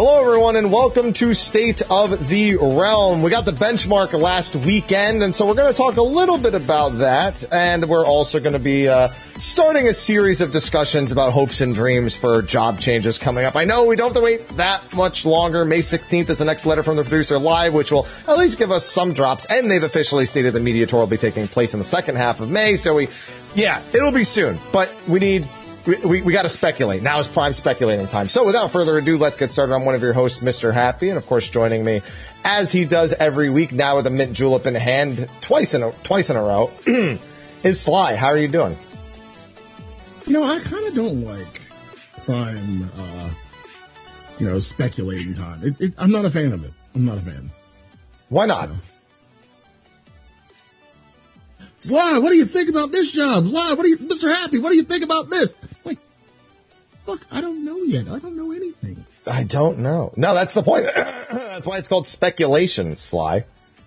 Hello, everyone, and welcome to State of the Realm. We got the benchmark last weekend, and so we're going to talk a little bit about that, and we're also going to be starting a series of discussions about hopes and dreams for job changes coming up. I know we don't have to wait that much longer. May 16th is the next letter from the producer live, which will at least give us some drops, and they've officially stated the media tour will be taking place in the second half of May, so it'll be soon, but we got to speculate. Now is prime speculating time. So without further ado, let's get started. I'm one of your hosts, Mr. Happy, and of course joining me, as he does every week, now with a mint julep in hand, twice in a row, is Sly. How are you doing? I kind of don't like prime, speculating time. I'm not a fan of it. I'm not a fan. Why not? Sly, what do you think about this job? Sly, Mr. Happy, what do you think about this? Like, look, I don't know yet. I don't know anything. I don't know. No, that's the point. That's why it's called speculation, Sly.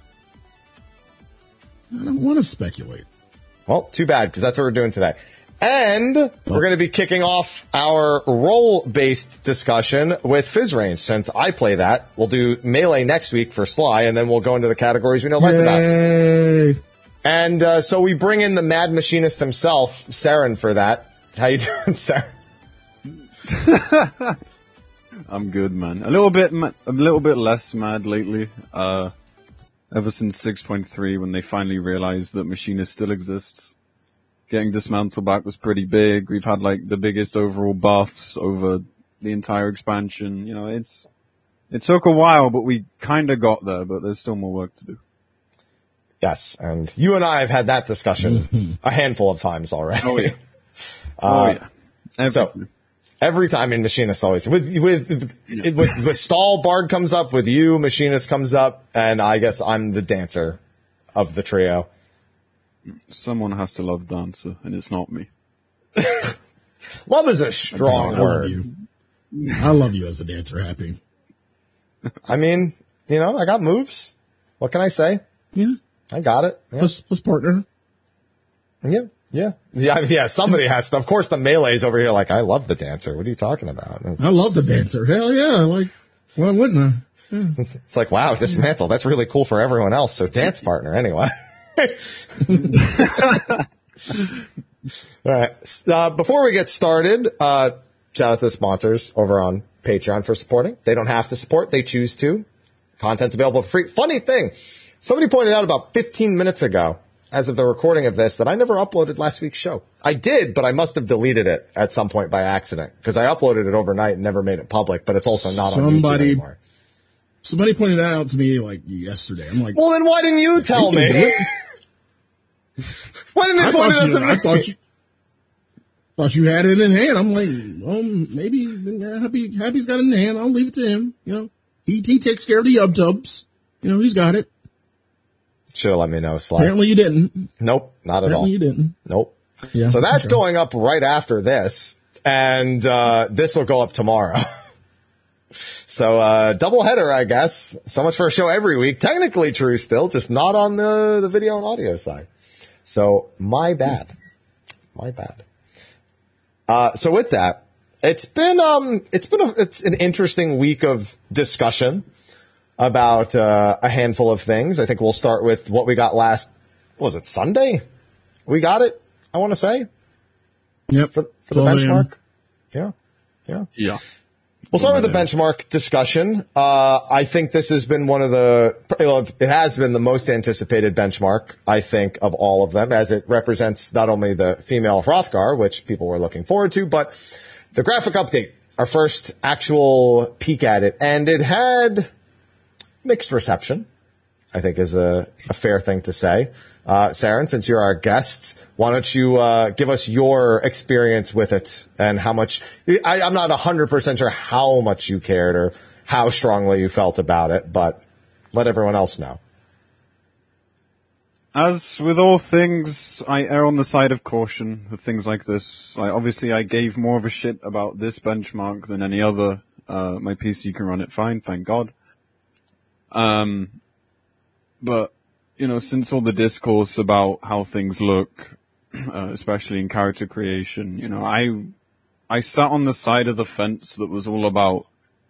I don't want to speculate. Well, too bad, because that's what we're doing today. And we're going to be kicking off our role-based discussion with Fizz Range. Since I play that, we'll do Melee next week for Sly, and then we'll go into the categories we know less about. And so we bring in the mad machinist himself, Saren, for that. How you doing, Saren? I'm good, man. A little bit less mad lately. Ever since 6.3, when they finally realized that machinist still exists. Getting Dismantle back was pretty big. We've had the biggest overall buffs over the entire expansion. It took a while, but we kind of got there. But there's still more work to do. Yes, and you and I have had that discussion a handful of times already. Oh yeah, Every time in Machinist, always with Stall, Bard comes up, with you, Machinist comes up, and I guess I'm the dancer of the trio. Someone has to love Dancer, and it's not me. Love is a strong word. I love you as a dancer, Happy. I mean, I got moves. What can I say? Yeah. I got it. Yeah. Let's partner. Yeah. Somebody has to. Of course, the Melee's over here I love the dancer. What are you talking about? I love the dancer. Hell yeah. Why wouldn't I? Yeah. It's wow, Dismantle. That's really cool for everyone else. So dance partner anyway. All right. Before we get started, shout out to the sponsors over on Patreon for supporting. They don't have to support. They choose to. Content's available for free. Funny thing. Somebody pointed out about 15 minutes ago, as of the recording of this, that I never uploaded last week's show. I did, but I must have deleted it at some point by accident, because I uploaded it overnight and never made it public, but it's also not on YouTube anymore. Somebody pointed that out to me yesterday. I'm like, well, then why didn't you tell me? Why didn't they point it out to me? I thought you had it in hand. I'm like, maybe Happy's got it in hand. I'll leave it to him. He takes care of the tubs. He's got it. Should have let me know, Sly. Apparently you didn't. Nope, not at all. Apparently you didn't. Nope. Yeah, so that's going up right after this, and this will go up tomorrow. So double header, I guess. So much for a show every week. Technically true still, just not on the video and audio side. So my bad. So with that, it's an interesting week of discussion about a handful of things. I think we'll start with what we got last, was it Sunday? We got it, I want to say. Yep. For the benchmark. Yeah. We'll start with the benchmark discussion. I think this has been it has been the most anticipated benchmark, I think, of all of them, as it represents not only the female Hrothgar, which people were looking forward to, but the graphic update, our first actual peek at it. And it had mixed reception, I think is a fair thing to say. Saren, since you're our guest, why don't you give us your experience with it and how much I'm not 100% sure how much you cared or how strongly you felt about it, but let everyone else know. As with all things, I err on the side of caution with things like this. Obviously I gave more of a shit about this benchmark than any other. My PC can run it fine, thank God. But, since all the discourse about how things look, especially in character creation, I sat on the side of the fence that was all about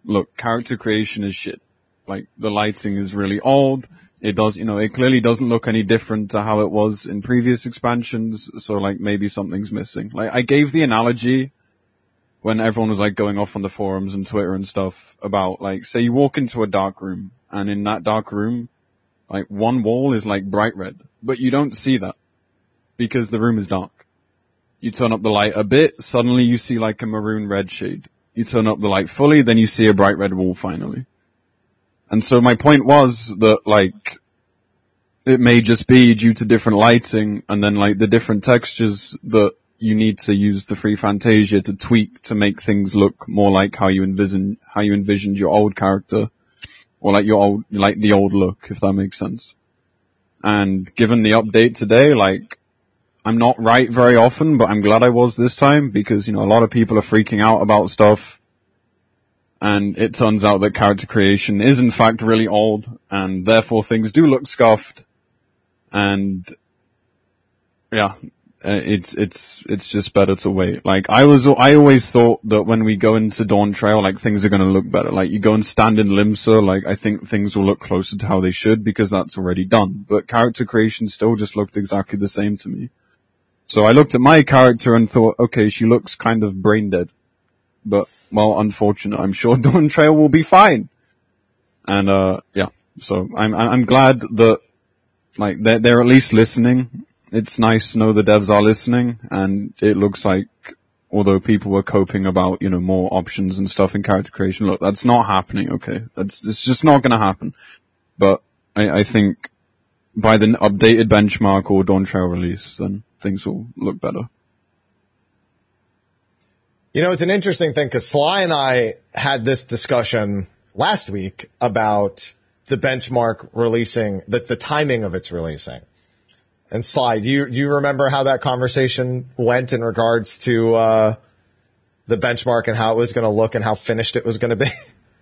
look, character creation is shit. Like, the lighting is really old. It does, it clearly doesn't look any different to how it was in previous expansions. So, like, maybe something's missing. Like, I gave the analogy when everyone was, like, going off on the forums and Twitter and stuff about, like, say you walk into a dark room, and in that dark room, like, one wall is, like, bright red. But you don't see that because the room is dark. You turn up the light a bit, suddenly you see, like, a maroon red shade. You turn up the light fully, then you see a bright red wall finally. And so my point was that, like, it may just be due to different lighting and then, like, the different textures that you need to use the free Fantasia to tweak to make things look more like how you envisioned your old character, or like the old look, if that makes sense. And given the update today, like, I'm not right very often, but I'm glad I was this time because, a lot of people are freaking out about stuff. And it turns out that character creation is in fact really old, and therefore things do look scuffed. And yeah, it's just better to wait. Like, I always thought that when we go into Dawn Trail, like, things are gonna look better. Like, you go and stand in Limsa, like, I think things will look closer to how they should because that's already done. But character creation still just looked exactly the same to me. So I looked at my character and thought, okay, she looks kind of brain dead. But, well, unfortunate. I'm sure Dawn Trail will be fine. And, yeah. So I'm glad that, like, they're at least listening. It's nice to know the devs are listening, and it looks like, although people were coping about, more options and stuff in character creation, look, that's not happening, okay? It's just not gonna happen. But I think by the updated benchmark or Dawn Trail release, then things will look better. It's an interesting thing because Sly and I had this discussion last week about the benchmark releasing, the timing of its releasing. And Sly, do you remember how that conversation went in regards to the benchmark and how it was going to look and how finished it was going to be?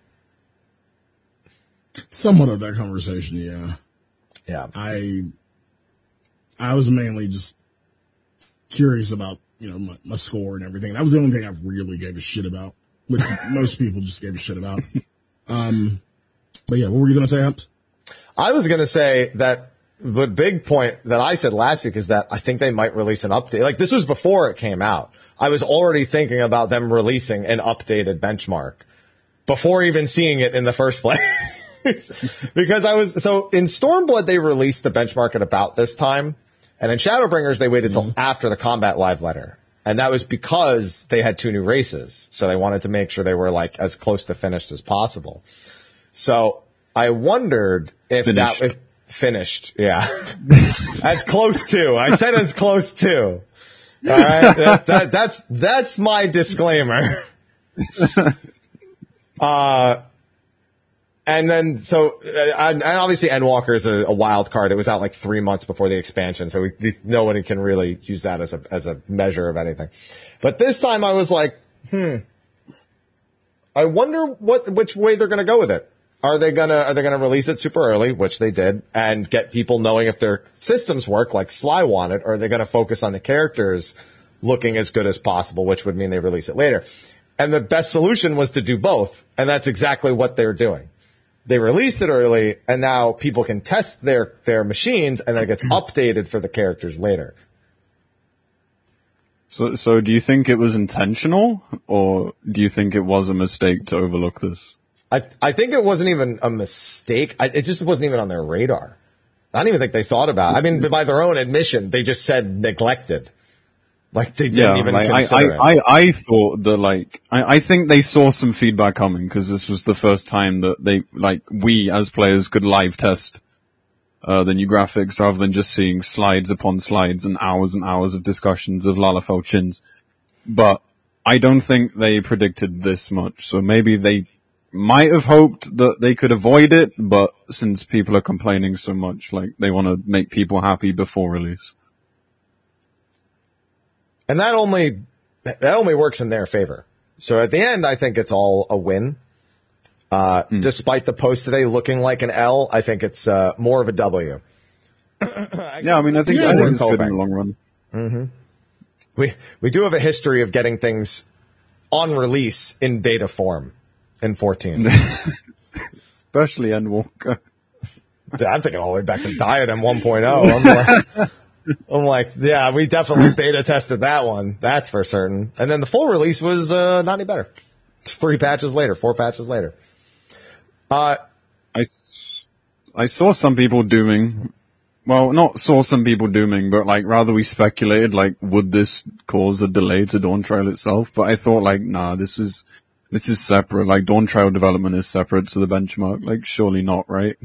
Somewhat of that conversation, yeah. Yeah. I was mainly just curious about, my score and everything. That was the only thing I really gave a shit about, which most people just gave a shit about. But yeah, what were you going to say, Humps? I was going to say that the big point that I said last week is that I think they might release an update. Like, this was before it came out. I was already thinking about them releasing an updated benchmark before even seeing it in the first place. Because so in Stormblood, they released the benchmark at about this time. And in Shadowbringers, they waited till after the Combat Live letter. And that was because they had 2 new races. So they wanted to make sure they were, like, as close to finished as possible. So I wondered if finished, yeah. As close to. I said as close to. All right? That's my disclaimer. And then, and obviously Endwalker is a wild card. It was out like 3 months before the expansion, so no one can really use that as a measure of anything. But this time I was like, I wonder which way they're gonna go with it. Are they gonna release it super early, which they did, and get people knowing if their systems work like Sly wanted, or are they gonna focus on the characters looking as good as possible, which would mean they release it later? And the best solution was to do both, and that's exactly what they're doing. They released it early, and now people can test their machines, and then it gets updated for the characters later. So do you think it was intentional, or do you think it was a mistake to overlook this? I think it wasn't even a mistake. It just wasn't even on their radar. I don't even think they thought about it. I mean, by their own admission, they just said neglected. Like, they didn't even consider it. I thought that, I think they saw some feedback coming, because this was the first time that we as players could live test the new graphics rather than just seeing slides upon slides and hours of discussions of Lalafell chins. But I don't think they predicted this much, so maybe they might have hoped that they could avoid it, but since people are complaining so much, they want to make people happy before release. And that only works in their favor. So at the end, I think it's all a win. Despite the post today looking like an L, I think it's more of a W. Yeah, I mean, I think it's good in the long run. Mm-hmm. We do have a history of getting things on release in beta form. in 14. Especially Endwalker. Dude, I'm thinking all the way back to Diadem 1.0. I'm like, yeah, we definitely beta tested that one. That's for certain. And then the full release was not any better. It's 4 patches later. I saw some people dooming. Well, not saw some people dooming, but like rather we speculated like would this cause a delay to Dawntrail itself? But I thought like nah, this is separate. Like Dawntrail development is separate to the benchmark. Like surely not, right?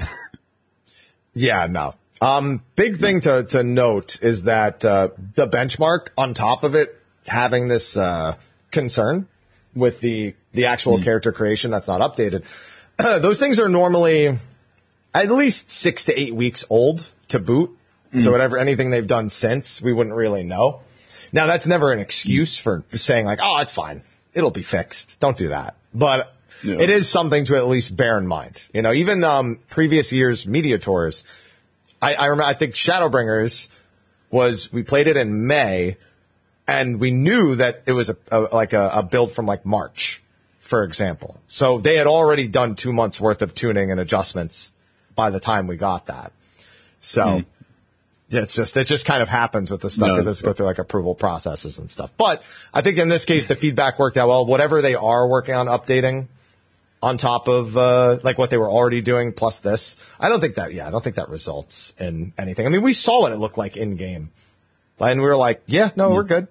Yeah, no. Big thing to note is that the benchmark on top of it having this concern with the actual character creation that's not updated. Those things are normally at least 6 to 8 weeks old to boot. So anything they've done since, we wouldn't really know. Now that's never an excuse for saying like, oh, it's fine. It'll be fixed. Don't do that. But it is something to at least bear in mind. You know, even previous years' media tours, I remember, I think Shadowbringers we played it in May, and we knew that it was a build from like March, for example. So they had already done 2 months worth of tuning and adjustments by the time we got that. So it just kind of happens with the stuff because it's go through like approval processes and stuff. But I think in this case, the feedback worked out well. Whatever they are working on updating on top of, like what they were already doing plus this, I don't think that results in anything. I mean, we saw what it looked like in game and we were like, yeah, no, we're good.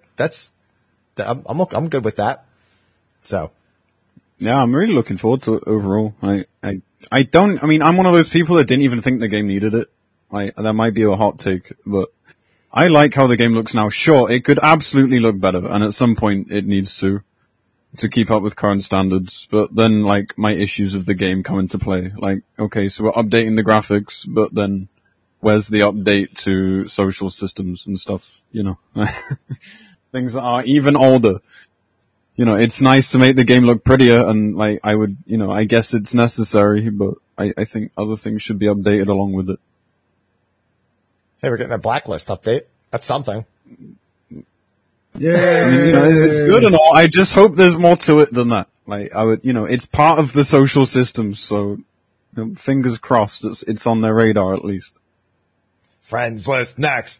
I'm good with that. So. Yeah, I'm really looking forward to it overall. I'm one of those people that didn't even think the game needed it. That might be a hot take, but I like how the game looks now. Sure, it could absolutely look better, and at some point it needs to keep up with current standards, but then like my issues of the game come into play. Like, okay, so we're updating the graphics, but then where's the update to social systems and stuff, you know? Things that are even older. You know, it's nice to make the game look prettier and like I guess it's necessary, but I think other things should be updated along with it. Hey, we're getting a Blacklist update. That's something. Yeah. I mean, it's good and all. I just hope there's more to it than that. Like, it's part of the social systems, so fingers crossed it's on their radar at least. Friends list next.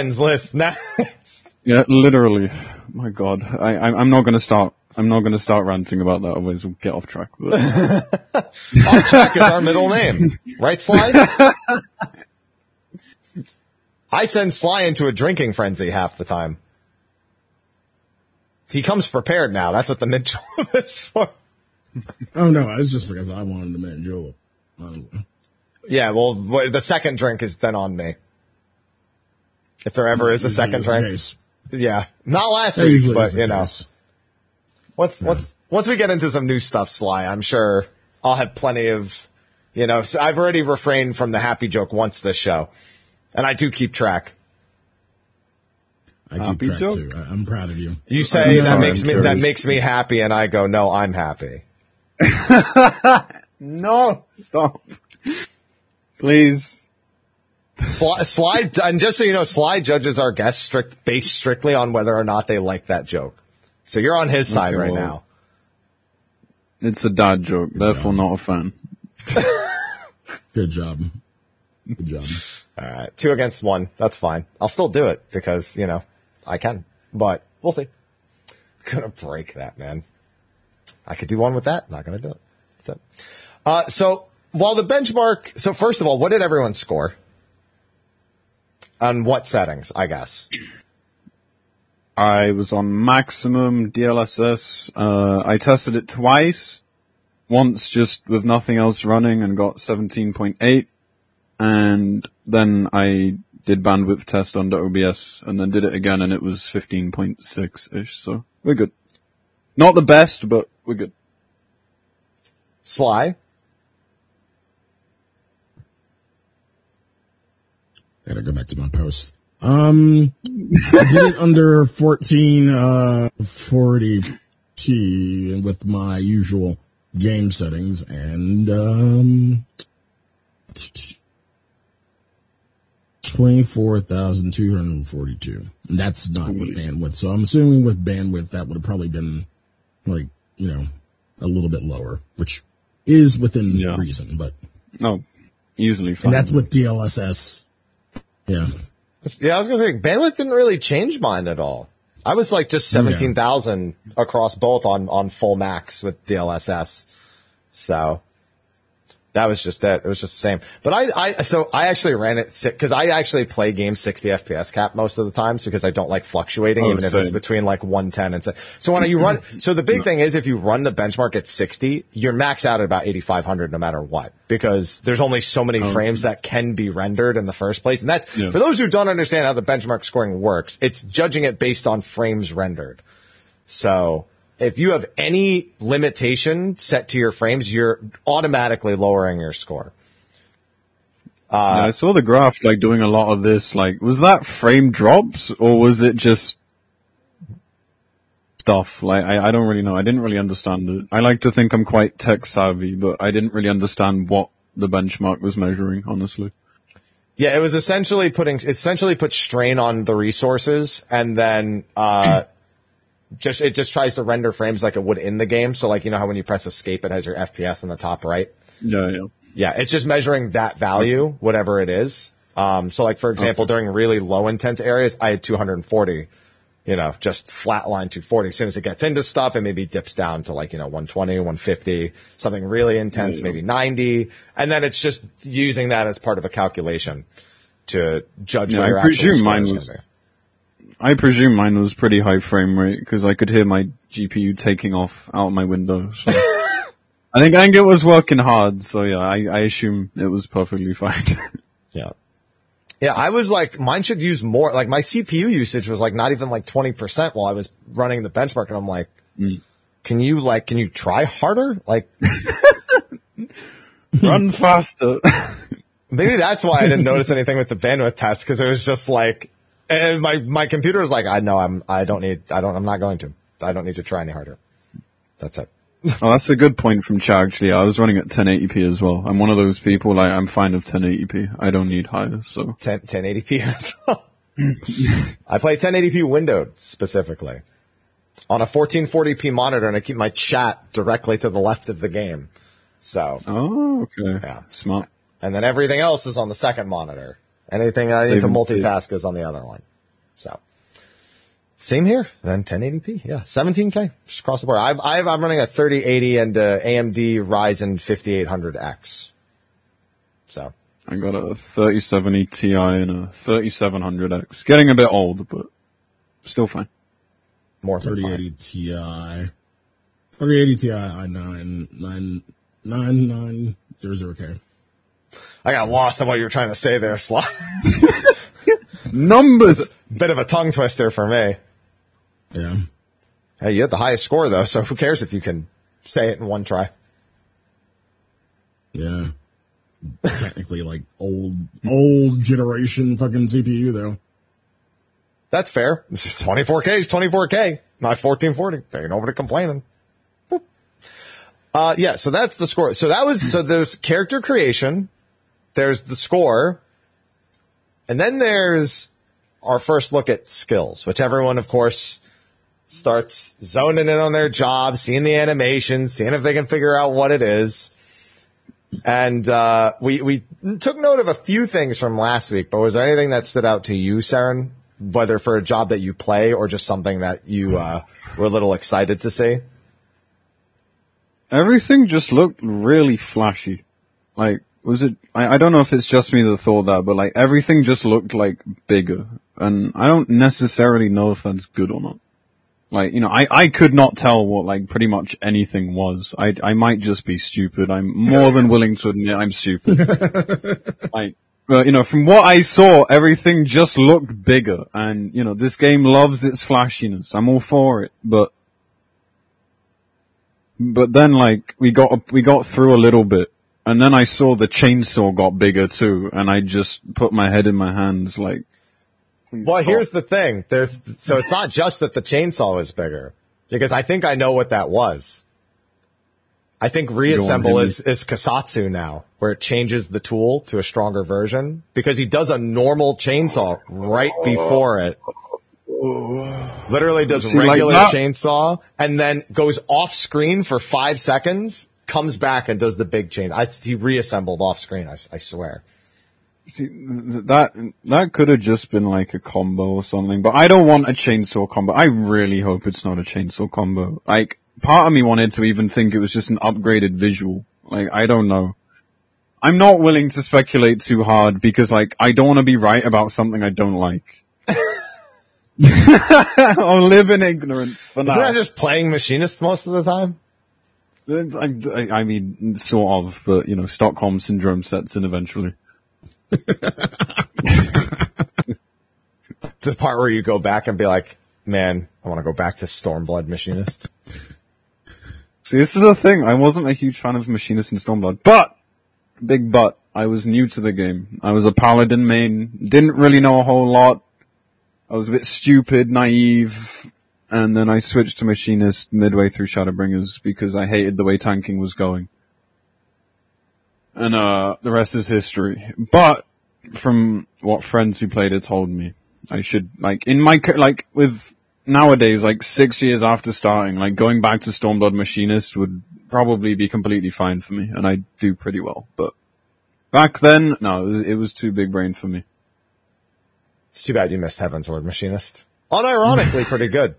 Yeah, literally. My God. I'm not gonna start ranting about that, otherwise we'll get off track. Off track is our middle name. Right, Sly? I send Sly into a drinking frenzy half the time. He comes prepared now. That's what the mint julep is for. Oh, no, it's just because I wanted the mint julep. Yeah, well, the second drink is then on me. If there ever is a second drink. Yeah. Not last week, but, you know. Once we get into some new stuff, Sly, I'm sure I'll have plenty of, so I've already refrained from the happy joke once this show. And I do keep track. I keep track too. I'm proud of you. You say that makes me happy, and I go, no, I'm happy. No, stop, please. Sly, and just so you know, Sly judges our guests based strictly on whether or not they like that joke. So you're on his side right now. It's a dad joke, therefore not a fan. Good job. All right, 2 against 1. That's fine. I'll still do it because I can, but we'll see. Gonna break that, man. I could do one with that. Not gonna do it. That's it. So while the benchmark, so first of all, what did everyone score? On what settings, I guess? I was on maximum DLSS. I tested it twice. Once just with nothing else running and got 17.8. And then I did bandwidth test under OBS and then did it again and it was 15.6-ish. So we're good. Not the best, but we're good. Sly? Gotta go back to my post. I did it under 1440p with my usual game settings and 24,242. And that's not with bandwidth. So I'm assuming with bandwidth that would have probably been like, a little bit lower, which is within Yeah. reason, but No, easily fine. and that's with DLSS. Yeah. Yeah, I was going to say, bandwidth didn't really change mine at all. I was like just 17,000 across both on full max with DLSS. So that was just it. It was just the same. But I actually ran it because I actually play games 60 FPS cap most of the times because I don't like fluctuating, even if it's same. between like 110 and so when you run, so the big thing is if you run the benchmark at 60, you're max out at about 8,500 no matter what, because there's only so many frames that can be rendered in the first place. And that's, for those who don't understand how the benchmark scoring works, it's judging it based on frames rendered. So if you have any limitation set to your frames, you're automatically lowering your score. I saw the graph, like, doing a lot of this. Like, was that frame drops, or was it just stuff? Like, I don't really know. I didn't really understand it. I like to think I'm quite tech savvy, but I didn't really understand what the benchmark was measuring, honestly. Yeah, it was essentially put strain on the resources, and then it just tries to render frames like it would in the game. So like, you know how when you press escape, it has your FPS on the top right? Yeah. Yeah, it's just measuring that value, whatever it is. So like, for example, during really low intense areas, I had 240, just flatline 240. As soon as it gets into stuff, it maybe dips down to like, 120, 150, something really intense, maybe 90. And then it's just using that as part of a calculation to judge what your actual score is going to be. I presume mine was pretty high frame rate because I could hear my GPU taking off out my window. So. I think it was working hard. So yeah, I assume it was perfectly fine. Yeah. Yeah, I was like, mine should use more. Like my CPU usage was like not even like 20% while I was running the benchmark. And I'm like, can you try harder? Like, run faster. Maybe that's why I didn't notice anything with the bandwidth test. Cause it was just like, and my computer was like, I'm not going to. I don't need to try any harder. That's it. Oh, that's a good point from Chad, actually. I was running at 1080p as well. I'm one of those people, like, I'm fine with 1080p. I don't need higher, so. 1080p as well. I play 1080p windowed specifically on a 1440p monitor, and I keep my chat directly to the left of the game. So. Oh, okay. Yeah. Smart. And then everything else is on the second monitor. Anything I need to multitask is on the other one. So. Same here. Then 1080p. Yeah. 17K. Just across the board. I'm running a 3080 and AMD Ryzen 5800X. So. I got a 3070 Ti and a 3700X. Getting a bit old, but still fine. More than 3080 Ti. 3080 Ti i9 9900K. I got lost on what you were trying to say there, Sly. Numbers! Bit of a tongue twister for me. Yeah. Hey, you had the highest score though, so who cares if you can say it in one try? Yeah. Technically like old generation fucking CPU though. That's fair. 24K is 24K, not 1440. There ain't nobody complaining. Yeah, so that's the score. So there's character creation, there's the score, and then there's our first look at skills, which everyone, of course, starts zoning in on their job, seeing the animation, seeing if they can figure out what it is. And we took note of a few things from last week, but was there anything that stood out to you, Saren, whether for a job that you play or just something that you were a little excited to see? Everything just looked really flashy. Like, was it, I don't know if it's just me that thought that, but like everything just looked like bigger. And I don't necessarily know if that's good or not. Like, I could not tell what like pretty much anything was. I might just be stupid. I'm more than willing to admit I'm stupid. Like, but, from what I saw, everything just looked bigger. And, this game loves its flashiness. I'm all for it, but then like we got through a little bit, and then I saw the chainsaw got bigger too, and I just put my head in my hands like. Well, here's the thing. So it's not just that the chainsaw is bigger, because I think I know what that was. I think reassemble is Kasatsu now, where it changes the tool to a stronger version, because he does a normal chainsaw right before it. Literally does See, like regular that- chainsaw and then goes off screen for 5 seconds, comes back and does the big chain. He reassembled off screen, I swear. See, that could have just been like a combo or something, but I don't want a chainsaw combo. I really hope it's not a chainsaw combo. Like, part of me wanted to even think it was just an upgraded visual. Like, I don't know. I'm not willing to speculate too hard because, like, I don't want to be right about something I don't like. I'll live in ignorance for now. Isn't that just playing Machinist most of the time? I mean, sort of, but, you know, Stockholm Syndrome sets in eventually. It's the part where you go back and be like, man, I want to go back to Stormblood Machinist. See, this is the thing. I wasn't a huge fan of Machinist and Stormblood, but, big but, I was new to the game. I was a Paladin main, didn't really know a whole lot. I was a bit stupid, naive, and then I switched to Machinist midway through Shadowbringers because I hated the way tanking was going. And, the rest is history. But, from what friends who played it told me, I should, like, with nowadays, like, 6 years after starting, like, going back to Stormblood Machinist would probably be completely fine for me, and I do pretty well. But, back then, no, it was too big brain for me. It's too bad you missed Heavensward Machinist. Unironically, pretty good.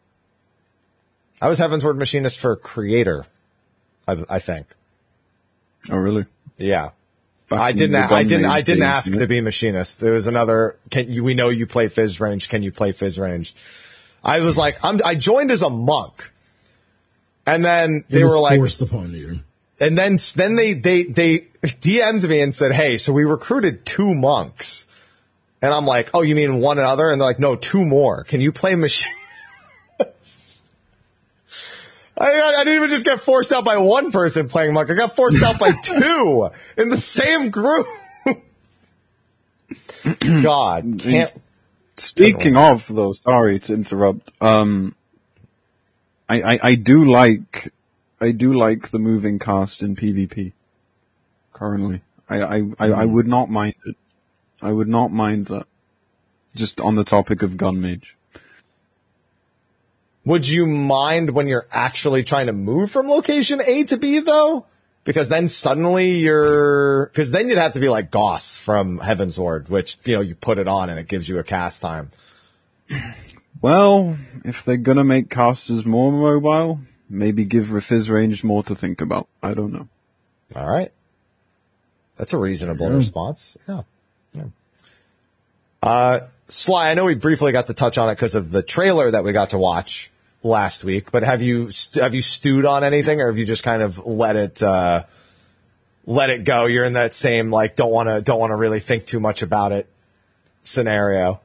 I was Heavensward Machinist for Creator, I think. Oh, really? Yeah. Back I in didn't the gun ask days, to be Machinist. There was another, we know you play Fizz range. Can you play Fizz range? I was like, I joined as a monk. And then they were like, forced upon you. and then they DM'd me and said, hey, so we recruited 2 monks. And I'm like, oh, you mean one other? And they're like, no, 2 more. Can you play Machinist? I didn't even just get forced out by one person playing monk. I got forced out by 2 in the same group. God, can't. Speaking of, though, sorry to interrupt, I do like the moving cast in PvP. Currently. I would not mind it. I would not mind that. Just on the topic of Gun Mage. Would you mind when you're actually trying to move from location A to B, though? Because then suddenly because then you'd have to be like Goss from Heavensward, which, you know, you put it on and it gives you a cast time. Well, if they're gonna make casters more mobile, maybe give Fizz range more to think about. I don't know. All right. That's a reasonable response. Yeah. Sly, I know we briefly got to touch on it because of the trailer that we got to watch last week, but have you stewed on anything, or have you just kind of let it go? You're in that same, like, don't want to really think too much about it scenario.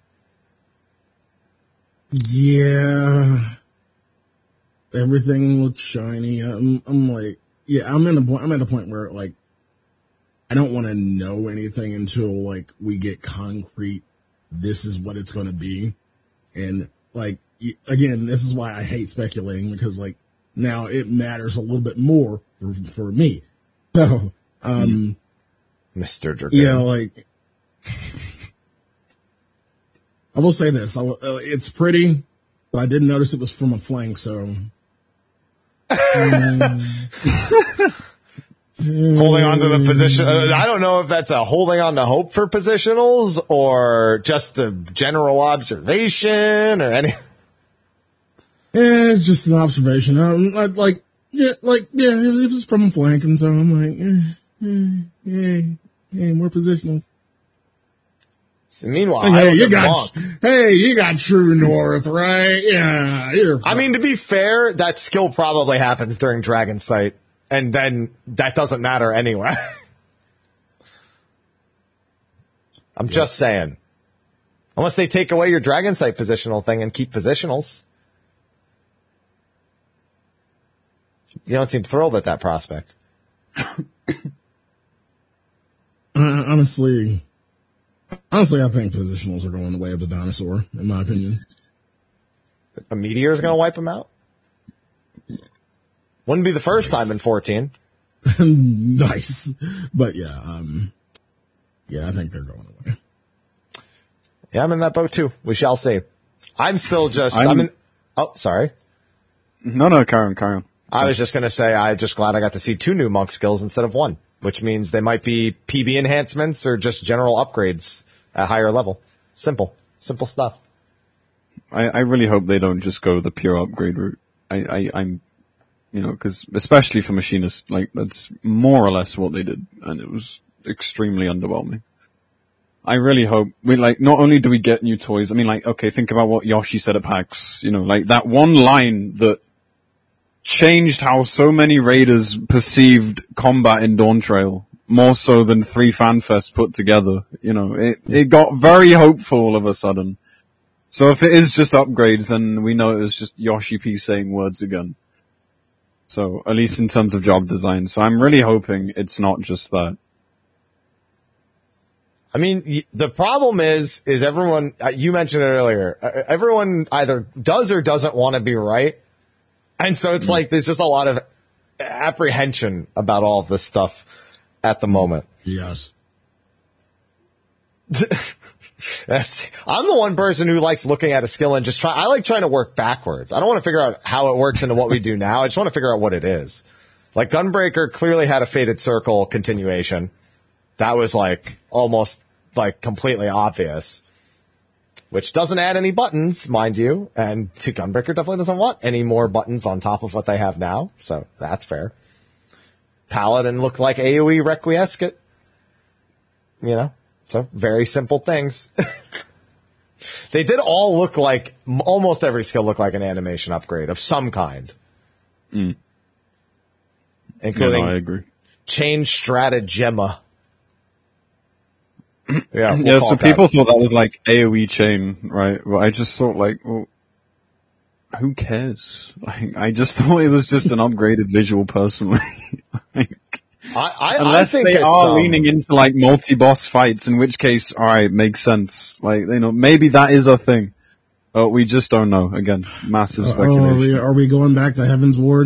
Yeah. Everything looks shiny. I'm like, yeah, I'm at the point where, like, I don't want to know anything until, like, we get concrete, this is what it's going to be. And, like, again, this is why I hate speculating, because, like, now it matters a little bit more for me. So, Mr. Dragoon. yeah, like, I will say this. It's pretty, but I didn't notice it was from a flank, so. Holding on to the position. I don't know if that's a holding on to hope for positionals or just a general observation or any. Yeah, it's just an observation. If it's from a flank, and so I'm like, more positionals. So meanwhile, Hey, you got True North, right? Yeah, I mean, to be fair, that skill probably happens during Dragon Sight. And then that doesn't matter anyway. I'm just saying. Unless they take away your Dragon Sight positional thing and keep positionals. You don't seem thrilled at that prospect. Honestly, I think positionals are going the way of the dinosaur, in my opinion. A meteor is going to wipe them out? Wouldn't be the first time in 14. Nice. But yeah, I think they're going away. Yeah, I'm in that boat too. We shall see. I'm still just, oh, sorry. No, carry on. I was just going to say, I'm just glad I got to see 2 new monk skills instead of 1, which means they might be PB enhancements or just general upgrades at higher level. Simple stuff. I really hope they don't just go the pure upgrade route. I'm, because especially for machinists, like that's more or less what they did, and it was extremely underwhelming. I really hope not only do we get new toys, okay, think about what Yoshi said at PAX, like that one line that changed how so many raiders perceived combat in Dawntrail, more so than 3 FanFests put together. It got very hopeful all of a sudden. So if it is just upgrades, then we know it was just Yoshi P saying words again. So, at least in terms of job design. So I'm really hoping it's not just that. The problem is everyone, you mentioned it earlier, everyone either does or doesn't want to be right. And so it's like, there's just a lot of apprehension about all of this stuff at the moment. Yes. I'm the one person who likes looking at a skill and I like trying to work backwards. I don't want to figure out how it works into what we do now. I just want to figure out what it is. Like Gunbreaker clearly had a Fated Circle continuation. That was almost completely obvious, which doesn't add any buttons, mind you. And Gunbreaker definitely doesn't want any more buttons on top of what they have now. So that's fair. Paladin looked like AoE Requiescat. So very simple things. They did all look like, almost every skill looked like an animation upgrade of some kind. Including I agree. Chain Stratagemma. Yeah, so people thought that was like AoE chain, right? But I just thought well, who cares? I just thought it was just an upgraded visual personally. Unless I think they are leaning into multi-boss fights, in which case, alright, makes sense. Maybe that is a thing. We just don't know. Again, massive speculation. Are we going back to Heaven's Ward?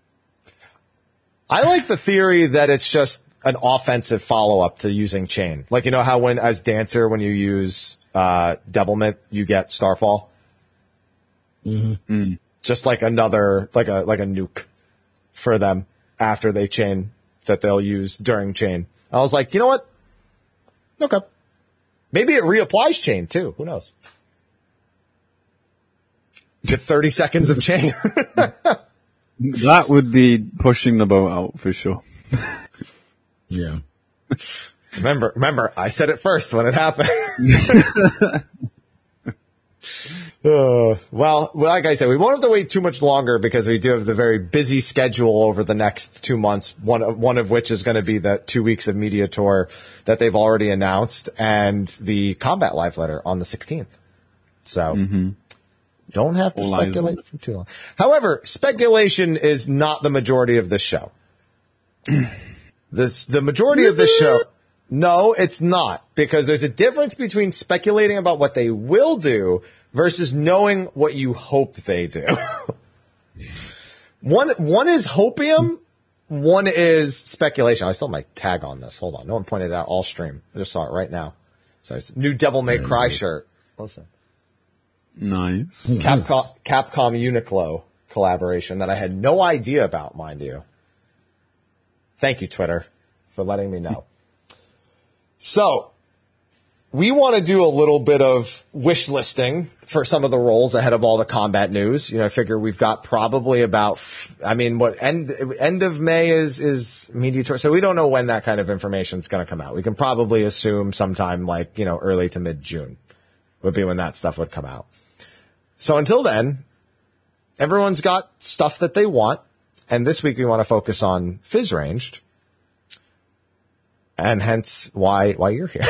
I like the theory that it's just an offensive follow-up to using Chain. How as Dancer, when you use, Devilment, you get Starfall? Mm-hmm. Just another, like a nuke for them after they chain that they'll use during Chain. I was like, you know what? Okay. Maybe it reapplies Chain too. Who knows? Get 30 seconds of Chain. That would be pushing the boat out for sure. Yeah. Remember, I said it first when it happened. Well, like I said, we won't have to wait too much longer because we do have the very busy schedule over the next 2 months. One of which is going to be the 2 weeks of media tour that they've already announced, and the Combat Live Letter on the 16th. So don't have to speculate for too long. However, speculation is not the majority of this show. The majority of this show. No, it's not, because there's a difference between speculating about what they will do versus knowing what you hope they do. One is hopium, one is speculation. I still have my tag on this. Hold on. No one pointed it out all stream. I just saw it right now. So it's a new Devil May Cry shirt. Listen. Nice. Capcom Uniqlo collaboration that I had no idea about, mind you. Thank you, Twitter, for letting me know. So, we want to do a little bit of wish listing for some of the roles ahead of all the combat news. I figure we've got probably about, end of May is media tour. So we don't know when that kind of information is going to come out. We can probably assume sometime early to mid-June would be when that stuff would come out. So until then, everyone's got stuff that they want. And this week we want to focus on Fizz Ranged. And hence why you're here.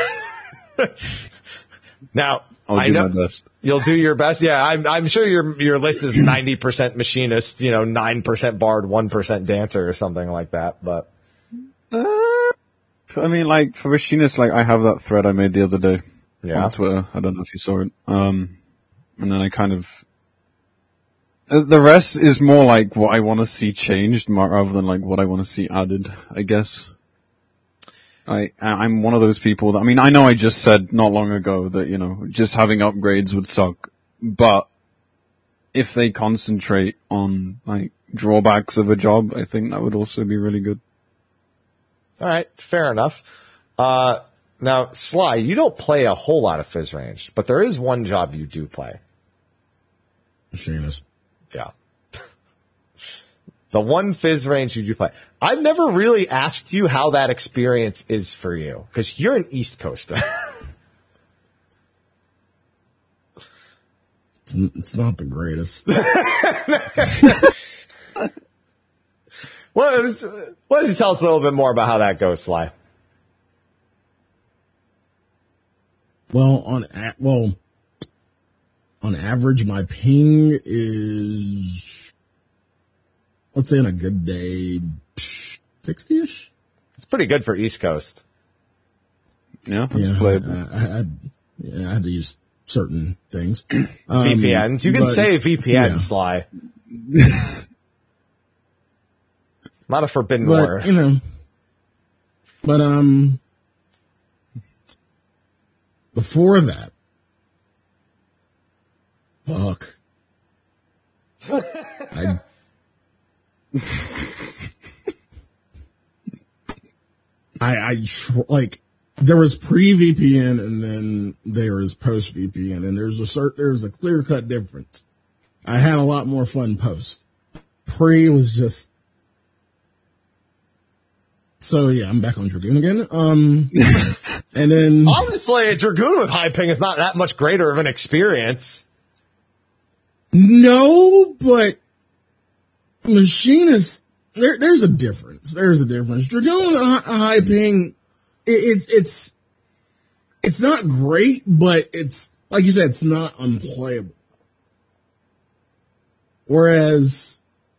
Now, I'll do my best. You'll do your best. Yeah, I'm sure your list is 90% machinist, 9% bard, 1% dancer or something like that, but. For machinist, I have that thread I made the other day on Twitter. I don't know if you saw it. And then I kind of, the rest is more what I want to see changed rather than what I want to see added, I guess. I'm one of those people that, I know I just said not long ago that, just having upgrades would suck, but if they concentrate on like drawbacks of a job, I think that would also be really good. All right, fair enough. Now, Sly, you don't play a whole lot of Fizz Range, but there is one job you do play. Machinist. Yeah. The one Fizz Range you do play. I've never really asked you how that experience is for you, because you're an East Coaster. It's not the greatest. Why don't you tell us a little bit more about how that goes, Sly? Well, on average, my ping is, let's say on a good day, 60-ish. It's pretty good for East Coast. Yeah, that's playable. I had to use certain things. VPNs. You can say VPN, yeah. Sly. Not a forbidden But, word. you know, but, before that, fuck. Like, there was pre-VPN and then there is post-VPN, and there's a clear-cut difference. I had a lot more fun post. Pre was just, so yeah, I'm back on Dragoon again. And then Honestly, a Dragoon with high ping is not that much greater of an experience. no, but Machinist, there's a difference. There's a difference. Dragoon high ping, it's not great, but it's, like you said, it's not unplayable. Whereas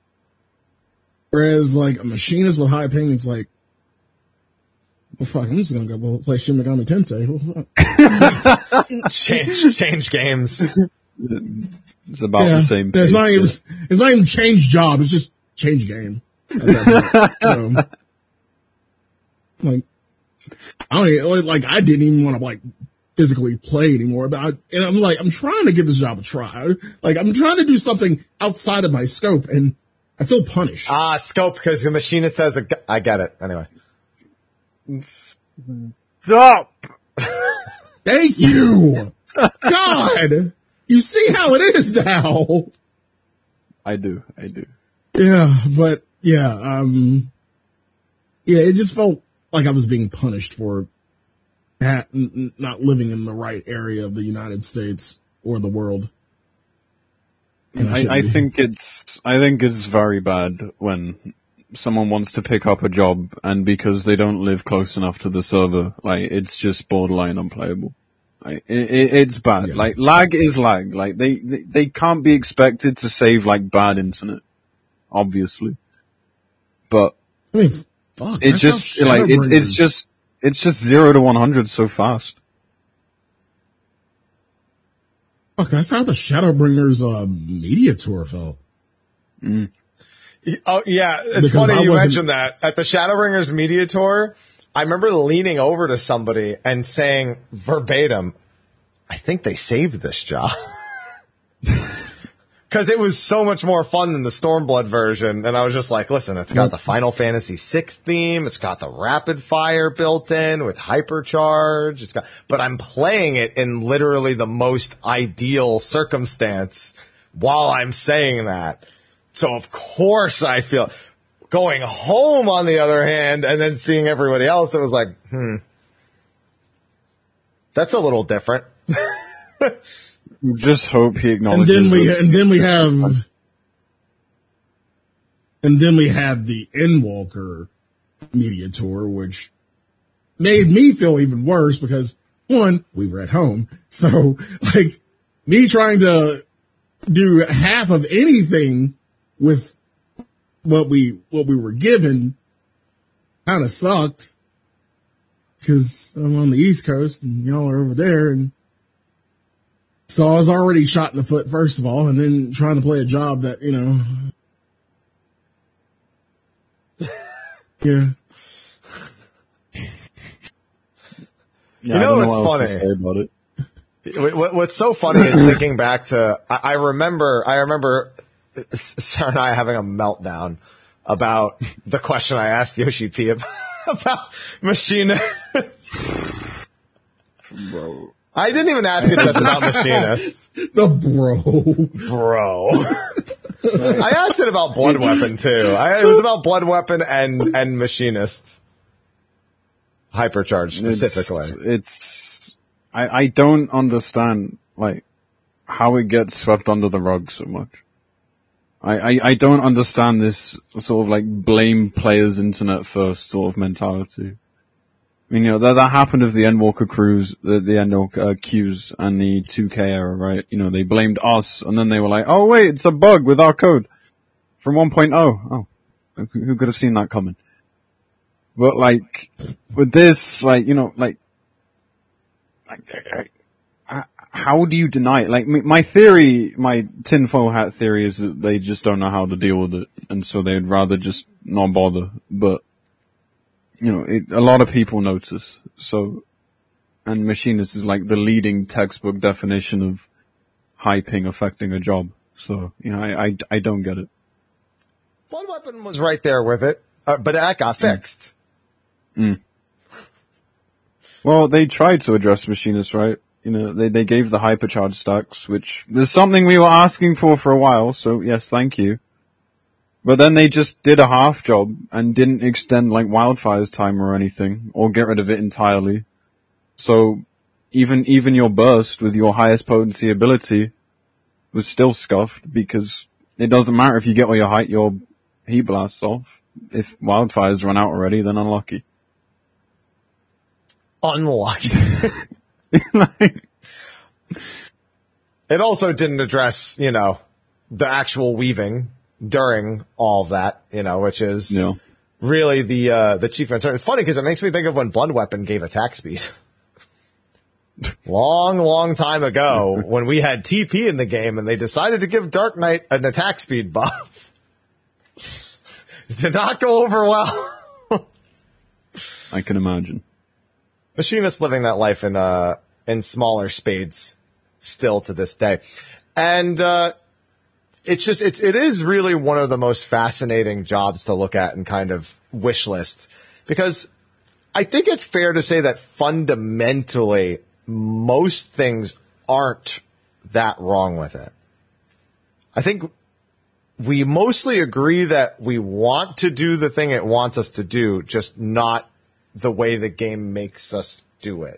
like a Machinist with high ping, it's like, well, fuck, I'm just gonna go play Shin Megami Tensei. Well, Change games. It's about the same pace. It's not even change job. It's just change game. So, like, I didn't even want to like physically play anymore. But I'm trying to give this job a try. Like, I'm trying to do something outside of my scope, and I feel punished. Scope, because the Machinist says, I get it. Anyway. Stop! Thank you. God, you see how it is now. I do. Yeah, but yeah, it just felt like I was being punished for not living in the right area of the United States or the world. I think it's very bad when someone wants to pick up a job and because they don't live close enough to the server, like, it's just borderline unplayable. Like, it's bad. Yeah. Like, lag is lag. Like, they can't be expected to save, like, bad internet. Obviously. But I mean, fuck. it just, like, it's just 0 to 100 so fast. Fuck, that's how the Shadowbringers media tour felt. Oh, yeah. It's Because funny I you wasn't- mentioned that. At the Shadowbringers media tour, I remember leaning over to somebody and saying verbatim, I think they saved this job. Because it was so much more fun than the Stormblood version. And I was just like, listen, it's got the Final Fantasy VI theme. It's got the rapid fire built in with hypercharge. But I'm playing it in literally the most ideal circumstance while I'm saying that. So of course I feel going home on the other hand, and then seeing everybody else, it was like, that's a little different. Just hope he And acknowledges then we had the Endwalker media tour, which made me feel even worse because, one, we were at home. So, like, me trying to do half of anything with what we were given kind of sucked because I'm on the East Coast and y'all are over there. And so I was already shot in the foot, first of all, and then trying to play a job that, you know, yeah. Yeah, You know I don't what's know what else to funny? say about it. What's so funny is thinking back to, I remember Sarah and I having a meltdown about the question I asked Yoshi P about machinists. Bro. I didn't even ask it just about machinists. The bro. I asked it about Blood Weapon too. It was about Blood Weapon and machinists. Hypercharge specifically. I don't understand, like, how it gets swept under the rug so much. I don't understand this sort of like blame players internet first sort of mentality. I mean, that happened with the Endwalker crews, the Endwalker queues and the 2K era, right? They blamed us and then they were like, oh wait, it's a bug with our code from 1.0. Oh, who could have seen that coming? But like, with this, how do you deny it? Like, my theory, my tinfoil hat theory is that they just don't know how to deal with it, and so they'd rather just not bother. But, a lot of people notice, so, and machinist is like the leading textbook definition of high ping affecting a job. So, I don't get it. Blood Weapon was right there with it, but that got fixed. Well, they tried to address machinists, right? They gave the hypercharge stacks, which is something we were asking for a while, so yes, thank you. But then they just did a half job and didn't extend like Wildfire's time or anything, or get rid of it entirely. So even your burst with your highest potency ability was still scuffed, because it doesn't matter if you get all your heat blasts off. If Wildfire's run out already, then unlucky. Unlucky. It also didn't address, the actual weaving during all of that, which is really the chief concern. It's funny because it makes me think of when Blood Weapon gave attack speed. Long time ago when we had TP in the game and they decided to give Dark Knight an attack speed buff. It did not go over well. I can imagine. Machinists living that life in smaller spades still to this day. And, it is really one of the most fascinating jobs to look at and kind of wish list, because I think it's fair to say that fundamentally most things aren't that wrong with it. I think we mostly agree that we want to do the thing it wants us to do, just not the way the game makes us do it.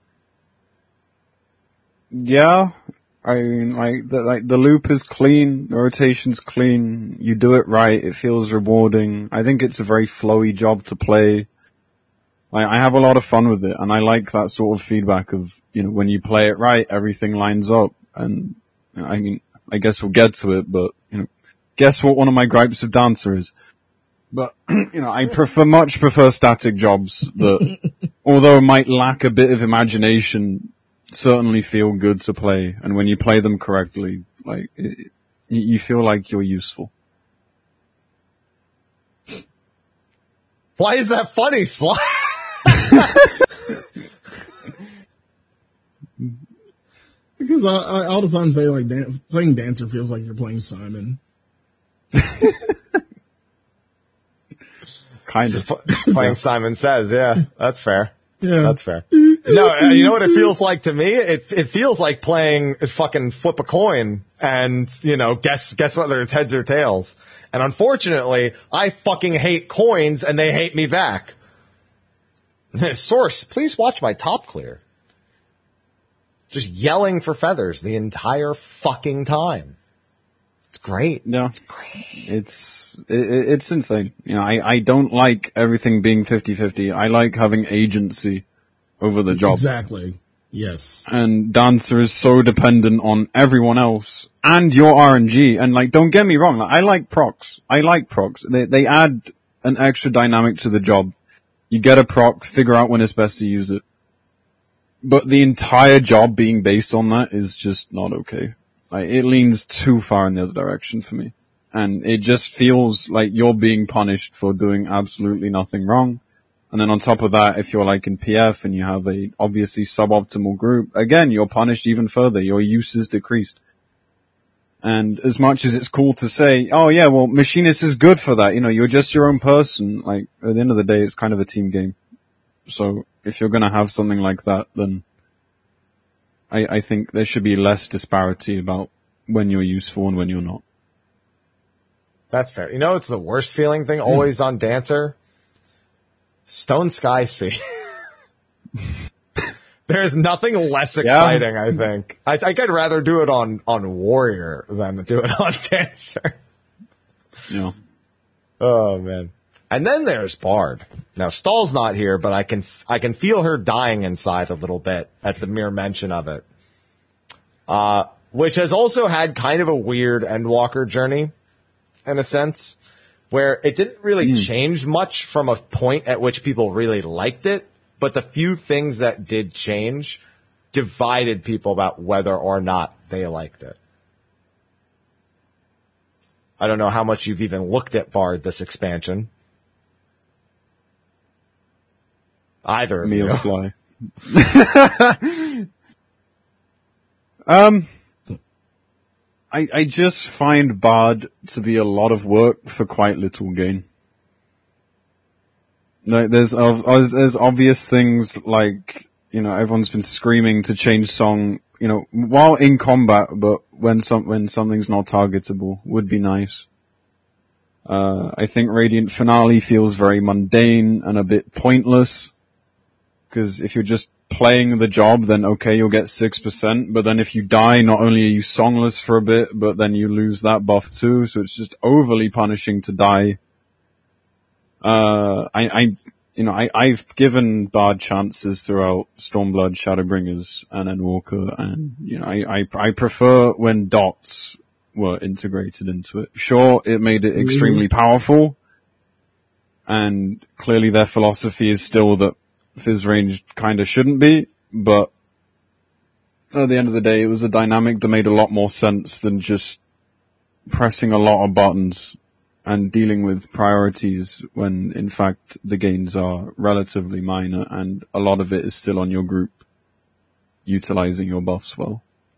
Yeah, I mean, the loop is clean, the rotation's clean, you do it right, it feels rewarding. I think it's a very flowy job to play. I have a lot of fun with it, and I like that sort of feedback of, when you play it right, everything lines up. And, I mean, I guess we'll get to it, but, guess what one of my gripes of Dancer is? But, I much prefer static jobs that, although might lack a bit of imagination, certainly feel good to play. And when you play them correctly, you feel like you're useful. Why is that funny, Sly? Because I all the time say, like, playing Dancer feels like you're playing Simon. Kind of. Playing Simon Says, yeah, that's fair. Yeah. That's fair. No, you know what it feels like to me? It feels like playing fucking flip a coin and, guess whether it's heads or tails. And unfortunately, I fucking hate coins and they hate me back. Source, please watch my top clear. Just yelling for feathers the entire fucking time. It's great. Yeah. It's great. It's insane. I don't like everything being 50-50. I like having agency over the job. Exactly. Yes. And Dancer is so dependent on everyone else and your RNG. And don't get me wrong, I like procs. They add an extra dynamic to the job. You get a proc, figure out when it's best to use it. But the entire job being based on that is just not okay. It leans too far in the other direction for me. And it just feels like you're being punished for doing absolutely nothing wrong. And then on top of that, if you're like in PF and you have a obviously suboptimal group, again, you're punished even further. Your use is decreased. And as much as it's cool to say, oh yeah, well, Machinist is good for that. You know, you're just your own person. Like, at the end of the day, it's kind of a team game. So if you're going to have something like that, then I think there should be less disparity about when you're useful and when you're not. That's fair. You know, it's the worst feeling thing always on Dancer. Stone Sky Sea. There's nothing less exciting, I think. I think I'd rather do it on Warrior than do it on Dancer. Yeah. Oh, man. And then there's Bard. Now, Stahl's not here, but I can feel her dying inside a little bit at the mere mention of it. Which has also had kind of a weird Endwalker journey, in a sense, where it didn't really change much from a point at which people really liked it, but the few things that did change divided people about whether or not they liked it. I don't know how much you've even looked at Bard this expansion. Either of you. Sly. I just find Bard to be a lot of work for quite little gain. Like, there's obvious things like, you know, everyone's been screaming to change song, you know, while in combat, but when something's not targetable would be nice. I think Radiant Finale feels very mundane and a bit pointless. Because if you're just playing the job, then okay, you'll get 6%. But then if you die, not only are you songless for a bit, but then you lose that buff too. So it's just overly punishing to die. I've given Bard chances throughout Stormblood, Shadowbringers, and Endwalker, and you know, I prefer when dots were integrated into it. Sure, it made it extremely powerful, and clearly their philosophy is still that Fizz range kind of shouldn't be, but at the end of the day, it was a dynamic that made a lot more sense than just pressing a lot of buttons and dealing with priorities when, in fact, the gains are relatively minor and a lot of it is still on your group utilizing your buffs well.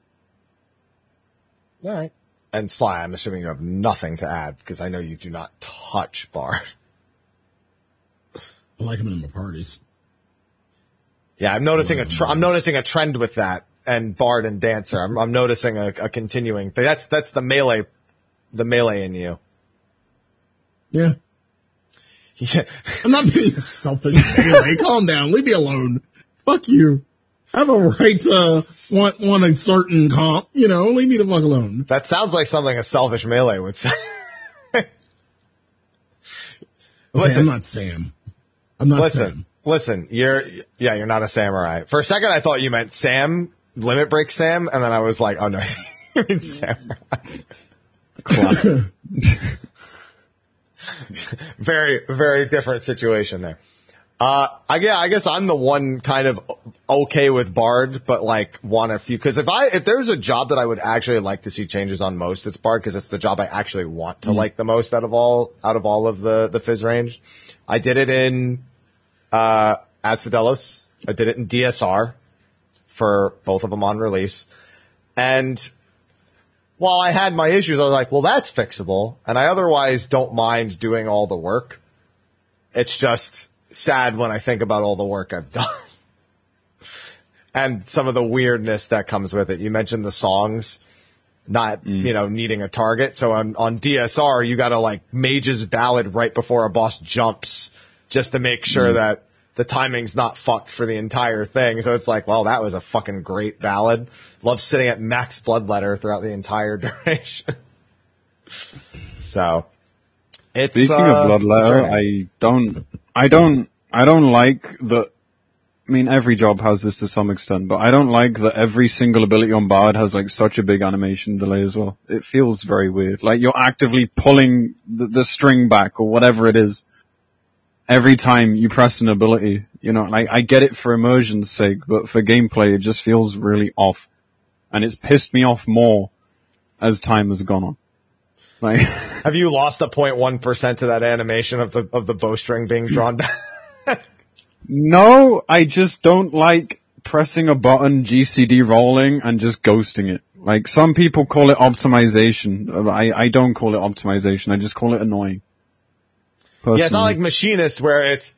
All right. And Sly, I'm assuming you have nothing to add because I know you do not touch Bard. I like him in my parties. Yeah, I'm noticing I'm noticing a trend with that and Bard and Dancer. I'm noticing a continuing thing. That's the melee in you. Yeah. Yeah. I'm not being selfish. Melee. Calm down. Leave me alone. Fuck you. I have a right to want a certain comp. You know, leave me the fuck alone. That sounds like something a selfish melee would say. Listen, I'm not Sam. I'm not Sam. Listen, you're not a samurai. For a second, I thought you meant Sam, Limit Break Sam, and then I was like, oh no, you mean samurai. Very, very different situation there. I guess I'm the one kind of okay with Bard, but like want a few, cause if there's a job that I would actually like to see changes on most, it's Bard, cause it's the job I actually want to like the most out of all of the Fizz range. I did it in, Asphodelos. I did it in DSR for both of them on release. And while I had my issues, I was like, well, that's fixable. And I otherwise don't mind doing all the work. It's just sad when I think about all the work I've done and some of the weirdness that comes with it. You mentioned the songs not, needing a target. So on DSR, you got to like Mage's Ballad right before a boss jumps just to make sure that the timing's not fucked for the entire thing. So it's like, well, that was a fucking great ballad. Love sitting at max bloodletter throughout the entire duration. So it's speaking of bloodletter, I don't like the. I mean, every job has this to some extent, but I don't like that every single ability on Bard has like such a big animation delay as well. It feels very weird. Like you're actively pulling the string back or whatever it is every time you press an ability. You know, like I get it for immersion's sake, but for gameplay, it just feels really off. And it's pissed me off more as time has gone on. Like, have you lost a 0.1% to that animation of the bowstring being drawn back? No, I just don't like pressing a button, GCD rolling, and just ghosting it. Like, some people call it optimization. I don't call it optimization. I just call it annoying. Personally. Yeah, it's not like Machinist where it's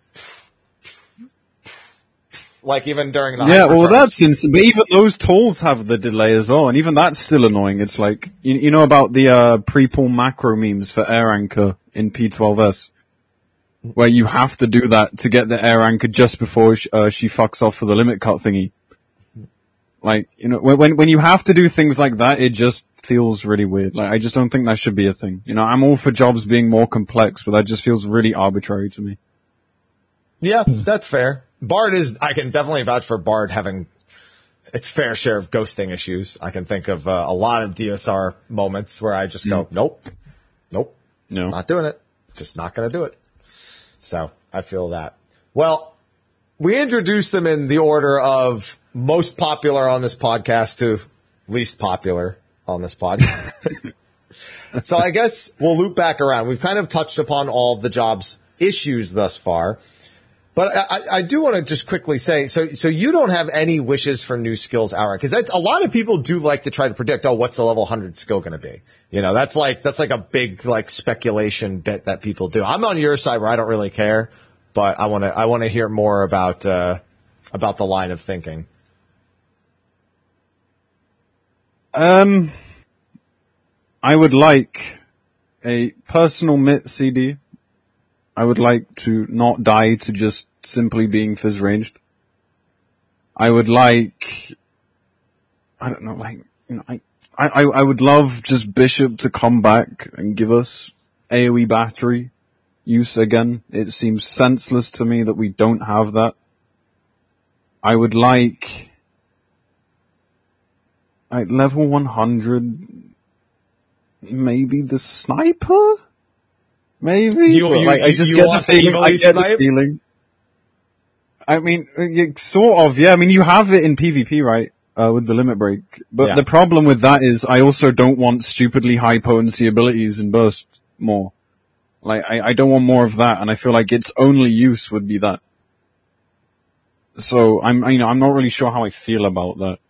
like even during the well, that's insane. But even those tools have the delay as well, and even that's still annoying. It's like, you know about the pre-pull macro memes for air anchor in P12S, where you have to do that to get the air anchor just before she fucks off for the limit cut thingy. Like, you know, when you have to do things like that, it just feels really weird. Like, I just don't think that should be a thing. You know, I'm all for jobs being more complex, but that just feels really arbitrary to me. Yeah, that's fair. Bard I can definitely vouch for Bard having its fair share of ghosting issues. I can think of a lot of DSR moments where I just go, nope, No. not doing it. Just not going to do it. So I feel that. Well, we introduced them in the order of most popular on this podcast to least popular on this podcast. So I guess we'll loop back around. We've kind of touched upon all of the job's issues thus far. But I do want to just quickly say, so you don't have any wishes for new skills, Aura, because that's a lot of people do like to try to predict, what's the level 100 skill going to be? You know, that's like a big like speculation bit that people do. I'm on your side where I don't really care, but I want to hear more about the line of thinking. I would like a personal MIT CD. I would like to not die to just simply being fizz ranged. I would like, I don't know, like, you know, I would love just Bishop to come back and give us AoE battery use again. It seems senseless to me that we don't have that. I would like level 100, maybe the sniper? Maybe? I just get the feeling. I get the feeling. I mean, sort of, yeah. I mean, you have it in PvP, right? With the limit break. But the problem with that is I also don't want stupidly high potency abilities in burst more. Like, I don't want more of that, and I feel like its only use would be that. So I'm not really sure how I feel about that.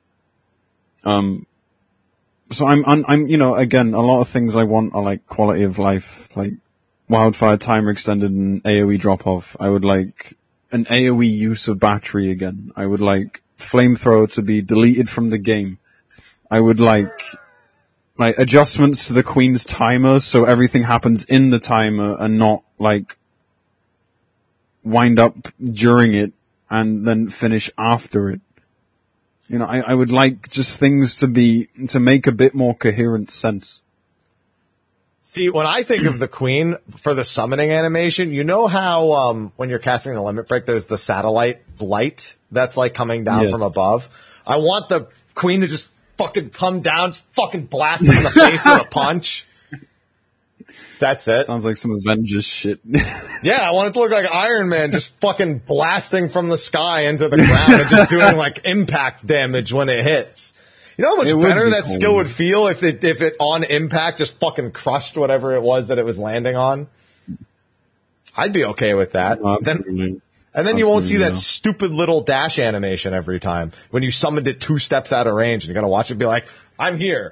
So I'm, again, a lot of things I want are like quality of life, like wildfire timer extended and AoE drop off. I would like an AoE use of battery again. I would like flamethrower to be deleted from the game. I would like adjustments to the Queen's timer so everything happens in the timer and not like wind up during it and then finish after it. You know, I would like just things to make a bit more coherent sense. See, when I think of the Queen for the summoning animation, you know how, when you're casting the limit break, there's the satellite light that's like coming down from above. I want the Queen to just fucking come down, just fucking blast him in the face with a punch. That's it. Sounds like some Avengers shit. Yeah, I want it to look like Iron Man just fucking blasting from the sky into the ground and just doing like impact damage when it hits. You know how much better that skill would feel if it on impact just fucking crushed whatever it was that it was landing on? I'd be okay with that. Absolutely. And then you won't see that stupid little dash animation every time when you summoned it 2 steps out of range and you're gonna watch it be like, I'm here.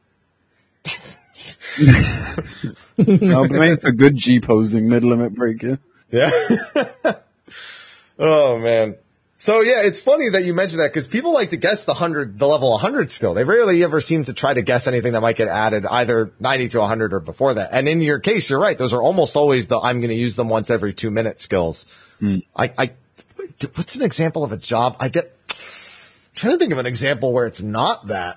I'll be waiting for good G posing mid limit break, yeah. Yeah. Oh man. So yeah, it's funny that you mentioned that because people like to guess the level 100 skill. They rarely ever seem to try to guess anything that might get added either 90 to 100 or before that. And in your case, you're right. Those are almost always I'm going to use them once every 2 minute skills. What's an example of a job? I'm trying to think of an example where it's not that.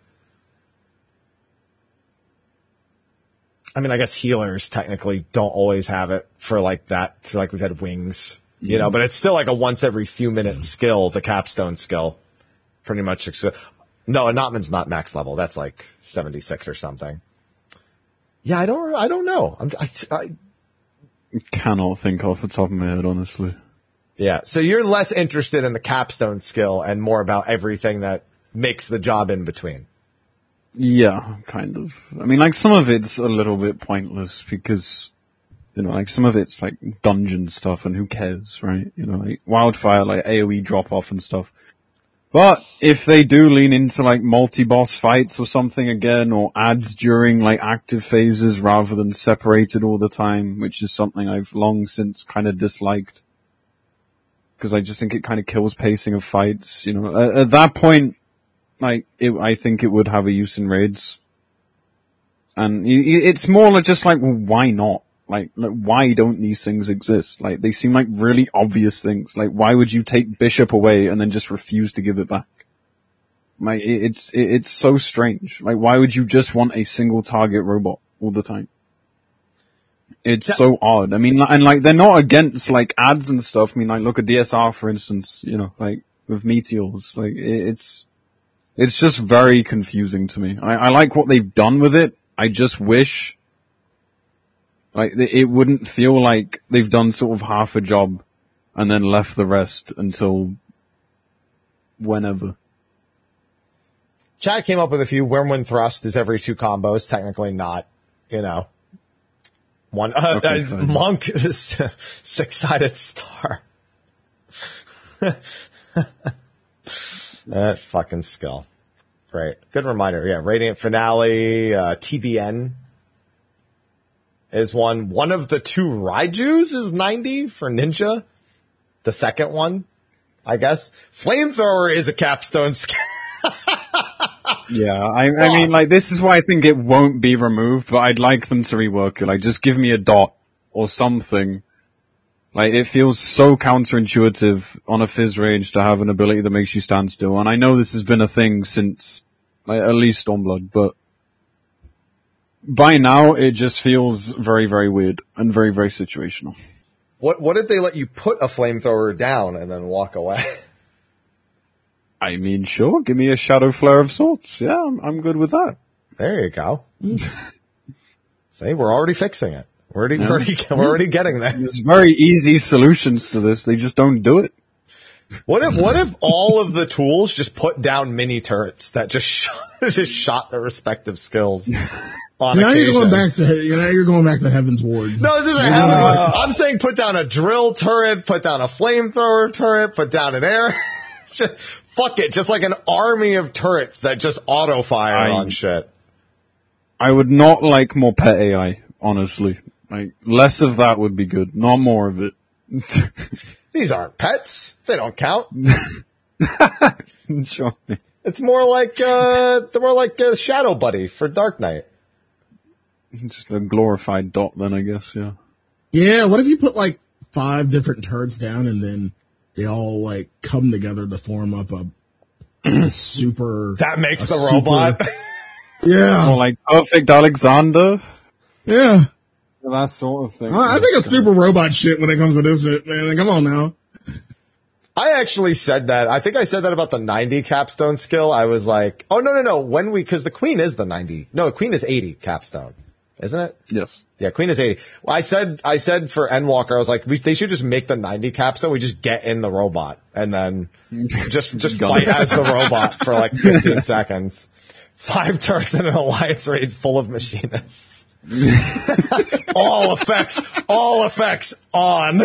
I mean, I guess healers technically don't always have it for like that. I feel like we've had wings, you know, but it's still like a once every few minutes skill, the capstone skill. Pretty much. No, Notman's not max level. That's like 76 or something. Yeah, I don't know. I cannot think off the top of my head, honestly. Yeah. So you're less interested in the capstone skill and more about everything that makes the job in between. Yeah, kind of. I mean, like, some of it's a little bit pointless because You know, like some of it's like dungeon stuff and who cares, right? You know, like Wildfire, like AoE drop off and stuff. But if they do lean into like multi-boss fights or something again, or ads during like active phases rather than separated all the time, which is something I've long since kind of disliked. Because I just think it kind of kills pacing of fights, you know. At that point, like, I think it would have a use in raids. And it's more like just like, well, why not? Like, why don't these things exist? Like, they seem like really obvious things. Like, why would you take Bishop away and then just refuse to give it back? Like, it's so strange. Like, why would you just want a single target robot all the time? It's so odd. I mean, and like, they're not against like ads and stuff. I mean, like, look at DSR, for instance, you know, like with meteors. Like, it's just very confusing to me. I like what they've done with it. I just wish, like, it wouldn't feel like they've done sort of half a job and then left the rest until whenever. Chad came up with a few. Wyrmwind Thrust is every 2 combos. Technically not, you know. One, Monk is 6-sided star. That fucking skill. Great. Good reminder. Yeah. Radiant Finale, TBN is one. One of the 2 Raijus is 90 for Ninja. The second one, I guess. Flamethrower is a capstone skill. Yeah, I mean, like, this is why I think it won't be removed, but I'd like them to rework it. Like, just give me a dot or something. Like, it feels so counterintuitive on a Fizz Rage to have an ability that makes you stand still. And I know this has been a thing since, like, at least Stormblood, but by now it just feels very, very weird and very, very situational. What if they let you put a flamethrower down and then walk away? I mean, sure, give me a Shadow Flare of sorts. Yeah, I'm good with that. There you go. See, we're already fixing it. We're already getting there. There's very easy solutions to this. They just don't do it. What if all of the tools just put down mini turrets that just shot their respective skills on now occasion? You're going back to Heaven's Ward. No, this isn't Heaven's Ward. I'm saying put down a drill turret, put down a flamethrower turret, put down an air. Fuck it, just like an army of turrets that just auto fire on shit. I would not like more pet AI, honestly. Like, less of that would be good, not more of it. These aren't pets. They don't count. Sure. It's more like a Shadow Buddy for Dark Knight. Just a glorified dot then, I guess, yeah. Yeah, what if you put like 5 different turrets down and then they all like come together to form up a super... That makes the robot. Yeah. Or like Perfect Alexander. Yeah. That sort of thing. I think a super robot shit when it comes to this shit, man. Come on now. I actually said that. I think I said that about the 90 capstone skill. I was like, oh, no. Because the Queen is the 90. No, Queen is 80 capstone. Isn't it? Yes. Yeah, Queen is 80. Well, I said for Endwalker, I was like, they should just make the 90 capstone. We just get in the robot and then just fight as the robot for like 15 seconds. 5 turrets in an alliance raid full of machinists. all effects on.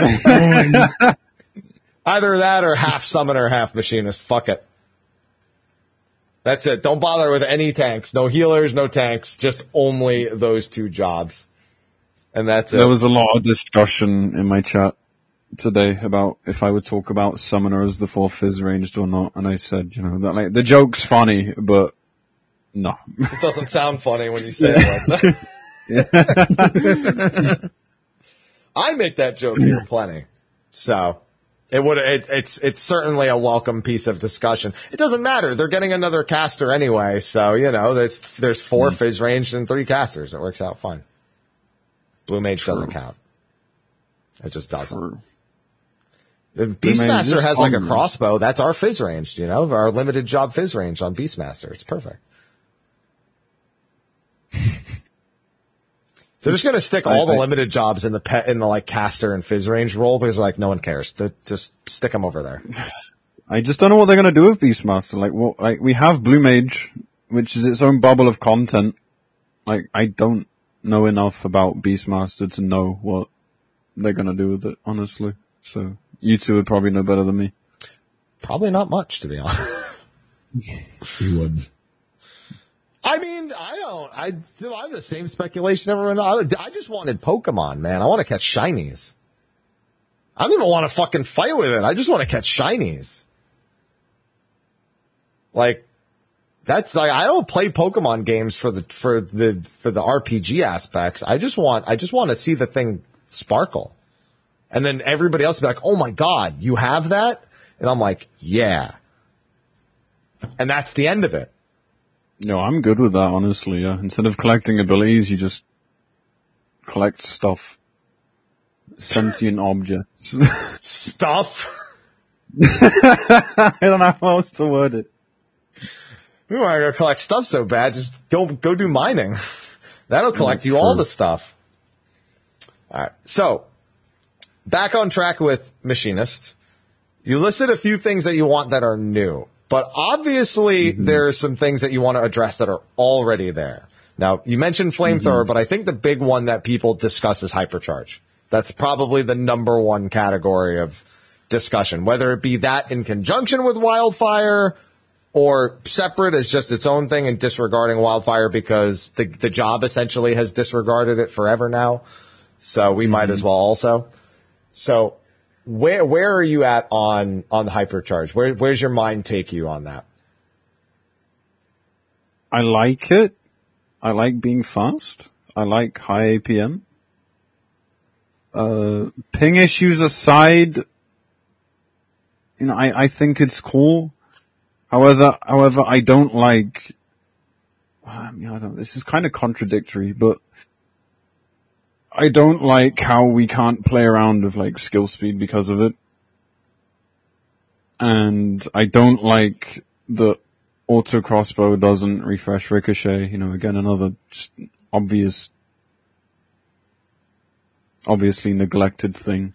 Either that or half summoner, half machinist. Fuck it. That's it. Don't bother with any tanks. No healers, no tanks. Just only those 2 jobs. And that's it. There was a lot of discussion in my chat today about if I would talk about Summoner as the 4th Fizz ranged or not. And I said, that like the joke's funny, but no. It doesn't sound funny when you say it like that. I make that joke here plenty. So it's certainly a welcome piece of discussion. It doesn't matter. They're getting another caster anyway. So, there's 4 Fizz ranged and 3 casters. It works out fine. Blue Mage doesn't count. It just doesn't. If Beastmaster has like a crossbow, that's our Fizz ranged, our limited job Fizz range on Beastmaster. It's perfect. They're just going to stick all the limited jobs in the like caster and Fizz range role because like no one cares. Just stick them over there. I just don't know what they're going to do with Beastmaster. Like we have Blue Mage, which is its own bubble of content. Like I don't know enough about Beastmaster to know what they're gonna do with it, honestly. So you two would probably know better than me. Probably not much, to be honest. He would. I mean, I have the same speculation everyone. I just wanted Pokemon, man. I want to catch shinies. I don't even want to fucking fight with it. I just want to catch shinies. Like, that's like, I don't play Pokemon games for the RPG aspects. I just want to see the thing sparkle. And then everybody else will be like, oh my God, you have that? And I'm like, yeah. And that's the end of it. No, I'm good with that, honestly, yeah. Instead of collecting abilities, you just collect stuff. Sentient objects. Stuff? I don't know how else to word it. We want to go collect stuff so bad, just go do mining. That'll collect you all the stuff. Alright, so, back on track with Machinist. You listed a few things that you want that are new. But obviously, there are some things that you want to address that are already there. Now, you mentioned Flamethrower, but I think the big one that people discuss is Hypercharge. That's probably the number one category of discussion, whether it be that in conjunction with Wildfire or separate as just its own thing and disregarding Wildfire because the job essentially has disregarded it forever now. So we might as well also. So where are you at on the Hypercharge? Where's your mind take you on that? I like it. I like being fast. I like high APM. Ping issues aside, you know, I think it's cool. However, I don't like, I mean, this is kind of contradictory, but I don't like how we can't play around with like skill speed because of it. And I don't like that auto crossbow doesn't refresh ricochet, you know, again, another just obviously neglected thing.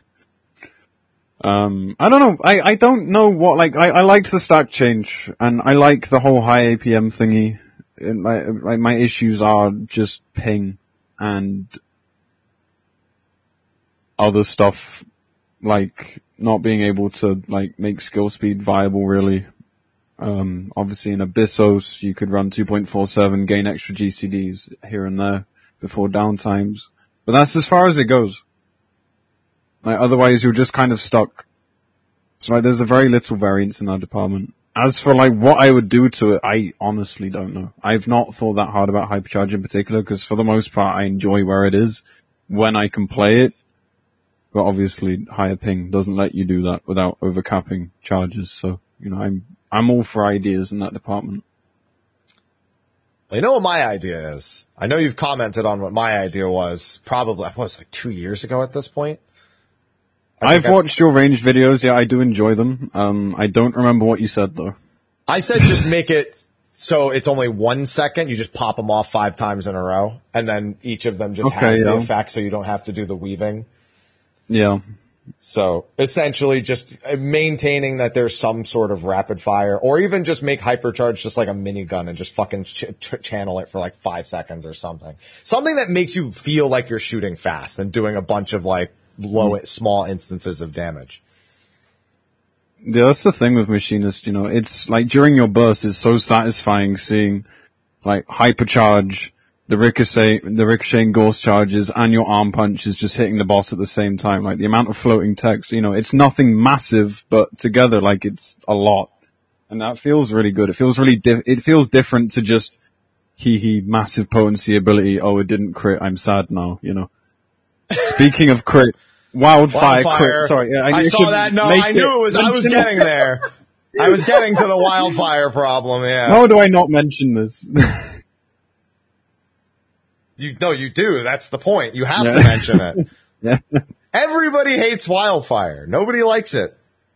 I don't know. I don't know what, like, I liked the stat change and I like the whole high APM thingy. My issues are just ping and other stuff, like not being able to like make skill speed viable really. Obviously in Abyssos you could run 2.47, gain extra GCDs here and there before downtimes. But that's as far as it goes. Like, otherwise you're just kind of stuck. So like, there's a very little variance in that department. As for like what I would do to it, I honestly don't know. I've not thought that hard about Hypercharge in particular because for the most part I enjoy where it is when I can play it. But obviously higher ping doesn't let you do that without overcapping charges. So, you know, I'm all for ideas in that department. Well, you know what my idea is? I know you've commented on what my idea was probably, what was it, like 2 years ago at this point? I've watched your range videos. Yeah, I do enjoy them. I don't remember what you said though. I said just make it so it's only 1 second. You just pop them off 5 times in a row. And then each of them just has the effect so you don't have to do the weaving. Yeah. So essentially just maintaining that there's some sort of rapid fire or even just make Hypercharge just like a minigun and just fucking channel it for like 5 seconds or something. Something that makes you feel like you're shooting fast and doing a bunch of like small instances of damage. Yeah, that's the thing with Machinist, you know, it's like during your burst it's so satisfying seeing like Hypercharge, the ricocheting ghost charges and your arm punches just hitting the boss at the same time. Like the amount of floating text, you know, it's nothing massive, but together like it's a lot. And that feels really good. It feels really it feels different to just massive potency ability. Oh, it didn't crit. I'm sad now, you know. Speaking of crit, Wildfire crit. Sorry, yeah, I saw that. No, I knew it was. I was getting there. I was getting to the Wildfire problem. Yeah. How do I not mention this? You do. That's the point. You have to mention it. Yeah. Everybody hates Wildfire. Nobody likes it.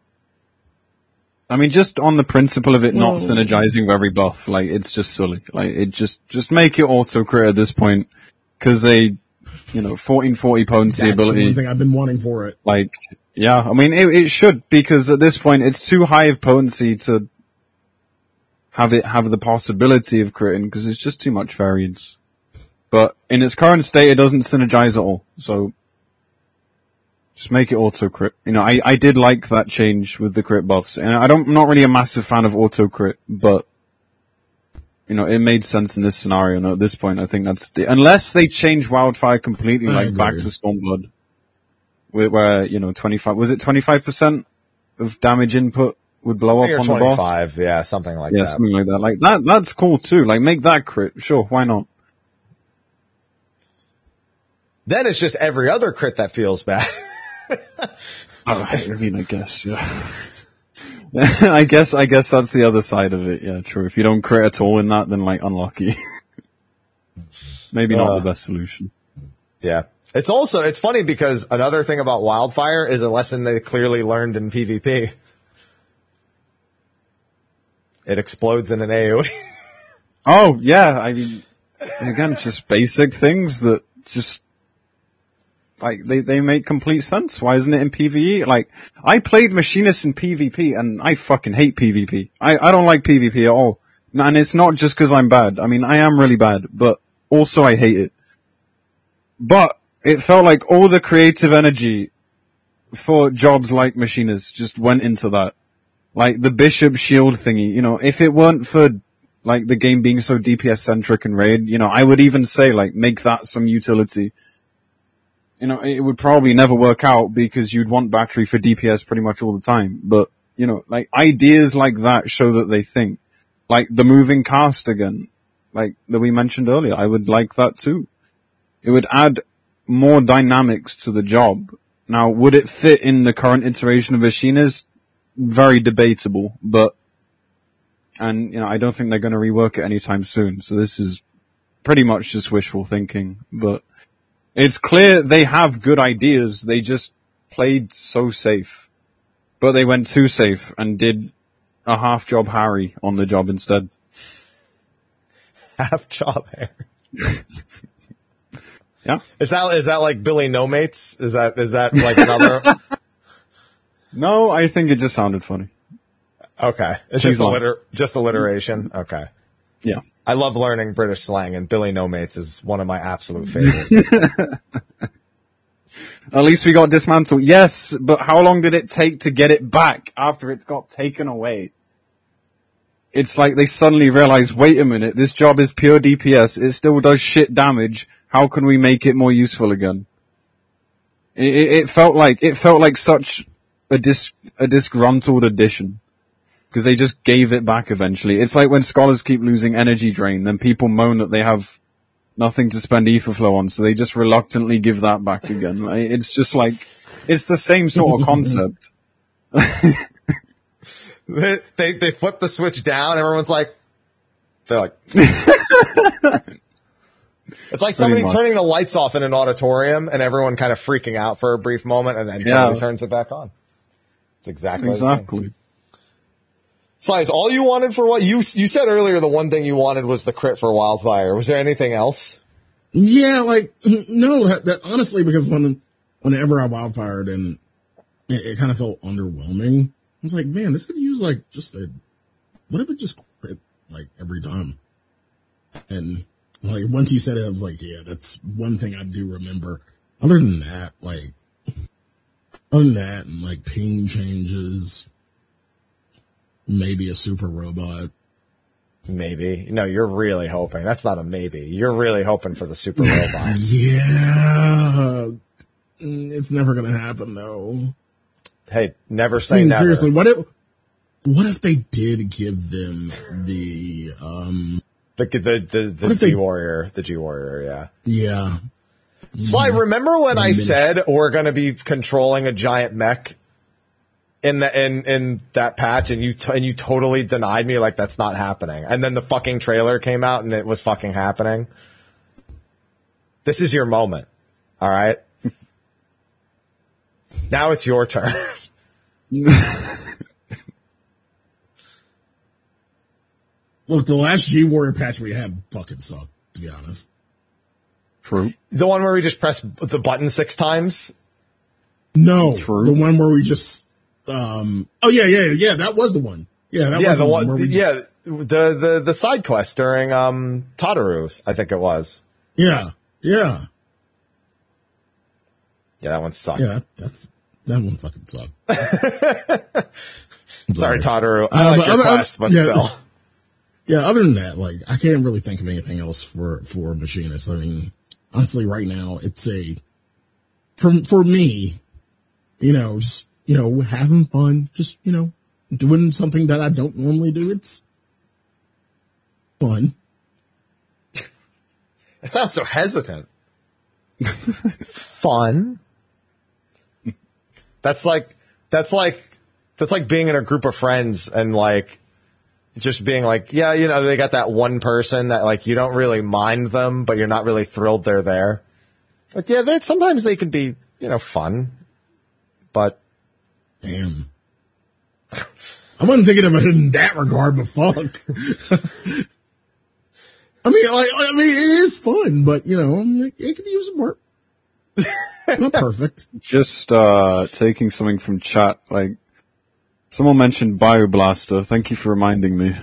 I mean, just on the principle of it not synergizing with every buff, like it's just silly. Like it just make it auto crit at this point because they. You know, 1440 potency ability. That's the one thing I've been wanting for it. Like, yeah, I mean, it should, because at this point it's too high of potency to have the possibility of critting, because it's just too much variance. But in its current state, it doesn't synergize at all. So just make it auto crit. You know, I did like that change with the crit buffs, and I'm not really a massive fan of auto crit, but you know, it made sense in this scenario. And at this point, I think unless they change Wildfire completely, like back to Stormblood, where, you know, 25% of damage input would blow up on the boss? 25, yeah, something like that. Yeah, something like that. Like that's cool too. Like make that crit. Sure, why not? Then it's just every other crit that feels bad. I mean, I guess, yeah. I guess that's the other side of it. Yeah, true. If you don't crit at all in that, then like unlucky. Maybe not the best solution. Yeah. It's funny because another thing about Wildfire is a lesson they clearly learned in PvP. It explodes in an AoE. Oh, yeah. I mean, again, just basic things that just, like, they make complete sense. Why isn't it in PvE? Like, I played Machinist in PvP and I fucking hate PvP. I don't like PvP at all. And it's not just because I'm bad. I mean, I am really bad, but also I hate it. But it felt like all the creative energy for jobs like Machinist just went into that. Like the Bishop Shield thingy, you know, if it weren't for like the game being so DPS centric and raid, you know, I would even say like make that some utility. You know, it would probably never work out because you'd want battery for DPS pretty much all the time. But, you know, like ideas like that show that they think. Like the moving cast again, like that we mentioned earlier, I would like that too. It would add more dynamics to the job. Now, would it fit in the current iteration of Machinist? Very debatable, and you know, I don't think they're going to rework it anytime soon. So this is pretty much just wishful thinking, but it's clear they have good ideas. They just played so safe, but they went too safe and did a half job Harry on the job instead. Half job Harry. Yeah. Is that like Billy No Mates? Is that like another? No, I think it just sounded funny. Okay. It's just alliteration. Okay. Yeah. I love learning British slang, and Billy No Mates is one of my absolute favorites. At least we got dismantled. Yes, but how long did it take to get it back after it got taken away? It's like they suddenly realized, wait a minute, this job is pure DPS. It still does shit damage. How can we make it more useful again? It felt like such a disgruntled addition. Because they just gave it back eventually. It's like when scholars keep losing energy drain, then people moan that they have nothing to spend ether flow on, so they just reluctantly give that back again. Like, it's just like, it's the same sort of concept. They flip the switch down, everyone's like, they're like, it's like somebody turning the lights off in an auditorium and everyone kind of freaking out for a brief moment and then somebody turns it back on. It's exactly the same. Size, all you wanted for what you said earlier, the one thing you wanted was the crit for Wildfire. Was there anything else? Yeah, like, no, that honestly, because whenever I Wildfired and it kind of felt underwhelming, I was like, man, this could use like what if it just crit like every time? And like, once you said it, I was like, yeah, that's one thing I do remember. Other than that, and like ping changes, maybe a super robot. Maybe. No, you're really hoping. That's not a maybe. You're really hoping for the super robot. Yeah. It's never going to happen, though. Hey, never say never. Seriously, what if they did give them the G-Warrior, yeah. Yeah. Sly, remember when I said we're going to be controlling a giant mech in that patch, and you totally denied me, like that's not happening. And then the fucking trailer came out and it was fucking happening. This is your moment. All right. Now it's your turn. Look, the last G-Warrior patch we had fucking sucked, to be honest. True. The one where we just press the button 6 times? No. True. The one where we just, yeah, that was the one. Yeah, that was the one. The side quest during, Tataru, I think it was. Yeah. Yeah. Yeah, that one sucked. Yeah. That one fucking sucked. Sorry, Todoro. I like your quest, but still. Yeah, other than that, like, I can't really think of anything else for Machinist. I mean, honestly, right now, it's for me, just, having fun, just, doing something that I don't normally do. It's fun. It sounds so hesitant. Fun? That's like being in a group of friends and like, just being like, yeah, they got that one person that like, you don't really mind them, but you're not really thrilled they're there. Like, yeah, sometimes they can be, fun, but. Damn. I wasn't thinking of it in that regard, but fuck. I mean, it is fun, but, it could use some work. Not perfect. Just, taking something from chat, like, someone mentioned Bioblaster. Thank you for reminding me.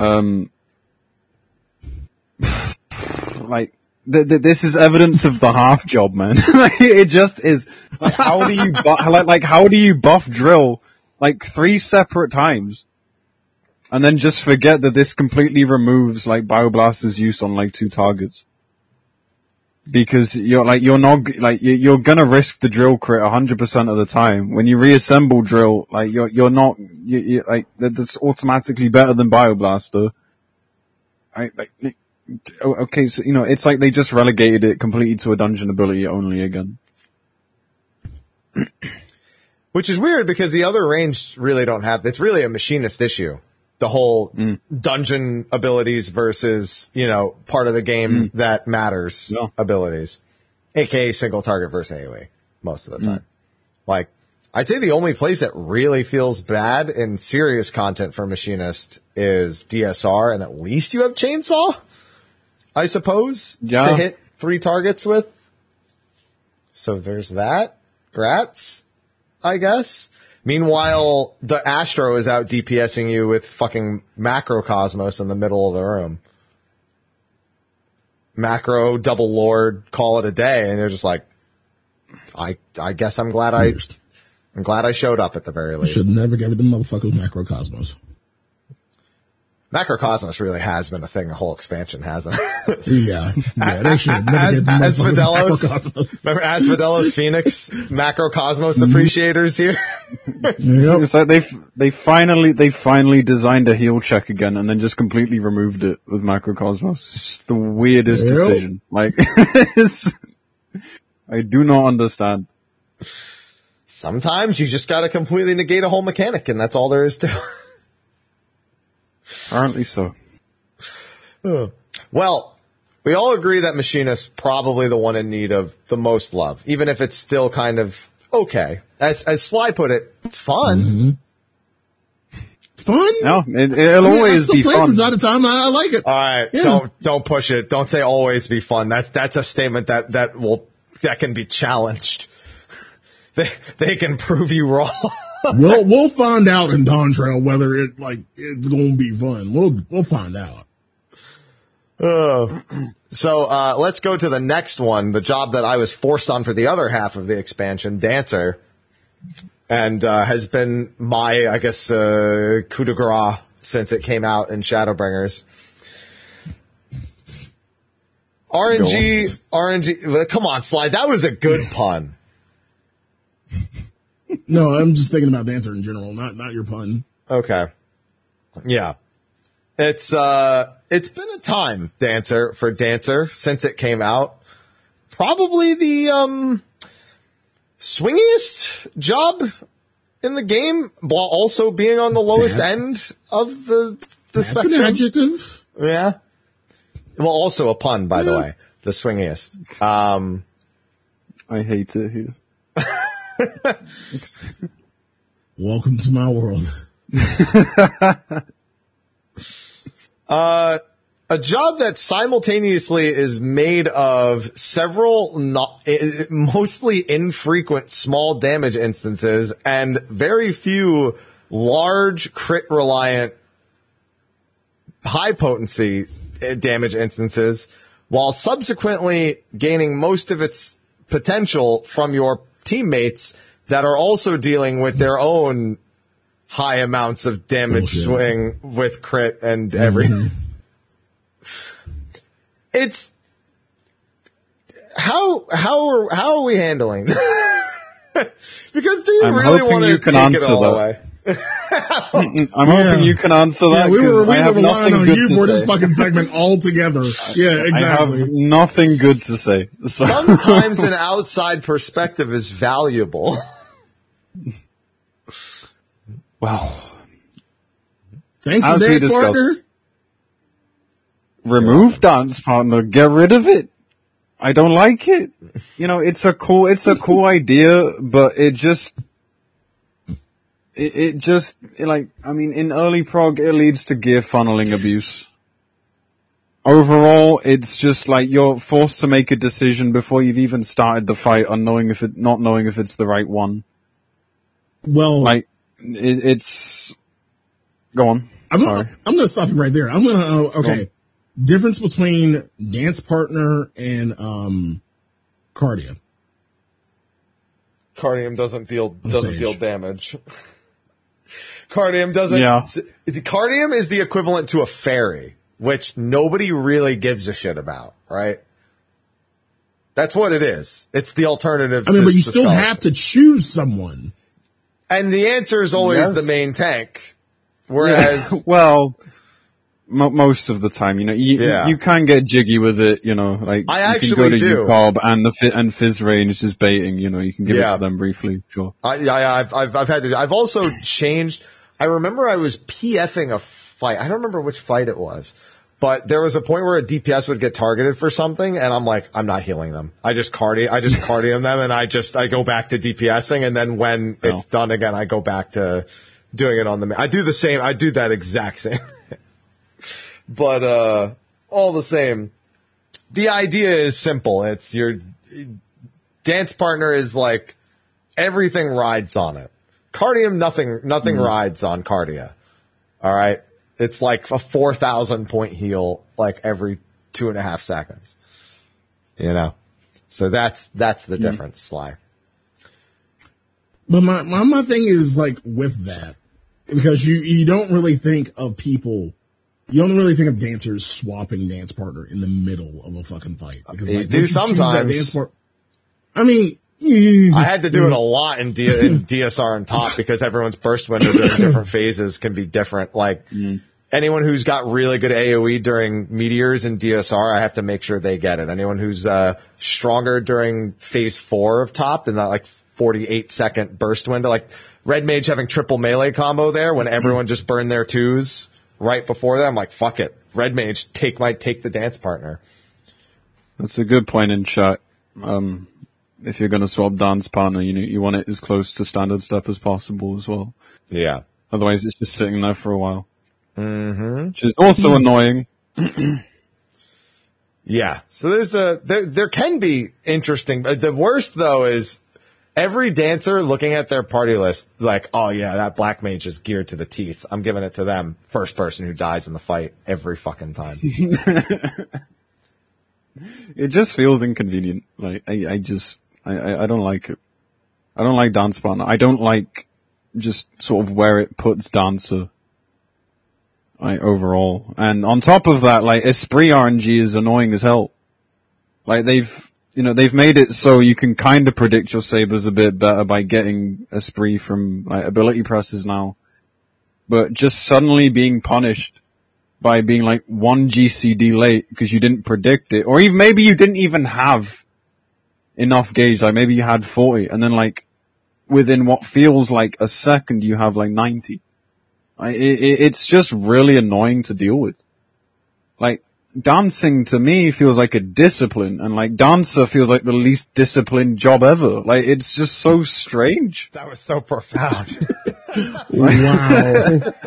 This is evidence of the half job, man. It just is. Like, how do you buff drill like 3 separate times, and then just forget that this completely removes like Bioblaster's use on like 2 targets? Because you're gonna risk the drill crit 100% of the time. When you reassemble drill, like you're not that's automatically better than Bioblaster. Okay, so it's like they just relegated it completely to a dungeon ability only again. Which is weird because the other range really don't have. It's really a Machinist issue. The whole dungeon abilities versus, part of the game that matters abilities. AKA single target versus AoE most of the time. Like, I'd say the only place that really feels bad in serious content for Machinist is DSR, and at least you have Chainsaw, I suppose, to hit 3 targets with. So there's that. Grats, I guess. Meanwhile, the Astro is out DPSing you with fucking Macrocosmos in the middle of the room. Macro, double Lord, call it a day, and they're just like, I guess I'm glad I showed up at the very least. Should never give it the motherfuckers Macrocosmos. Macrocosmos really has been a thing the whole expansion, hasn't it? Yeah, they should never give the motherfuckers Macrocosmos. Remember Asphodelos Phoenix, Macrocosmos appreciators here? Yep. It's like they finally designed a heal check again and then just completely removed it with Macrocosmos. It's just the weirdest decision. Like, I do not understand. Sometimes you just gotta completely negate a whole mechanic, and that's all there is to it. Apparently so. Well, we all agree that Machinist's probably the one in need of the most love, even if it's still kind of okay. As Sly put it, it's fun. Mm-hmm. It's fun. No, it'll always be fun. From time to time, I like it. All right, yeah. Don't push it. Don't say always be fun. That's a statement that can be challenged. They can prove you wrong. We'll find out in Dawn Trail whether it's going to be fun. We'll find out. So let's go to the next one, the job that I was forced on for the other half of the expansion, Dancer, and has been my, I guess, coup de grace since it came out in Shadowbringers. RNG. Come on, Slide. That was a good pun. No, I'm just thinking about Dancer in general, not your pun. Okay. Yeah. It's been a time, Dancer, since it came out. Probably the, swingiest job in the game, while also being on the lowest end of the spectrum. That's an adjective. Yeah. Well, also a pun, by the way. The swingiest. I hate it here. Welcome to my world. A job that simultaneously is made of several mostly infrequent small damage instances and very few large crit reliant high potency damage instances while subsequently gaining most of its potential from your teammates that are also dealing with their own high amounts of damage swing with crit and everything. It's how are we handling this? Because do you really want to take it all away? I'm hoping you can answer that. We were I have relying nothing on good you to for this say. fucking segment altogether. Yeah, exactly. I have nothing good to say. So. Sometimes an outside perspective is valuable. Well, thanks as for we that, discussed, partner. remove dance partner, get rid of it. I don't like it. You know, it's a cool idea, but it just, I mean, in early prog, it leads to gear funneling abuse. Overall, it's just like you're forced to make a decision before you've even started the fight on not knowing if it's the right one. Well, Like, it's, go on. I'm Sorry. going to stop you right there. I'm going to, okay. Difference between dance partner and, Cardia. Cardium doesn't deal damage. Cardium Cardium is the equivalent to a fairy, which nobody really gives a shit about, right? That's what it is. It's the alternative. I mean, but you still have to choose someone. And the answer is always the main tank. Whereas, well, most of the time, you know, you can get jiggy with it, you know, like I you actually can go to do. UCOB and Fizz range is baiting, you know, you can give it to them briefly, sure. I've also changed. I remember I was PFing a fight. I don't remember which fight it was, but there was a point where a DPS would get targeted for something, and I'm like, I'm not healing them. I just cardium them, and I go back to DPSing, and then when it's done again, I go back to doing it on the. I do the same. I do that exact same. But all the same, the idea is simple. It's your dance partner is like everything rides on it. Cardium, nothing rides on Cardia. All right. It's like a 4,000 point heal like every 2.5 seconds. You know? So that's the difference, Sly. But my thing is like with that, because you don't really think of people, you don't really think of dancers swapping dance partner in the middle of a fucking fight. Because You do sometimes. I mean, I had to do it a lot in DSR and top because everyone's burst window during different phases can be different. Like anyone who's got really good AoE during meteors in DSR, I have to make sure they get it. Anyone who's stronger during phase 4 of top in that like 48-second burst window, like Red Mage having triple melee combo there when everyone just burned their 2s right before that. I'm like, fuck it, Red Mage, take the dance partner. That's a good point in chat. If you're going to swap dance partner, you want it as close to standard stuff as possible as well. Yeah. Otherwise, it's just sitting there for a while. Which is also annoying. Yeah. So there can be interesting. The worst though is every dancer looking at their party list, like, oh yeah, that black mage is geared to the teeth. I'm giving it to them. First person who dies in the fight every fucking time. It just feels inconvenient. Like, I don't like it. I don't like dance partner. I don't like just sort of where it puts dancer. Like, overall. And on top of that, like, Esprit RNG is annoying as hell. Like, they've made it so you can kind of predict your sabers a bit better by getting Esprit from, like, ability presses now. But just suddenly being punished by being like 1 GCD late because you didn't predict it, or even maybe you didn't even have enough gauge, like maybe you had 40, and then like within what feels like a second you have like 90. It's just really annoying to deal with. Like, dancing to me feels like a discipline, and like dancer feels like the least disciplined job ever. Like, it's just so strange. That was so profound. wow.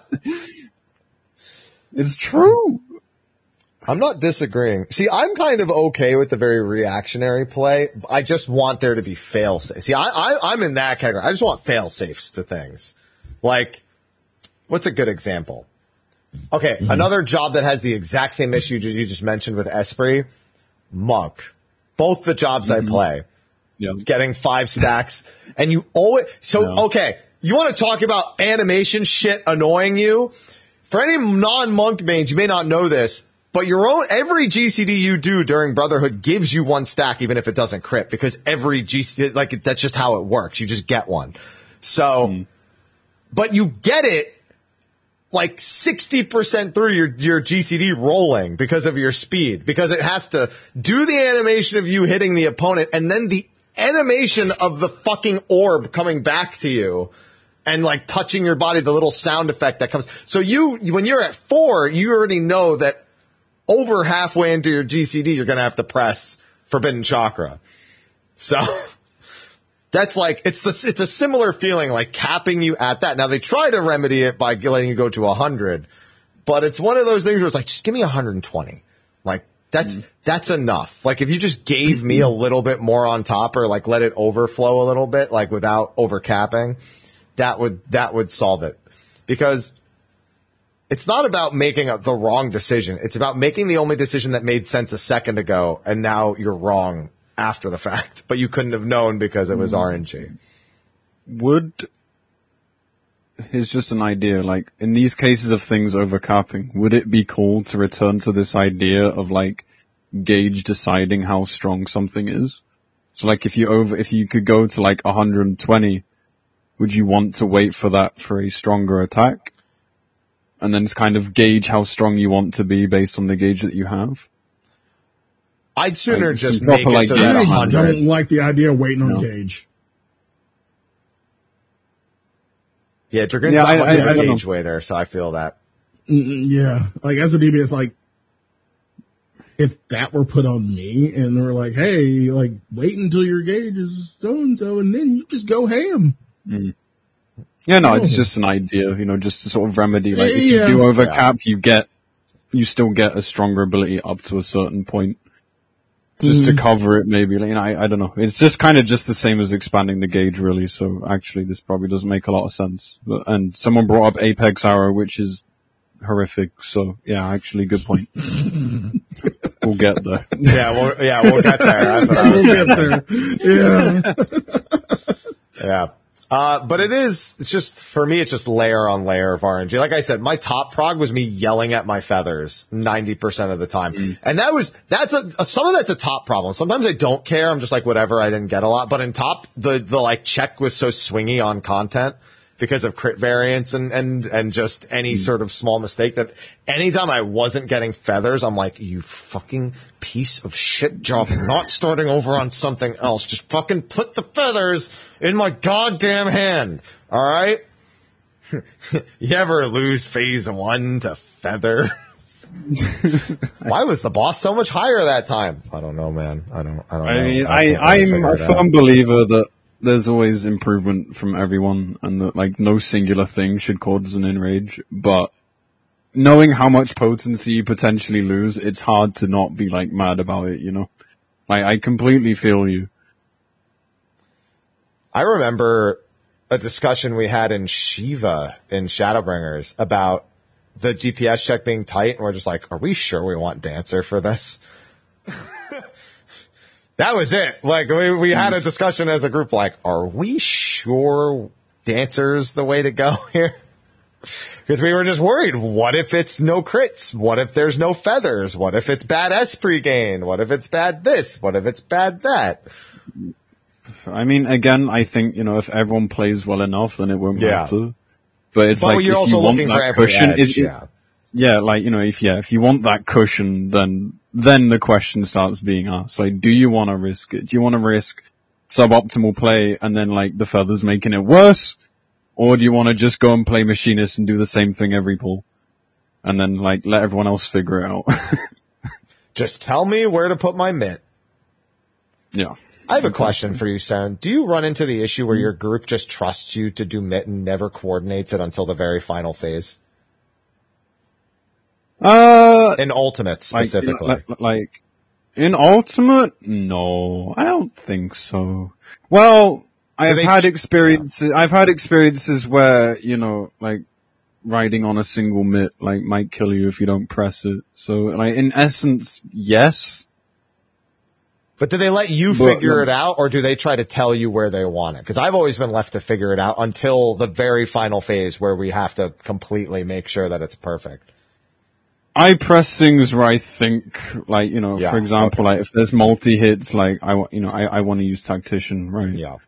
It's true. I'm not disagreeing. See, I'm kind of okay with the very reactionary play. I just want there to be fail safes. See, I'm in that category. I just want fail safes to things. Like, what's a good example? Okay, another job that has the exact same issue that you just mentioned with Esprit, Monk. Both the jobs I play. Yeah. Getting 5 stacks. And you always... Okay, you want to talk about animation shit annoying you? For any non-Monk mains, you may not know this, but every GCD you do during Brotherhood gives you 1 stack, even if it doesn't crit, because every GCD, like, that's just how it works. You just get 1. So, but you get it like 60% through your GCD rolling because of your speed, because it has to do the animation of you hitting the opponent and then the animation of the fucking orb coming back to you and like touching your body, the little sound effect that comes. So when you're at 4, you already know that over halfway into your GCD, you're going to have to press Forbidden Chakra. So that's like, it's a similar feeling, like capping you at that. Now they try to remedy it by letting you go to 100, but it's one of those things where it's like, just give me 120. Like that's enough. Like if you just gave me a little bit more on top, or like let it overflow a little bit, like without over capping, that would solve it. Because it's not about making the wrong decision. It's about making the only decision that made sense a second ago, and now you're wrong after the fact, but you couldn't have known because it was RNG. Here's just an idea, like, in these cases of things overcapping, would it be cool to return to this idea of, like, Gage deciding how strong something is? So, like, if you could go to, like, 120, would you want to wait for that for a stronger attack? And then it's kind of gauge how strong you want to be based on the gauge that you have? I'd sooner Like, just some make proper, it so like, that I 100. don't like the idea of waiting on Gage. Yeah, Dragoon's Yeah, not much of a don't gauge know. waiter, so I feel that. Yeah, like as a DB, it's like if that were put on me and they're like, "Hey, like wait until your gauge is so and so, and then you just go ham." Yeah, no, it's just an idea, just to sort of remedy, like, if you Yeah. do overcap, you still get a stronger ability up to a certain point. Just to cover it, maybe. Like, I don't know. It's just kind of just the same as expanding the gauge, really. So actually, this probably doesn't make a lot of sense. And someone brought up Apex Arrow, which is horrific. So yeah, actually, good point. We'll get there. We'll get there. That's what I was We'll get there. Yeah. Yeah. But it's just, for me, it's just layer on layer of RNG. Like I said, my top prog was me yelling at my feathers 90% of the time. And some of that's a top problem. Sometimes I don't care. I'm just like, whatever, I didn't get a lot. But in top, the like check was so swingy on content because of crit variance and just any sort of small mistake that anytime I wasn't getting feathers, I'm like, you fucking piece of shit job, not starting over on something else. Just fucking put the feathers in my goddamn hand. All right. You ever lose phase 1 to feathers? Why was the boss so much higher that time? I don't know, man. I don't know. I mean, I'm I'm a firm believer that there's always improvement from everyone, and that, like, no singular thing should cause an enrage, but knowing how much potency you potentially lose, it's hard to not be, like, mad about it, Like, I completely feel you. I remember a discussion we had in Shiva in Shadowbringers about the GPS check being tight, and we're just like, are we sure we want Dancer for this? That was it. Like, we had a discussion as a group, like, are we sure Dancer's the way to go here? Because we were just worried. What if it's no crits? What if there's no feathers? What if it's bad Esprit gain? What if it's bad this? What if it's bad that? I mean, again, I think, if everyone plays well enough, then it won't matter. But it's like, you're if also you want looking for that every cushion, edge, yeah, like, if you want that cushion, then the question starts being asked. Like, do you want to risk it? Do you want to risk suboptimal play and then, like, the feathers making it worse? Or do you want to just go and play Machinist and do the same thing every pull? And then, like, let everyone else figure it out. Just tell me where to put my mitt. Yeah. I have a question for you, Saren. Do you run into the issue where your group just trusts you to do mitt and never coordinates it until the very final phase? In Ultimate, specifically. Like, in Ultimate? No, I don't think so. Well, I've had experiences where, like, riding on a single mitt, like, might kill you if you don't press it. So, like, in essence, yes. But do they let you figure it out, or do they try to tell you where they want it? Because I've always been left to figure it out until the very final phase where we have to completely make sure that it's perfect. I press things where I think, like, you know, for example, like, if there's multi-hits, like, I want to use Tactician, right? Yeah.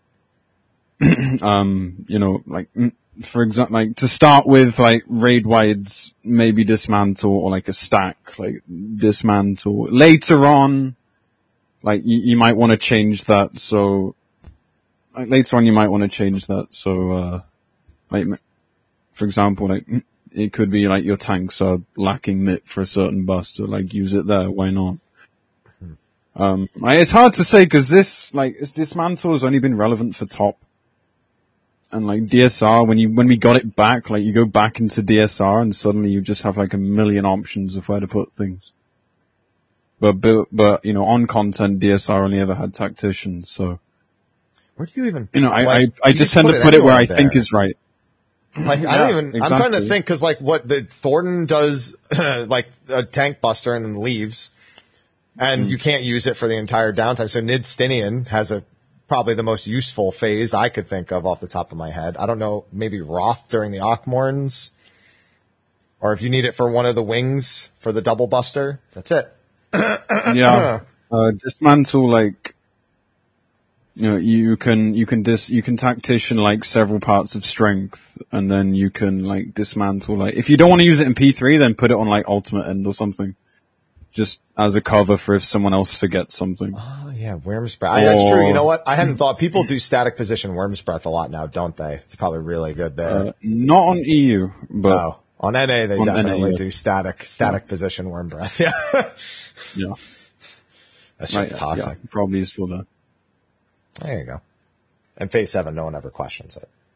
You know, like, for example, like, to start with, like, raid wides, maybe dismantle, or like a stack, like, dismantle. Later on, like, you might want to change that, so, like, later on you might want to change that, so, like, for example, like, it could be like your tanks are lacking mitt for a certain bust, so, like, use it there, why not? Like, it's hard to say, cause this dismantle has only been relevant for top. And like DSR, when we got it back, like, you go back into DSR and suddenly you just have like a million options of where to put things. But, you know, on content, DSR only ever had Tacticians, so. Where do you even? You know, I just tend to put it where I think is right. Like, I don't even, exactly. I'm trying to think, cause like what the Thornton does, like a tank buster and then leaves, and you can't use it for the entire downtime. So Nidstinian has probably the most useful phase I could think of off the top of my head. I don't know, maybe Roth during the Ockmorns, or if you need it for one of the wings for the double buster, that's it. Yeah. Dismantle, like, you know, you can tactician like several parts of strength, and then you can like dismantle, like, if you don't want to use it in P3, then put it on like ultimate end or something. Just as a cover for if someone else forgets something. Oh yeah, Worm's Breath. That's true. You know what? I hadn't thought. People do static position Worm's Breath a lot now, don't they? It's probably really good there. Not on EU, but on NA they definitely do static position Worm Breath. Yeah. Yeah. That's just toxic. Yeah, probably useful there. There you go. And Phase 7, no one ever questions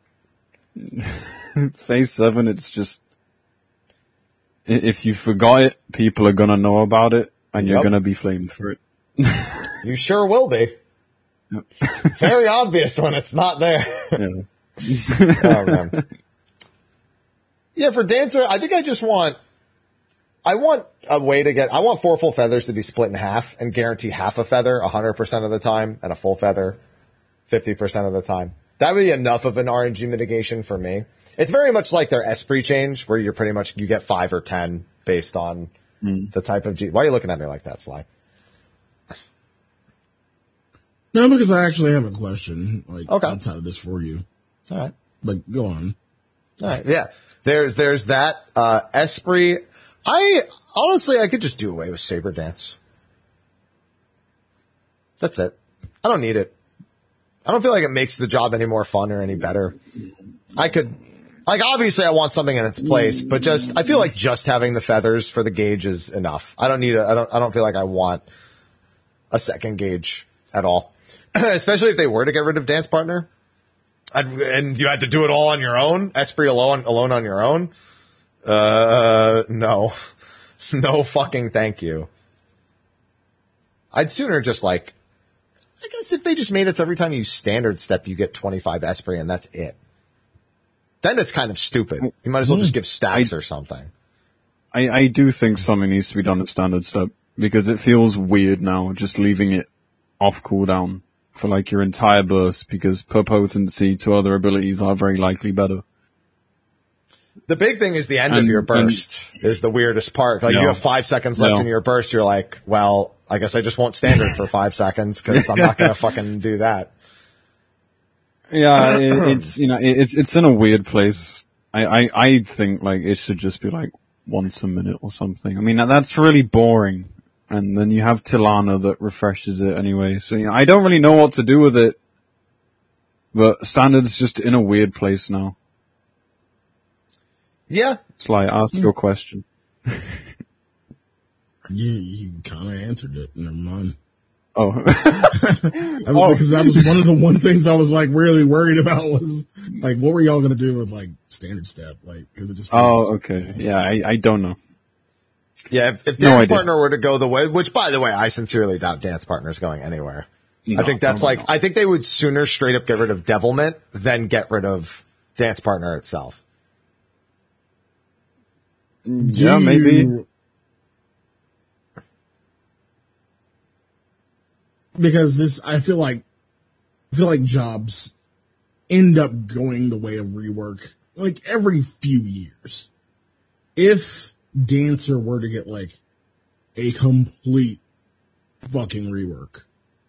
it. Phase 7, it's just, if you forgot it, people are gonna know about it, and you're gonna be flamed for it. You sure will be. Yep. Very obvious when it's not there. Yeah. Oh, man. Yeah, for Dancer, I think I want a way to I want 4 full feathers to be split in half and guarantee half a feather 100% of the time and a full feather 50% of the time. That would be enough of an RNG mitigation for me. It's very much like their Esprit change, where you get 5 or 10 based on the type of Why are you looking at me like that, Sly? No, because I actually have a question, like, okay, outside of this for you. All right. But go on. All right, yeah. There's that, Esprit. Honestly, I could just do away with Saber Dance. That's it. I don't need it. I don't feel like it makes the job any more fun or any better. Obviously I want something in its place, but I feel like just having the feathers for the gauge is enough. I don't feel like I want a second gauge at all. Especially if they were to get rid of Dance Partner. And you had to do it all on your own? Esprit alone on your own? No. No fucking thank you. I'd sooner just I guess if they just made it so every time you standard step, you get 25 Esprit and that's it. Then it's kind of stupid. You might as well just give stacks or something. I do think something needs to be done at standard step, because it feels weird now just leaving it off cooldown for like your entire burst, because per potency to other abilities are very likely better. The big thing is the end of your burst is the weirdest part. Like, you have 5 seconds left in your burst. You're like, well, I guess I just won't standard for 5 seconds because I'm not going to fucking do that. Yeah, it's in a weird place. I think like it should just be like once a minute or something. I mean, that's really boring. And then you have Tilana that refreshes it anyway. So, I don't really know what to do with it. But standard's just in a weird place now. Yeah. Sly, ask your question. You kind of answered it. Never mind. Oh. Because that was one things I was like really worried about was like, what were y'all going to do with like standard step? Like, cause it just feels, okay. Yeah, I don't know. Yeah, if Dance Partner were to go the way, which by the way, I sincerely doubt Dance Partner's going anywhere. No, I think I think they would sooner straight up get rid of Devilment than get rid of Dance Partner itself. Yeah, maybe. Because I feel like jobs end up going the way of rework like every few years. If Dancer were to get like a complete fucking rework,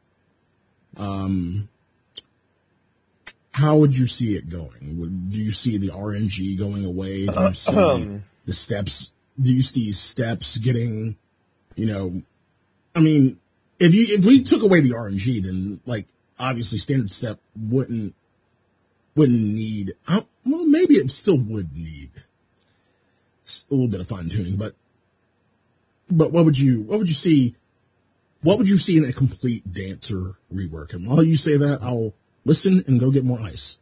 how would you see it going? Do you see the RNG going away? Do you see the steps? Do you see steps getting, I mean, if we took away the RNG, then like obviously standard step wouldn't need. Well, maybe it still would need a little bit of fine tuning, but what would you see? What would you see in a complete Dancer rework? And while you say that, I'll listen and go get more ice.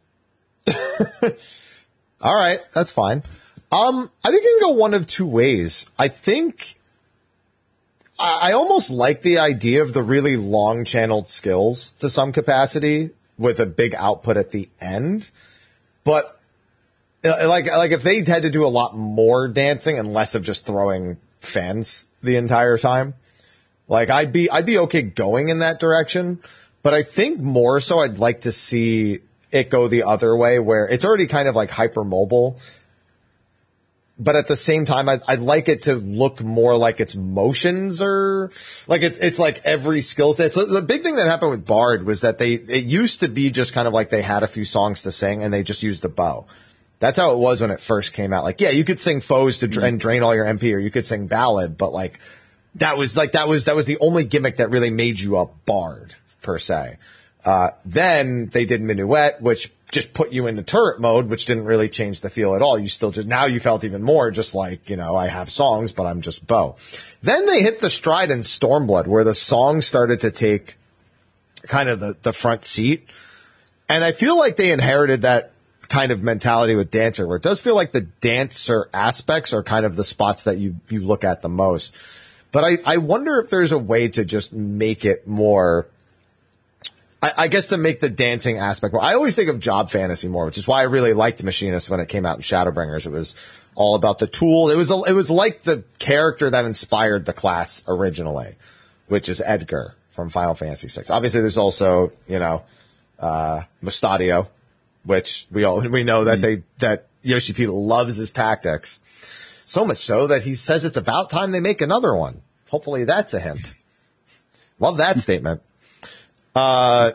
All right, that's fine. I think you can go one of two ways. I think I almost like the idea of the really long channeled skills to some capacity with a big output at the end. But like if they had to do a lot more dancing and less of just throwing fans the entire time, like I'd be okay going in that direction. But I think more so I'd like to see it go the other way where it's already kind of like hypermobile. But at the same time, I'd like it to look more like its motions are like it's like every skill set. So the big thing that happened with Bard was that it used to be just kind of like they had a few songs to sing and they just used the bow. That's how it was when it first came out. Like, yeah, you could sing Foes to and drain all your MP, or you could sing Ballad, but like that was the only gimmick that really made you a bard per se. Then they did Minuet, which just put you into turret mode, which didn't really change the feel at all. You still now you felt even more just like, I have songs, but I'm just bow. Then they hit the stride in Stormblood where the songs started to take kind of the front seat. And I feel like they inherited that kind of mentality with Dancer, where it does feel like the dancer aspects are kind of the spots that you look at the most. But I wonder if there's a way to just make it more, I guess to make the dancing aspect more. I always think of Job Fantasy more, which is why I really liked Machinist when it came out in Shadowbringers. It was all about the tool. It was like the character that inspired the class originally, which is Edgar from Final Fantasy VI. Obviously, there's also, Mustadio, which we know that that Yoshi P loves his tactics. So much so that he says it's about time they make another one. Hopefully that's a hint. Love that statement. But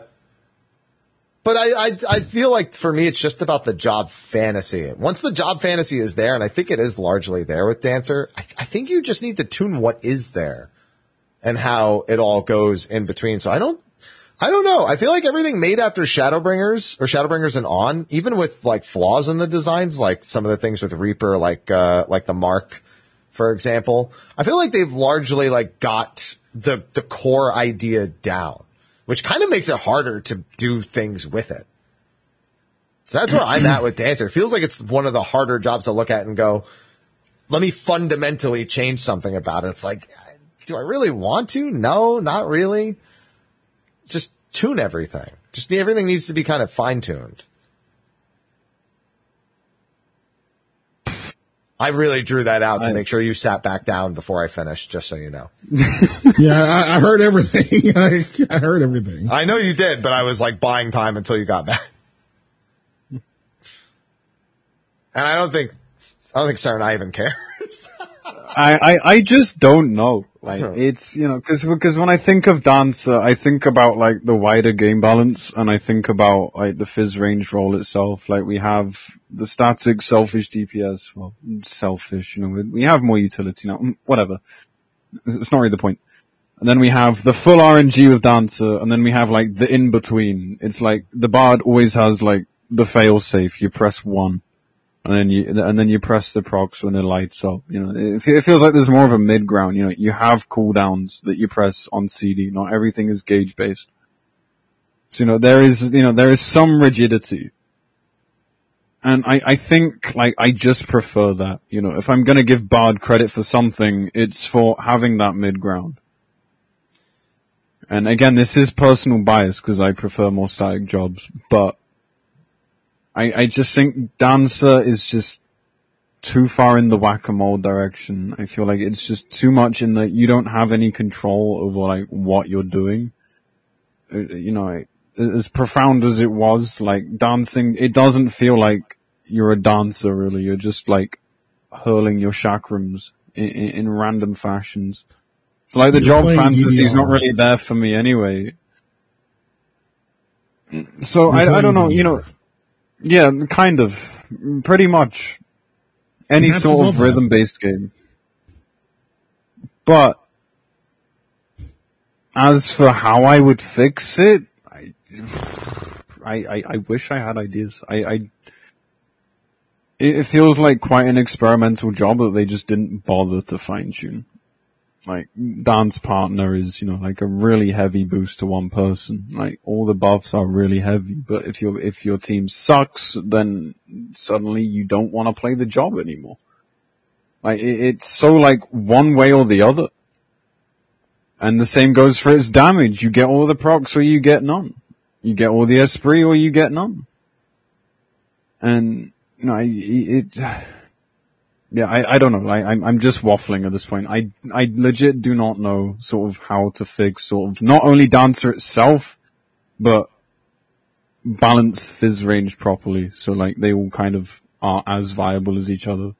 I feel like for me, it's just about the job fantasy. Once the job fantasy is there, and I think it is largely there with Dancer, I think you just need to tune what is there and how it all goes in between. So I don't know. I feel like everything made after Shadowbringers or Shadowbringers and on, even with like flaws in the designs, like some of the things with Reaper, like the Mark, for example, I feel like they've largely like got the core idea down, which kind of makes it harder to do things with it. So that's where I'm at with Dancer. It feels like it's one of the harder jobs to look at and go, let me fundamentally change something about it. It's like, do I really want to? No, not really. Just tune everything. Everything needs to be kind of fine-tuned. I really drew that out to make sure you sat back down before I finished, just so you know. Yeah, I heard everything. I heard everything. I know you did, but I was like buying time until you got back. And I don't think Sarah and I even cares. I just don't know. Like, it's, because when I think of Dancer, I think about like the wider game balance, and I think about like the Fizz range role itself. Like, we have the static selfish DPS. Well, selfish, we have more utility now. Whatever. It's not really the point. And then we have the full RNG with Dancer, and then we have like the in-between. It's like the Bard always has like the fail-safe. You press 1. And then you press the procs when it lights up. It feels like there's more of a mid ground. You have cooldowns that you press on CD. Not everything is gauge based. So, there is some rigidity. And I think, like, I just prefer that. If I'm gonna give Bard credit for something, it's for having that mid ground. And again, this is personal bias because I prefer more static jobs, but I just think Dancer is just, too far in the whack-a-mole direction. I feel like it's just too much in that you don't have any control over like what you're doing. You know, as profound as it was, like dancing, it doesn't feel like you're a dancer really. You're just like hurling your chakrams in random fashions. It's like the job fantasy is not really there for me anyway. So I don't know, you know, yeah, kind of, pretty much any sort of rhythm-based game. But as for how I would fix it, I wish I had ideas. It feels like quite an experimental job that they just didn't bother to fine-tune. Like, dance partner is, you know, like a really heavy boost to one person. Like, all the buffs are really heavy, but if your team sucks, then suddenly you don't want to play the job anymore. Like, it's so like one way or the other. And the same goes for its damage. You get all the procs or you get none. You get all the esprit or you get none. And, you know, I don't know. I'm just waffling at this point. I legit do not know sort of how to fix sort of not only Dancer itself, but balance Fizz range properly. So like they all kind of are as viable as each other.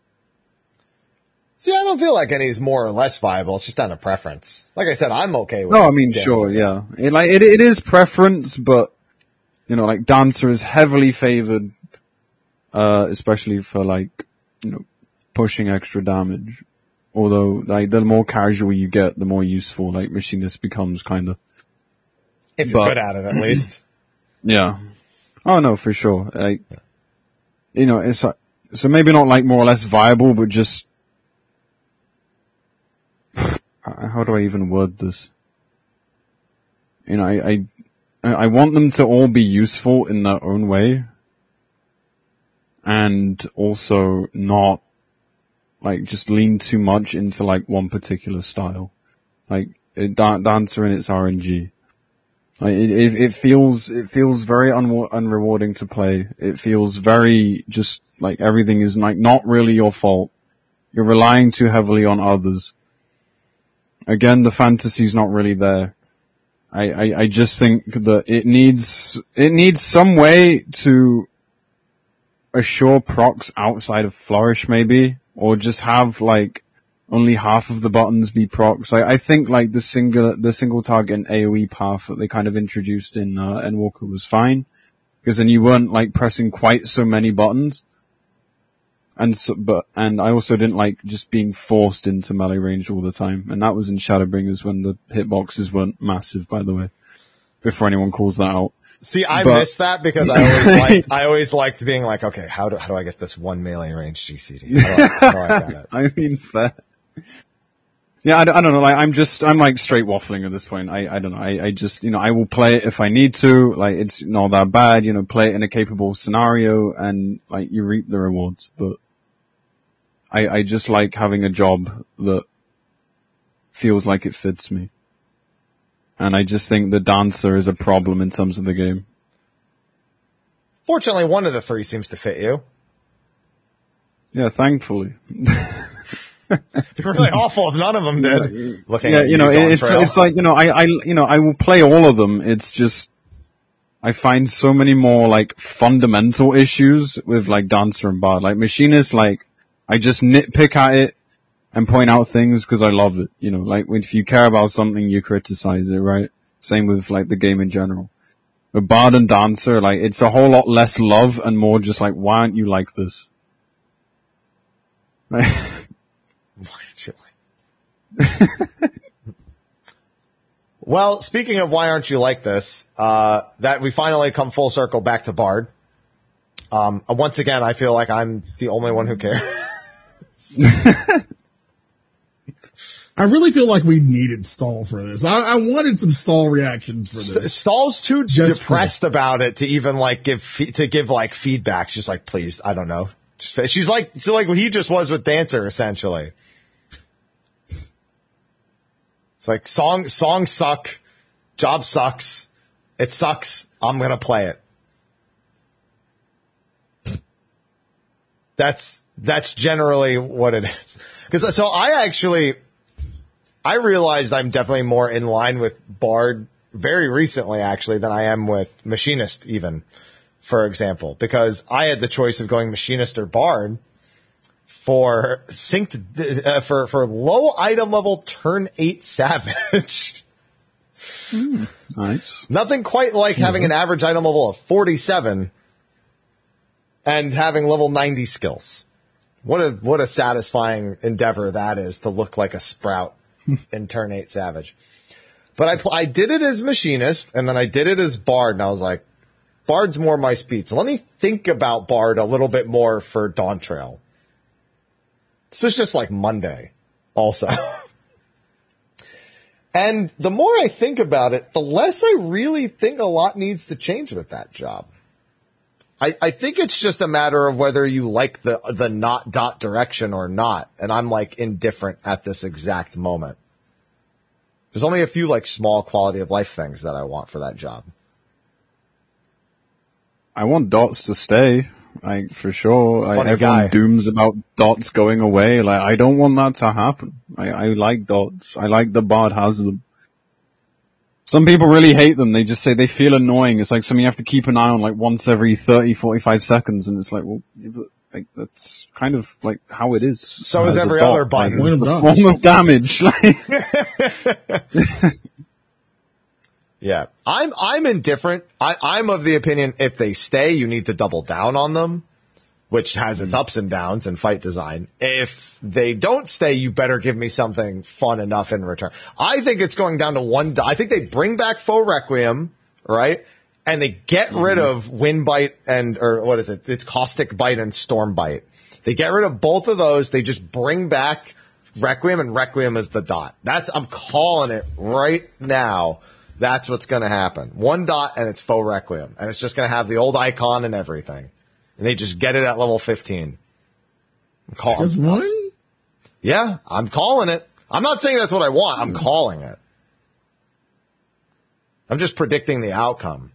See, I don't feel like any's more or less viable. It's just on a preference. Like I said, I'm okay with it. No, I mean, sure, yeah. It is preference, but, you know, like Dancer is heavily favored, especially for like, you know, pushing extra damage. Although, like, the more casual you get, the more useful, like, Machinist becomes kind of. If you're good at it, at least. Yeah. Oh, no, for sure. Like, you know, it's like, so maybe not like more or less viable, but just, how do I even word this? You know, I want them to all be useful in their own way. And also not, like, just lean too much into, like, one particular style. Like, Dancer in its RNG. Like, it feels very unrewarding to play. It feels very just, like, everything is, like, not really your fault. You're relying too heavily on others. Again, the fantasy's not really there. I just think that it needs some way to assure procs outside of Flourish maybe, or just have like only half of the buttons be procs. I think like the single target and AoE path that they kind of introduced in Endwalker was fine, because then you weren't like pressing quite so many buttons. And I also didn't like just being forced into melee range all the time. And that was in Shadowbringers when the hitboxes weren't massive, by the way. Before anyone calls that out. See, I missed that because I always liked being like, okay, how do I get this one melee range GCD? How do I get it? I mean, fair. Yeah, I don't know, like, I'm like straight waffling at this point. I don't know, I just, you know, I will play it if I need to, like, it's not that bad, you know, play it in a capable scenario and, like, you reap the rewards, but I just like having a job that feels like it fits me. And I just think the Dancer is a problem in terms of the game. Fortunately, one of the three seems to fit you. Yeah, thankfully. It's really awful if none of them did. Looking yeah, at you know, it's like, you know, I will play all of them. It's just, I find so many more, like, fundamental issues with, like, Dancer and Bard. Like, Machinist, like, I just nitpick at it and point out things because I love it. You know, like, if you care about something, you criticize it, right? Same with, like, the game in general. But Bard and Dancer, like, it's a whole lot less love and more just like, why aren't you like this? Why aren't you like this? Well, speaking of why aren't you like this, that we finally come full circle back to Bard. Once again, I feel like I'm the only one who cares. I really feel like we needed Stall for this. I wanted some Stall reactions for this. Stall's too depressed about it to even like give feedback. She's like, please, I don't know. She's like what he just was with Dancer, essentially. It's like songs suck, job sucks, it sucks. I'm gonna play it. That's generally what it is. Because so I realized I'm definitely more in line with Bard very recently, actually, than I am with Machinist, even, for example, because I had the choice of going Machinist or Bard for synced for low item level turn 8 Savage. Nice. Nothing quite like having an average item level of 47 and having level 90 skills. What a satisfying endeavor that is, to look like a Sprout in turn 8 Savage. But I did it as Machinist, and then I did it as Bard, and I was like, Bard's more my speed. So let me think about Bard a little bit more for Dawntrail. This was just like Monday also. And the more I think about it, the less I really think a lot needs to change with that job. I think it's just a matter of whether you like the not dot direction or not. And I'm like indifferent at this exact moment. There's only a few like small quality of life things that I want for that job. I want dots to stay, like, for sure. Funny Everyone guy. dooms about dots going away. Like, I don't want that to happen. I like dots. I like the Bard has them. Some people really hate them. They just say they feel annoying. It's like something you have to keep an eye on like once every 30, 45 seconds. And it's like, well, yeah, but, like, that's kind of like how it is. So is as a every dot. other button. Point of It's a dots. form of damage. Yeah. I'm indifferent. I'm of the opinion if they stay, you need to double down on them, which has its ups and downs in fight design. If they don't stay, you better give me something fun enough in return. I think it's going down to one. I think they bring back Faux Requiem, right? And they get rid of Wind Bite or what is it? It's Caustic Bite and Storm Bite. They get rid of both of those. They just bring back Requiem, and Requiem is the dot. I'm calling it right now. That's what's going to happen. One dot and it's Faux Requiem. And it's just going to have the old icon and everything. And they just get it at level 15. Just one? Yeah, I'm calling it. I'm not saying that's what I want. I'm calling it. I'm just predicting the outcome.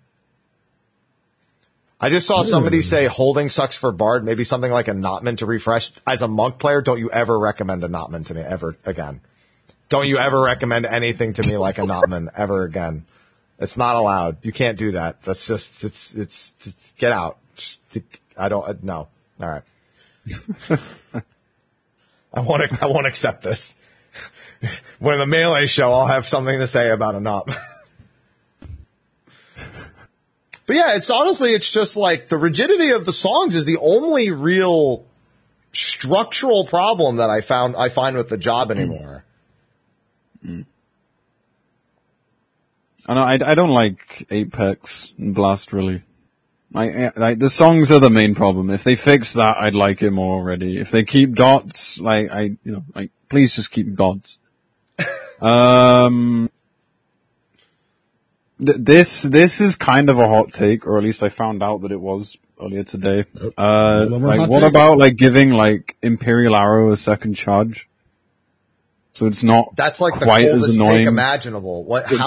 I just saw somebody say holding sucks for Bard, maybe something like a Notman to refresh. As a monk player, don't you ever recommend a Notman to me ever again. Don't you ever recommend anything to me like a Notman ever again. It's not allowed. You can't do that. That's just, it's get out. No. All right. I won't accept this. When the Melee show, I'll have something to say about a Notman. But yeah, it's just like the rigidity of the songs is the only real structural problem that I find with the job anymore. I don't like Apex and Blast really. Like the songs are the main problem. If they fix that, I'd like it more already. If they keep dots, please just keep dots. This is kind of a hot take, or at least I found out that it was earlier today. What about like giving like Imperial Arrow a second charge? So it's not that's like the quite coldest as annoying take imaginable.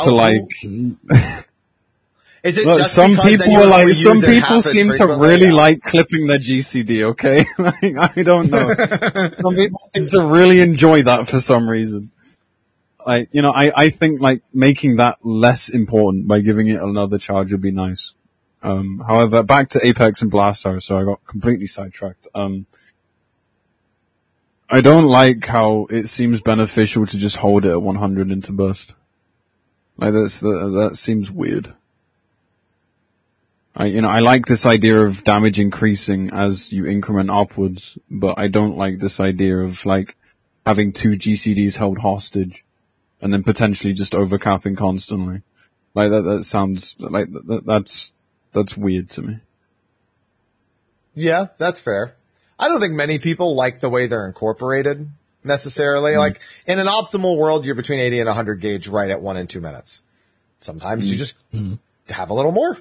Is it look, just some because people then you only some use it half people as seem to frequently? really like clipping their GCD, okay? I don't know. Some people seem to really enjoy that for some reason. I think like making that less important by giving it another charge would be nice. However, back to Apex and Blaster, so I got completely sidetracked. I don't like how it seems beneficial to just hold it at 100 into burst. Like that seems weird. I like this idea of damage increasing as you increment upwards, but I don't like this idea of like having two GCDs held hostage and then potentially just overcapping constantly. Like that sounds like that's weird to me. Yeah, that's fair. I don't think many people like the way they're incorporated necessarily. Like in an optimal world, you're between 80 and 100 gauge right at 1 and 2 minutes. Sometimes you just have a little more.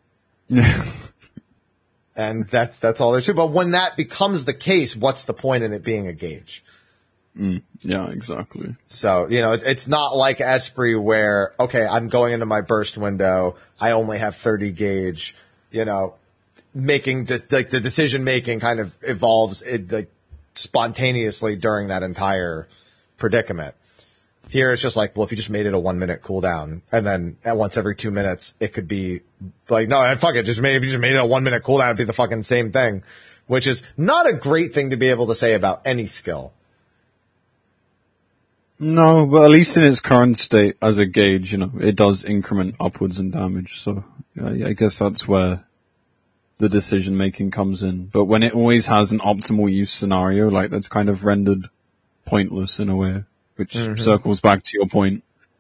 And that's all there's to it. But when that becomes the case, what's the point in it being a gauge? Yeah, exactly. So, it's not like Esprit where, okay, I'm going into my burst window. I only have 30 gauge, making the decision making kind of evolves like spontaneously during that entire predicament. Here it's just like, well, if you just made it a 1 minute cooldown, and then at once every 2 minutes, it could be like, no, fuck it, if you just made it a 1 minute cooldown, it'd be the fucking same thing, which is not a great thing to be able to say about any skill. No, but at least in its current state as a gauge, it does increment upwards in damage. So I guess that's where the decision making comes in. But when it always has an optimal use scenario, like that's kind of rendered pointless in a way, which circles back to your point.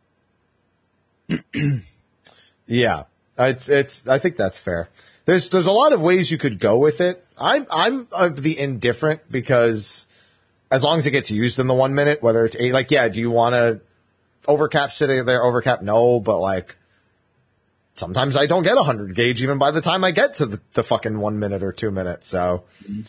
Yeah, I think that's fair. There's a lot of ways you could go with it. I'm of the indifferent, because as long as it gets used in the 1 minute, whether it's 8, like, yeah, do you want to overcap sitting there? Overcap? No, but like, sometimes I don't get 100 gauge even by the time I get to the fucking 1 minute or 2 minutes. So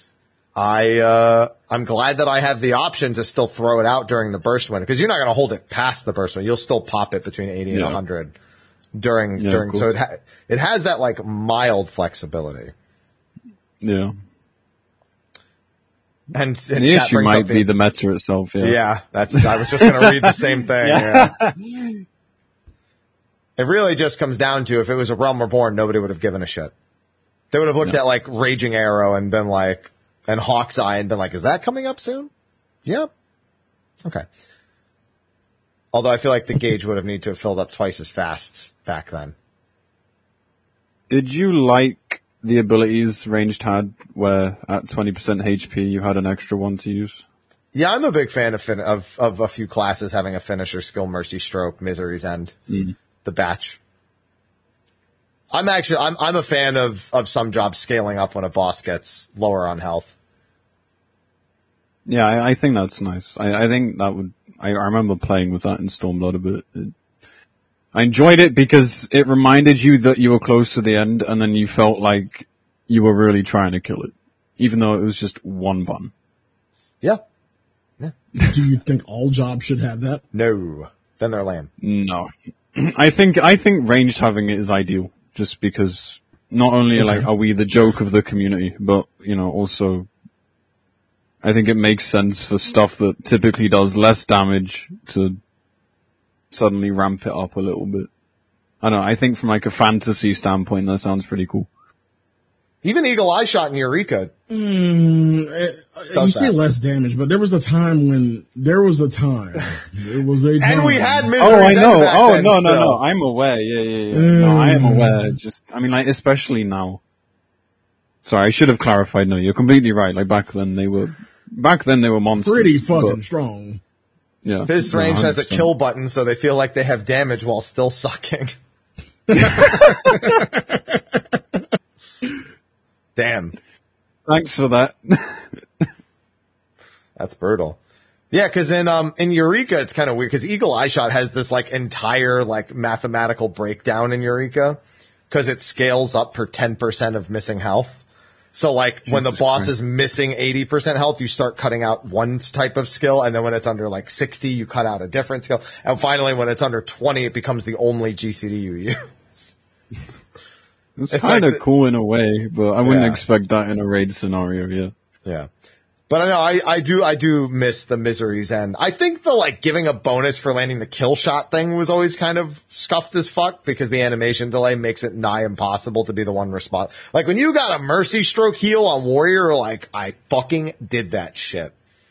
I'm glad that I have the option to still throw it out during the burst window, because you're not going to hold it past the burst window. You'll still pop it between 80 and 100 during, cool. So it has that like mild flexibility. And Yeah. The issue might be the meta itself. Yeah. I was just going to read the same thing. Yeah. It really just comes down to, if it was a Realm Reborn, nobody would have given a shit. They would have looked at like Raging Arrow and been like, and Hawk's Eye and been like, is that coming up soon? Yep. Okay. Although I feel like the gauge would have needed to have filled up twice as fast back then. Did you like the abilities Ranged had, where at 20% HP you had an extra one to use? Yeah, I'm a big fan of a few classes having a finisher skill, Mercy Stroke, Misery's End, the Batch. I'm a fan of some jobs scaling up when a boss gets lower on health. Yeah, I think that's nice. I think that would, I remember playing with that in Stormblood a bit. I enjoyed it because it reminded you that you were close to the end, and then you felt like you were really trying to kill it, even though it was just one button. Yeah. Do you think all jobs should have that? No. Then they're lame. No. I think ranged having it is ideal, just because not only like are we the joke of the community, but also I think it makes sense for stuff that typically does less damage to suddenly ramp it up a little bit. I don't know, I think from like a fantasy standpoint that sounds pretty cool. Even Eagle Eye Shot in Eureka. You see less damage, but there was a time. And we had Misery's Oh, I know. End back then No. I'm aware. Yeah. No, I am aware. Like, especially now. Sorry, I should have clarified. No, you're completely right. Like, back then they were monsters. Pretty fucking strong. Yeah. Fizz Range has a kill button, so they feel like they have damage while still sucking. Damn. Thanks for that. That's brutal. Yeah, because in Eureka it's kind of weird, because Eagle Eye Shot has this like entire like mathematical breakdown in Eureka, because it scales up per 10% of missing health. So like when the boss is missing 80% health, you start cutting out one type of skill, and then when it's under like 60, you cut out a different skill, and finally when it's under 20, it becomes the only GCD you use. It's kind of cool in a way, but I wouldn't expect that in a raid scenario. Yeah. Yeah. But I know I do miss the Misery's End. I think the like giving a bonus for landing the kill shot thing was always kind of scuffed as fuck, because the animation delay makes it nigh impossible to be the one respond. Like when you got a Mercy Stroke heal on Warrior, like I fucking did that shit.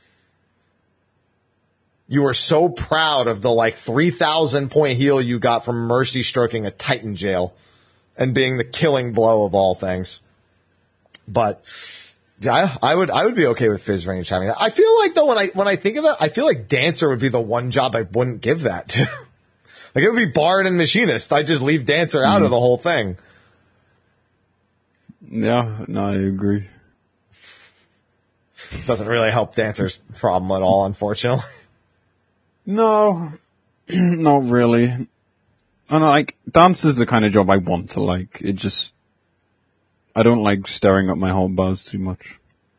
You were so proud of the like 3,000 point heal you got from Mercy Stroking a Titan Jail and being the killing blow of all things. But yeah, I would be okay with Fizz Range having that. I feel like though when I think of it, I feel like Dancer would be the one job I wouldn't give that to. Like it would be Bard and Machinist. I'd just leave Dancer out of the whole thing. Yeah, no, I agree. Doesn't really help Dancer's problem at all, unfortunately. No, not really. I know, like, dance is the kind of job I want to like. I don't like staring at my whole bars too much.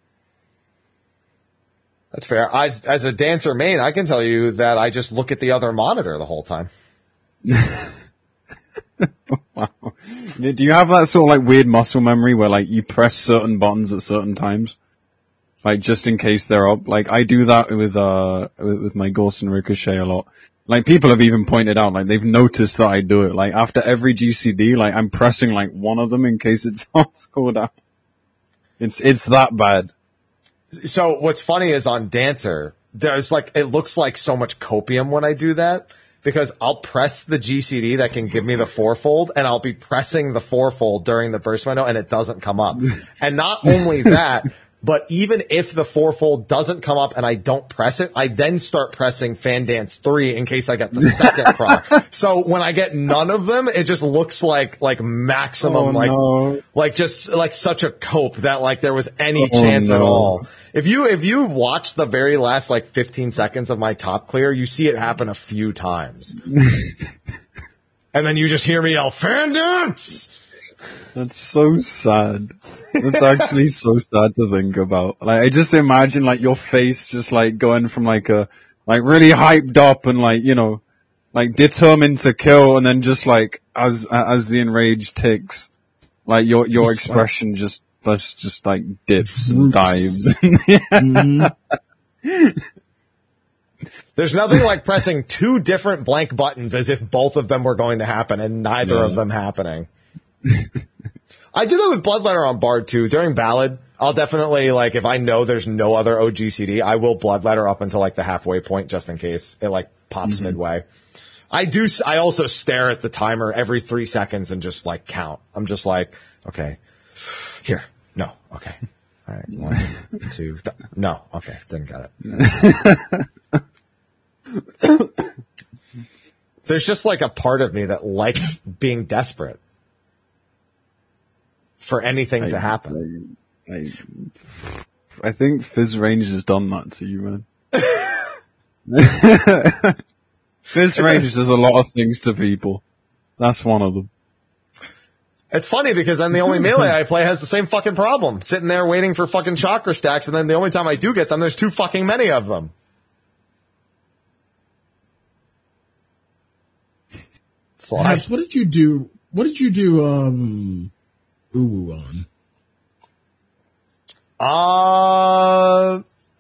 That's fair. As a Dancer main, I can tell you that I just look at the other monitor the whole time. Wow. Do you have that sort of like weird muscle memory where like you press certain buttons at certain times? Like just in case they're up? Like I do that with my Ghost and Ricochet a lot. Like people have even pointed out, like they've noticed that I do it. Like after every GCD, like I'm pressing like one of them in case it's off scored out. It's that bad. So what's funny is on Dancer, there's like, it looks like so much copium when I do that, because I'll press the GCD that can give me the fourfold, and I'll be pressing the fourfold during the burst window, and it doesn't come up. And not only that, but even if the fourfold doesn't come up and I don't press it, I then start pressing Fan Dance 3 in case I get the second proc. So when I get none of them, it just looks like maximum, like just like such a cope that like there was any chance at all. If you watch the very last like 15 seconds of my top clear, you see it happen a few times. And then you just hear me yell, Fan Dance! That's so sad. That's actually so sad to think about. Like, I just imagine like your face just like going from like really hyped up and like, you know, like determined to kill, and then just like as the enrage ticks, like your expression just like dips and dives. There's nothing like pressing two different blank buttons as if both of them were going to happen and neither of them happening. I do that with Bloodletter on Bard too. During Ballad, I'll definitely, like, if I know there's no other OGCD, I will Bloodletter up until like the halfway point just in case it like pops midway. I also stare at the timer every 3 seconds and just like count. I'm just like, okay, here, no, okay. All right, 1, 2, no, okay, didn't get it. There's just like a part of me that likes being desperate for anything to happen. I think Fizz Range has done that to you, man. Fizz Range does a lot of things to people. That's one of them. It's funny because then the only melee I play has the same fucking problem. Sitting there waiting for fucking chakra stacks, and then the only time I do get them, there's too fucking many of them. Perhaps, what did you do? Uwu on?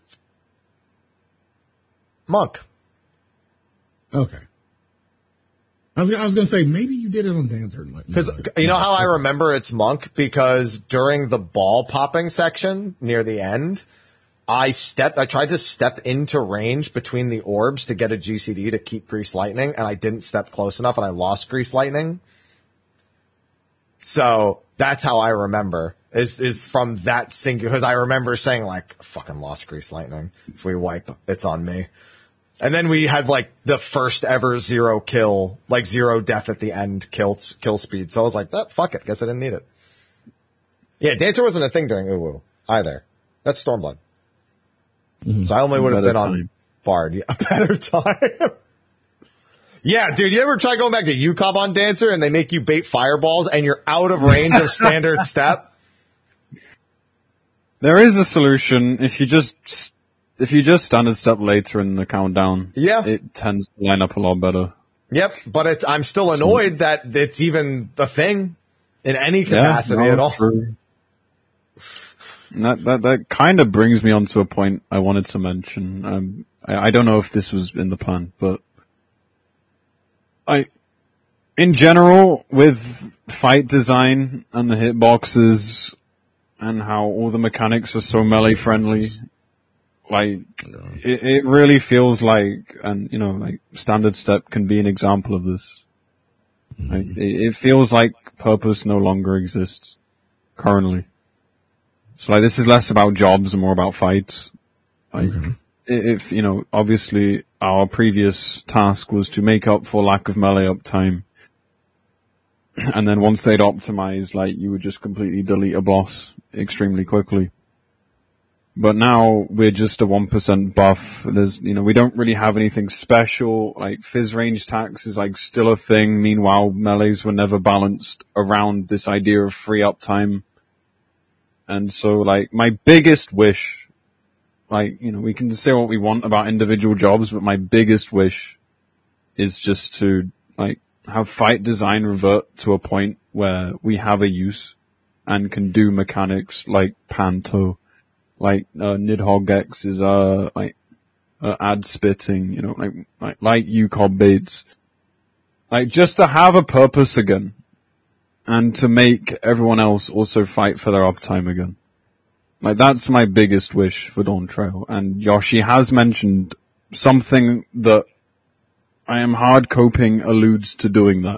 Monk. Okay. I was going to say, maybe you did it on Dancer. Because you know how I remember it's Monk? Because during the ball popping section near the end, I tried to step into range between the orbs to get a GCD to keep Grease Lightning, and I didn't step close enough, and I lost Grease Lightning. So that's how I remember, is from that single, because I remember saying like, fucking lost Grease Lightning. If we wipe, it's on me. And then we had like the first ever 0 kill, like 0 death at the end kill speed. So I was like, fuck it. Guess I didn't need it. Yeah, Dancer wasn't a thing during Uwu either. That's Stormblood. So I only would have been on Bard. Yeah, a better time. Yeah, dude, you ever try going back to UCOB on Dancer and they make you bait fireballs and you're out of range of standard step? There is a solution. If you just standard step later in the countdown, it tends to line up a lot better. Yep, but I'm still annoyed that it's even a thing in any capacity at all. True. That kind of brings me on to a point I wanted to mention. I don't know if this was in the plan, but in general, with fight design and the hitboxes and how all the mechanics are so melee friendly, like it really feels like, and you know, like standard step can be an example of this. Like, it feels like purpose no longer exists currently. So like this is less about jobs and more about fights. Like if you know, obviously our previous task was to make up for lack of melee uptime. And then once they'd optimized, like you would just completely delete a boss extremely quickly. But now we're just a 1% buff. There's, you know, we don't really have anything special. Like Fizz range tax is like still a thing. Meanwhile, melees were never balanced around this idea of free uptime. And so like my biggest wish, like, you know, we can say what we want about individual jobs, but my biggest wish is just to like have fight design revert to a point where we have a use and can do mechanics like Panto, like Nidhogg X's ad spitting, you know, like UCOB Baits. Like, just to have a purpose again, and to make everyone else also fight for their uptime again. Like, that's my biggest wish for Dawn Trail. And Yoshi has mentioned something that I am hard coping alludes to doing that.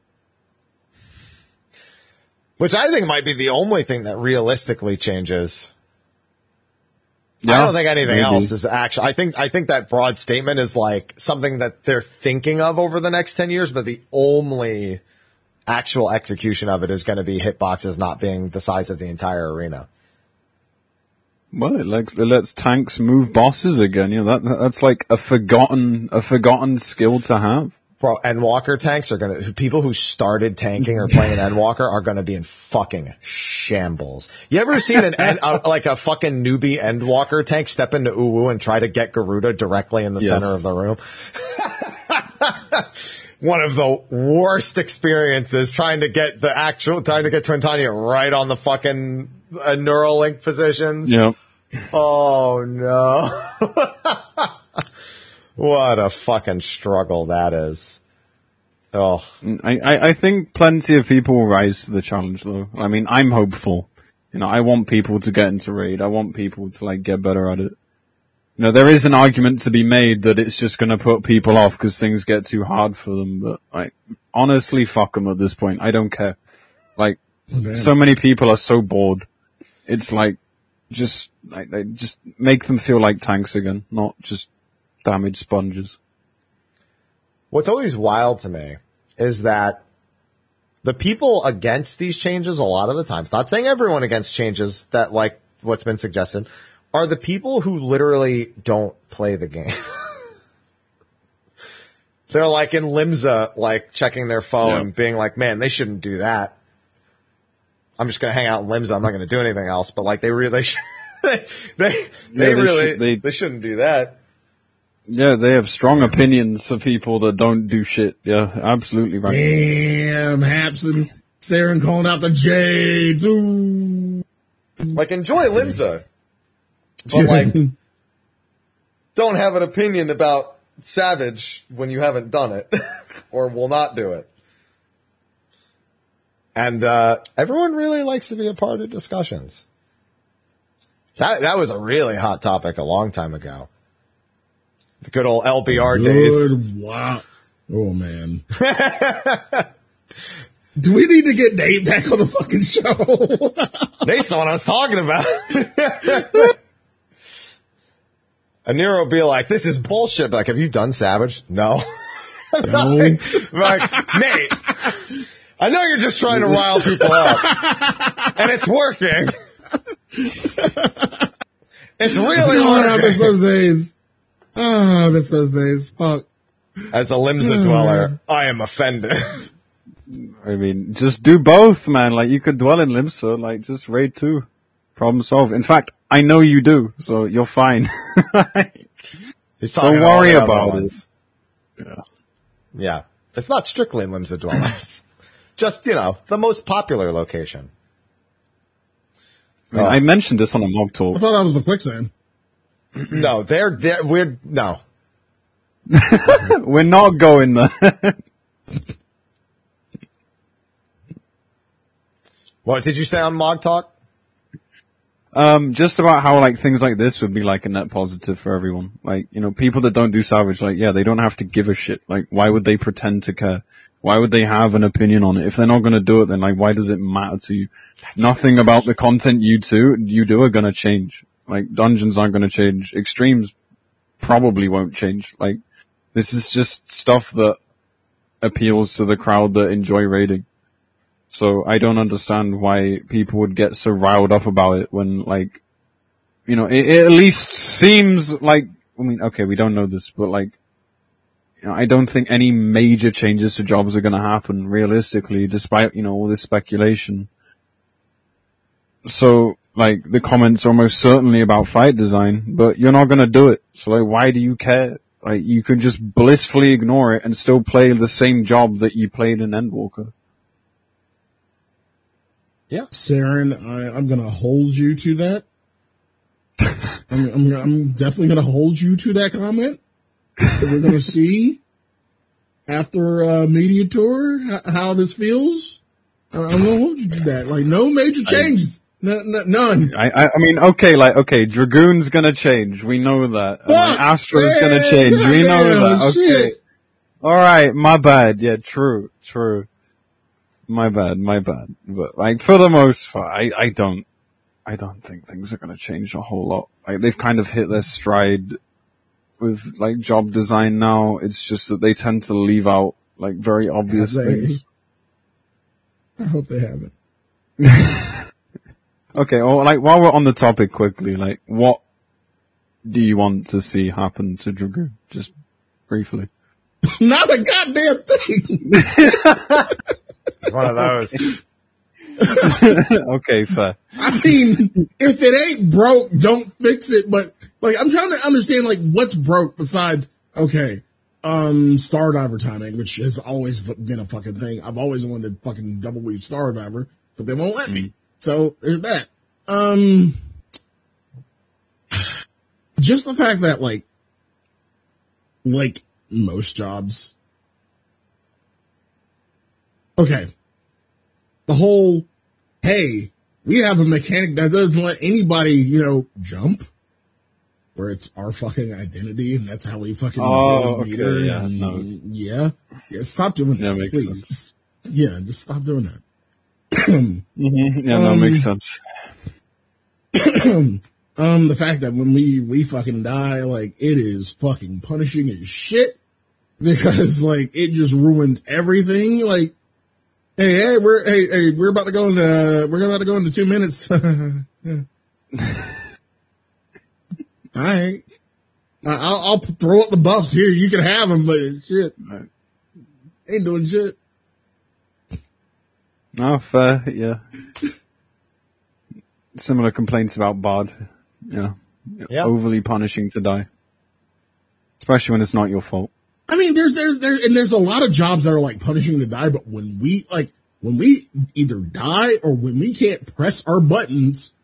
Which I think might be the only thing that realistically changes. Yeah, I don't think anything maybe. else is actually, I think that broad statement is like something that they're thinking of over the next 10 years, but the only actual execution of it is going to be hitboxes not being the size of the entire arena. Well, it lets tanks move bosses again. You know, that's like a forgotten skill to have. Bro, Endwalker tanks are people who started tanking or playing Endwalker are gonna be in fucking shambles. You ever seen like a fucking newbie Endwalker tank step into Uwu and try to get Garuda directly in the center of the room? One of the worst experiences trying to get Twintania right on the fucking Neuralink positions. Yeah. Oh no. What a fucking struggle that is. Oh. I think plenty of people will rise to the challenge though. I mean, I'm hopeful. You know, I want people to get into Raid. I want people to like get better at it. You know, there is an argument to be made that it's just gonna put people off because things get too hard for them, but like, honestly, fuck them at this point. I don't care. Like, so many people are so bored. It's like, just make them feel like tanks again, not just damaged sponges. What's always wild to me is that the people against these changes a lot of the times, not saying everyone against changes that like what's been suggested, are the people who literally don't play the game. They're like in Limsa, like checking their phone, being like, man, they shouldn't do that. I'm just going to hang out in Limsa. I'm not going to do anything else. But like they shouldn't do that. Yeah, they have strong opinions for people that don't do shit. Yeah, absolutely right. Damn, Hapson. Saren calling out the J, too. Like, enjoy Limsa. But, like, don't have an opinion about Savage when you haven't done it. Or will not do it. And, everyone really likes to be a part of discussions. That was a really hot topic a long time ago. The good old LBR days. Wow. Oh, man. Do we need to get Nate back on the fucking show? Nate's the one I was talking about. And Nero will be like, this is bullshit. Like, have you done Savage? No. No. Like, Nate, I know you're just trying to rile people up. And it's working. It's really God, working. I miss those days. I miss those days. Fuck. As a Limsa dweller, I am offended. I mean, just do both, man. Like, you could dwell in Limsa, like, just raid 2. Problem solved. In fact, I know you do, so you're fine. Don't worry about it. Yeah. Yeah. It's not strictly Limsa dwellers. Just, you know, the most popular location. I mean, I mentioned this on a mock talk. I thought that was the quicksand. No, no. We're not going there. What did you say on Mog Talk? Just about how, like, things like this would be, like, a net positive for everyone. Like, you know, people that don't do Savage, like, yeah, they don't have to give a shit. Like, why would they pretend to care? Why would they have an opinion on it? If they're not gonna do it, then, like, why does it matter to you? Nothing about the content you do are gonna change. Like, dungeons aren't gonna change. Extremes probably won't change. Like, this is just stuff that appeals to the crowd that enjoy raiding. So I don't understand why people would get so riled up about it when, like, you know, it at least seems like, I mean, okay, we don't know this, but like, you know, I don't think any major changes to jobs are going to happen realistically, despite, you know, all this speculation. So, like, the comments are almost certainly about fight design, but you're not going to do it. So, like, why do you care? Like, you could just blissfully ignore it and still play the same job that you played in Endwalker. Yeah. Saren, I'm gonna hold you to that. I'm definitely gonna hold you to that comment. We're gonna see after Media Tour how this feels. I'm gonna hold you to that. Like, no major changes. None. I mean, okay, Dragoon's gonna change. We know that. And, like, Astra's gonna change. We know that. Okay. Shit. Alright, my bad. Yeah, true. My bad. But, like, for the most part, I don't think things are gonna change a whole lot. Like, they've kind of hit their stride with, like, job design now. It's just that they tend to leave out, like, very obvious things. I hope they haven't. Okay, well, like, while we're on the topic quickly, like, what do you want to see happen to Dragoon? Just briefly. Not a goddamn thing. It's one of those. Okay, fair. I mean, if it ain't broke, don't fix it. But, like, I'm trying to understand, like, what's broke besides, okay, Stardiver timing, which has always been a fucking thing. I've always wanted to fucking double weave Stardiver, but they won't let me. So there's that. Just the fact that, like most jobs. Okay. The whole, hey, we have a mechanic that doesn't let anybody, jump. Where it's our fucking identity and that's how we fucking okay, yeah. Yeah, stop doing that, makes please. sense. Just stop doing that. Yeah, that makes sense. The fact that when we fucking die, like, it is fucking punishing as shit because, like, it just ruins everything. Like, hey, we're about to go into 2 minutes. All right. I'll throw up the buffs here. You can have them, but shit, ain't doing shit. Oh, fair, yeah. Similar complaints about Bard. Yeah. Overly punishing to die. Especially when it's not your fault. I mean, there's a lot of jobs that are like punishing to die, but when we either die or when we can't press our buttons,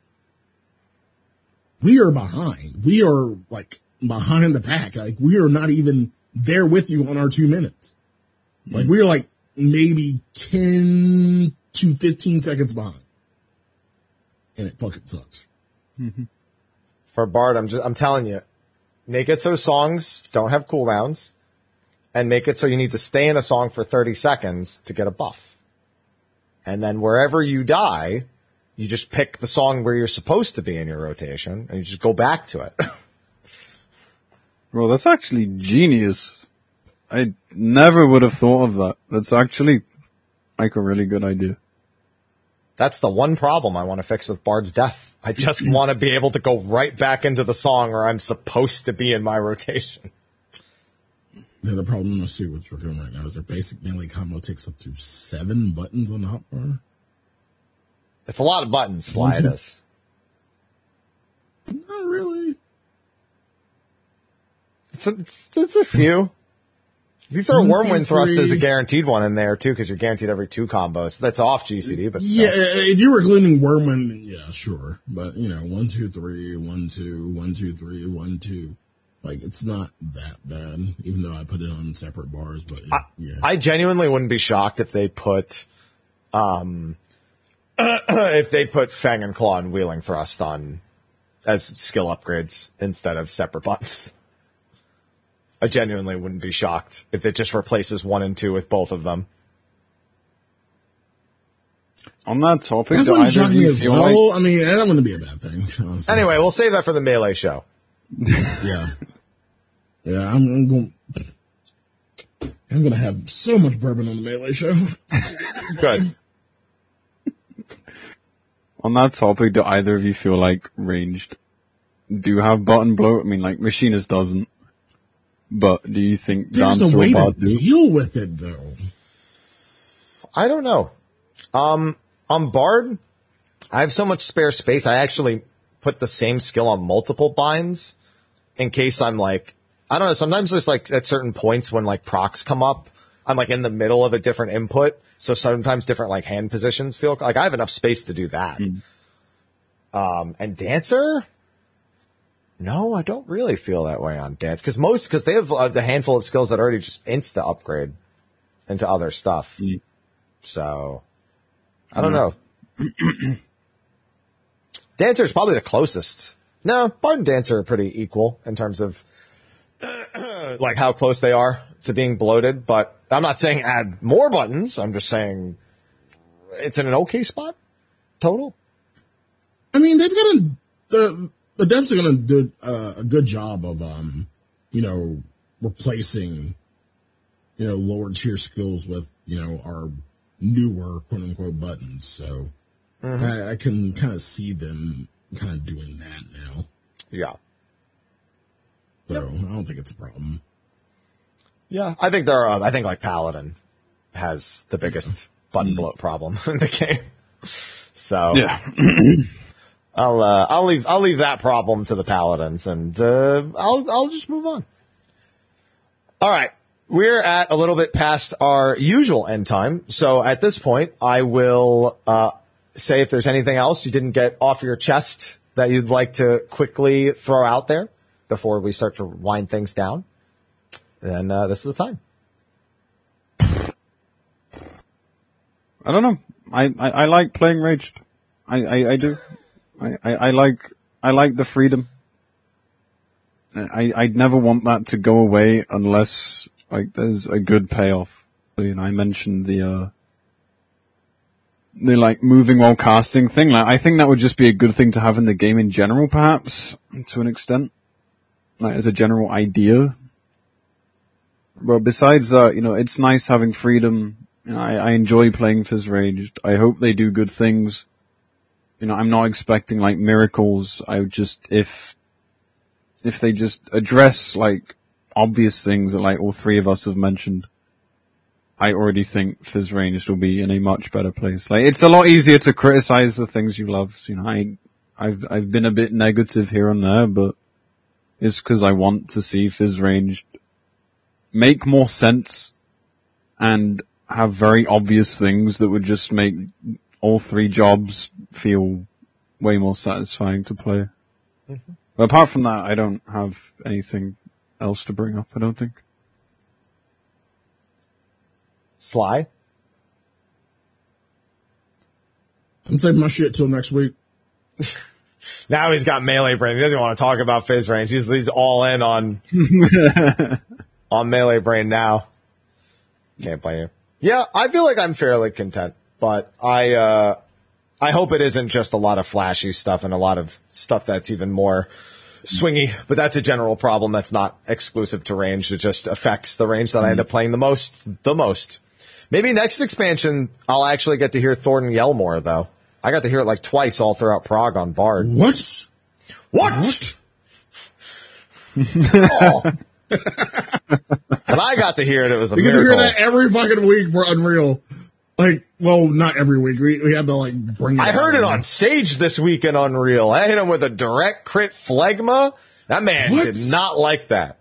we are behind. We are like behind the pack. Like, we are not even there with you on our 2 minutes. Like, we're like maybe 10 to 15 seconds behind. And it fucking sucks. Mm-hmm. For Bard, I'm telling you, make it so songs don't have cooldowns, and make it so you need to stay in a song for 30 seconds to get a buff. And then wherever you die, you just pick the song where you're supposed to be in your rotation, and you just go back to it. Well, that's actually genius. I never would have thought of that. That's actually, like, a really good idea. That's the one problem I want to fix with Bard's Death. I just want to be able to go right back into the song where I'm supposed to be in my rotation. Yeah, the problem I see with Dragoon right now is their basic melee combo takes up to 7 buttons on the hotbar. It's a lot of buttons, Slidus. Not really. It's a few. If you throw 1, 2, Wormwind Thrust 3. as a guaranteed one in there, too, because you're guaranteed every 2 combos. That's off GCD, but Yeah, still. if you were including Wormwind, yeah, sure. But, 1, 2, 3, 1, 2, 1, 2, 3, 1, 2. Like, it's not that bad, even though I put it on separate bars, but yeah. I genuinely wouldn't be shocked if they put, Fang and Claw and Wheeling Thrust on as skill upgrades instead of separate buttons. I genuinely wouldn't be shocked if it just replaces 1 and 2 with both of them. On that topic, That do wouldn't either shock of me you as feel well. like... I mean, that wouldn't be a bad thing, honestly. Anyway, we'll save that for the Melee show. Yeah. Yeah, I'm going to have so much bourbon on the Melee show. Good. On that topic, do either of you feel like ranged do have button bloat? I mean, like, Machinist doesn't. But do you think There's Dancer a way or to Bard do? deal with it, though. I don't know. On Bard, I have so much spare space, I actually put the same skill on multiple binds in case I'm like I don't know. Sometimes it's like at certain points when like procs come up, I'm like in the middle of a different input. So sometimes different like hand positions feel like I have enough space to do that. And Dancer? No, I don't really feel that way on Dance because they have the handful of skills that already just insta upgrade into other stuff. So I don't know. Dancer is probably the closest. No, Bard and Dancer are pretty equal in terms of like how close they are to being bloated, but I'm not saying add more buttons. I'm just saying it's in an okay spot total. I mean, they've got the devs are going to do a good job of, replacing, lower tier skills with, our newer quote unquote buttons. So I can kind of see them kind of doing that now. Yeah. So I don't think it's a problem. Yeah. I think I think like Paladin has the biggest button bloat problem in the game. So Yeah. I'll leave that problem to the Paladins and, I'll just move on. All right. We're at a little bit past our usual end time. So at this point, I will, say if there's anything else you didn't get off your chest that you'd like to quickly throw out there before we start to wind things down, then, this is the time. I don't know. I like playing Raged. I do. I like the freedom. I'd never want that to go away unless like there's a good payoff. I mentioned the like moving while casting thing. Like I think that would just be a good thing to have in the game in general, perhaps to an extent, like as a general idea. But besides that, it's nice having freedom. I enjoy playing Fizz Raged. I hope they do good things. I'm not expecting like miracles. I would just, if they just address like obvious things that like all three of us have mentioned, I already think Fizz Ranged will be in a much better place. Like it's a lot easier to criticize the things you love. So, I've been a bit negative here and there, but it's because I want to see Fizz Ranged make more sense and have very obvious things that would just make all three jobs feel way more satisfying to play. But apart from that, I don't have anything else to bring up, I don't think. Sly? I'm taking my shit till next week. Now he's got melee brain. He doesn't want to talk about Fizz Range. He's all in on melee brain now. Can't blame you. Yeah, I feel like I'm fairly content, but I hope it isn't just a lot of flashy stuff and a lot of stuff that's even more swingy, but that's a general problem that's not exclusive to range. It just affects the range that I end up playing the most. Maybe next expansion, I'll actually get to hear Thornton yell more, though. I got to hear it like twice all throughout Prague on Bard. What? Oh. When I got to hear it, it was a miracle. You get to hear that every fucking week for Unreal. Like, well, not every week. We had to like bring it. I heard it on Sage this week in Unreal. I hit him with a direct crit phlegma. That man did not like that.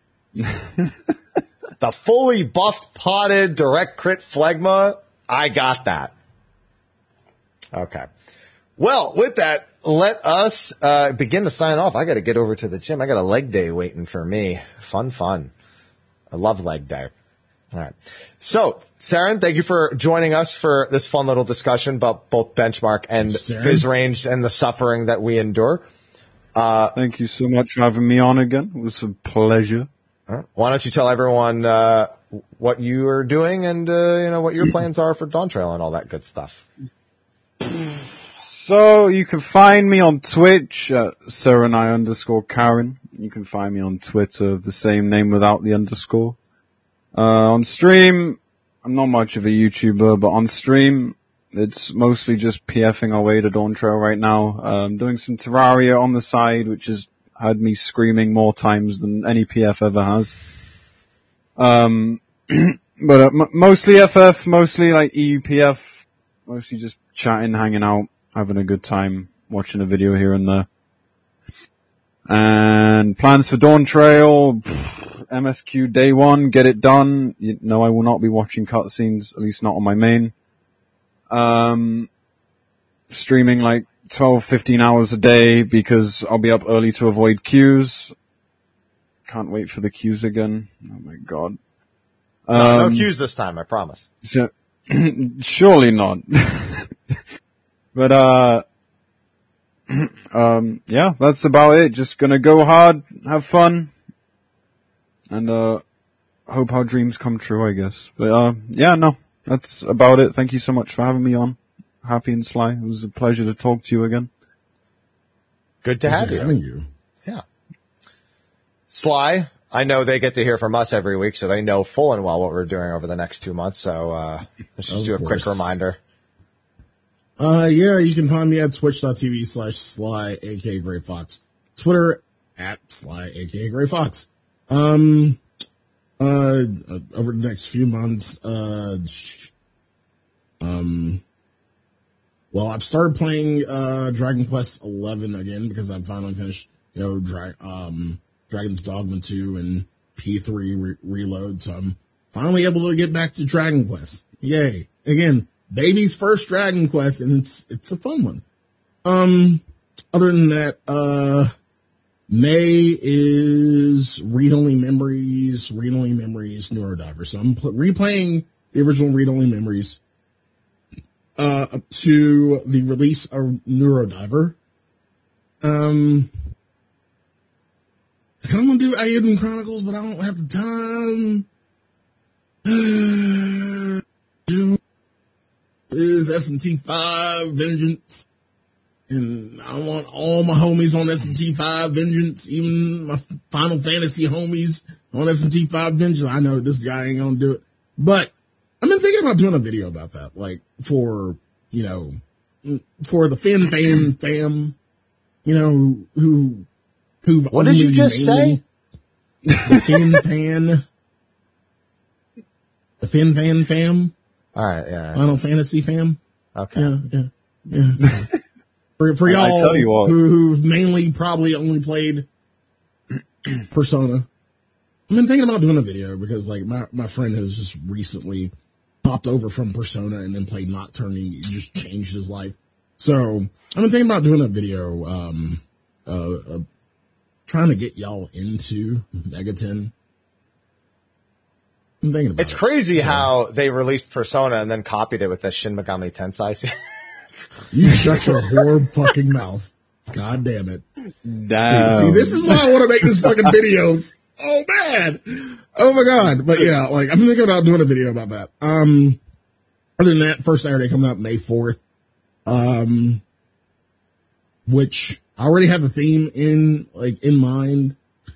The fully buffed, potted, direct crit phlegma. I got that. Okay. Well, with that, let us begin to sign off. I got to get over to the gym. I got a leg day waiting for me. Fun. I love leg day. All right. So, Saren, thank you for joining us for this fun little discussion about both Benchmark and Fizz Ranged and the suffering that we endure. Thank you so much for having me on again. It was a pleasure. Why don't you tell everyone what you are doing and what your plans are for Dawn Trail and all that good stuff. So you can find me on Twitch at Serenai_Karen. You can find me on Twitter, the same name without the underscore. On stream, I'm not much of a YouTuber, but on stream, it's mostly just PFing our way to Dawn Trail right now. I'm doing some Terraria on the side, which has had me screaming more times than any PF ever has. But mostly FF, mostly like EUPF, mostly just chatting, hanging out, having a good time, watching a video here and there. And plans for Dawn Trail, MSQ day one, get it done. I will not be watching cutscenes, at least not on my main. Streaming like 12, 15 hours a day because I'll be up early to avoid queues. Can't wait for the queues again. Oh my god. No queues this time, I promise. So, surely not. But, yeah, that's about it. Just gonna go hard, have fun, and, hope our dreams come true, I guess. But, yeah, no, that's about it. Thank you so much for having me on, Happy and Sly. It was a pleasure to talk to you again. Good to have you. Yeah. Sly, I know they get to hear from us every week, so they know full and well what we're doing over the next 2 months. So, let's just do a quick reminder. Yeah, you can find me at twitch.tv/Sly, aka Gray Fox. Twitter at Sly, aka Gray Fox. Over the next few months, well, I've started playing, Dragon Quest XI again because I've finally finished, Dragon's Dogma 2 and P3 Reload, so I'm finally able to get back to Dragon Quest. Yay. Again, baby's first Dragon Quest, and it's a fun one. Other than that, May is Read Only Memories, Neurodiver. So I'm replaying the original Read Only Memories, up to the release of Neurodiver. I kind of want to do Eiyuden Chronicles, but I don't have the time. Is SMT5 Vengeance. And I want all my homies on SMT5 Vengeance, even my Final Fantasy homies on SMT5 Vengeance. I know this guy ain't gonna do it. But I've been thinking about doing a video about that, like for the fam, who've What did you just say? The Fin Fan fam. All right, yeah. Final Fantasy fam. Okay. Yeah. For y'all, I tell you what. who've mainly probably only played Persona, I've been thinking about doing a video because like my friend has just recently popped over from Persona and then played Nocturne and it just changed his life. So I've been thinking about doing a video, trying to get y'all into Megaten. I'm thinking about It's crazy how they released Persona and then copied it with the Shin Megami Tensei. You shut your whore fucking mouth. God damn it. Damn. See, this is why I want to make these fucking videos. Oh, man. Oh, my God. But, yeah, like, I'm thinking about doing a video about that. Other than that, first Saturday coming up, May 4th, which I already have the theme in mind.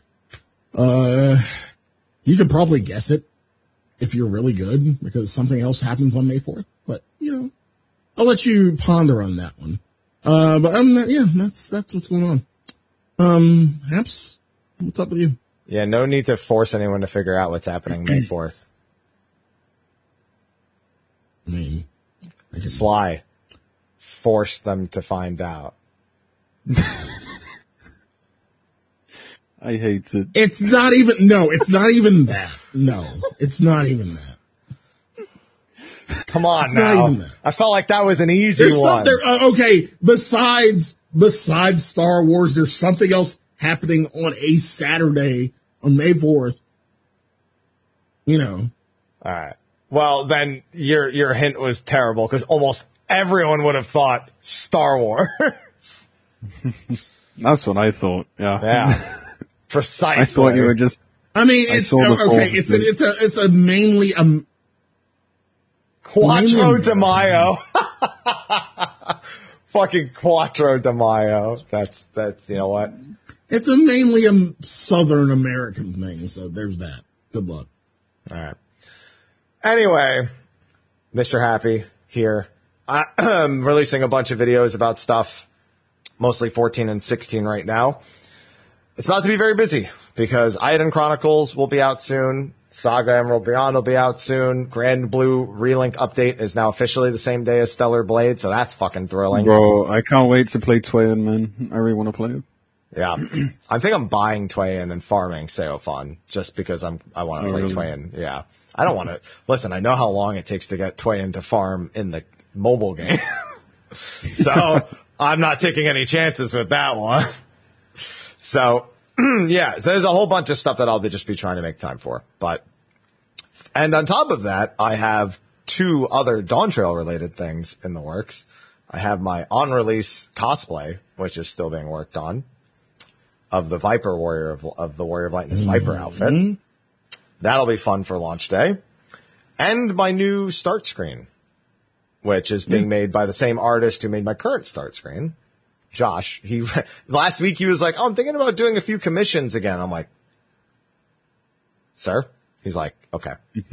You could probably guess it if you're really good because something else happens on May 4th. But, I'll let you ponder on that one. But that's what's going on. Haps, what's up with you? Yeah, no need to force anyone to figure out what's happening May 4th. I mean, Sly. Force them to find out. I hate it. it's not even that. No, it's not even that. Come on It's not now. even that. I felt like that was an easy There's one. Okay, besides Star Wars, there's something else happening on a Saturday on May 4th. All right. Well, then your hint was terrible because almost everyone would have thought Star Wars. That's what I thought. Yeah. Yeah. Precisely. I thought you were just. I mean, I it's saw the okay. full It's a mainly Quattro de Mayo. Fucking Quattro de Mayo. That's, you know what? It's mainly a Southern American thing, so there's that. Good luck. All right. Anyway, Mr. Happy here. I'm releasing a bunch of videos about stuff, mostly 14 and 16 right now. It's about to be very busy because Eiyuden Chronicles will be out soon. Saga Emerald Beyond will be out soon. Grand Blue Relink update is now officially the same day as Stellar Blade, so that's fucking thrilling. Bro, I can't wait to play Twain, man. I really want to play it. Yeah. I think I'm buying Twain and farming Seofon just because I want to play really? Twain. Yeah. I don't want to, listen, I know how long it takes to get Twain to farm in the mobile game. So I'm not taking any chances with that one. So yeah, so there's a whole bunch of stuff that I'll just be trying to make time for. And on top of that, I have 2 other Dawn Trail related things in the works. I have my on-release cosplay, which is still being worked on, of the Viper Warrior of the Warrior of Lightness Viper outfit. That'll be fun for launch day. And my new start screen, which is being made by the same artist who made my current start screen, Josh. Last week he was like, "Oh, I'm thinking about doing a few commissions again." I'm like, "Sir?" He's like, "Okay."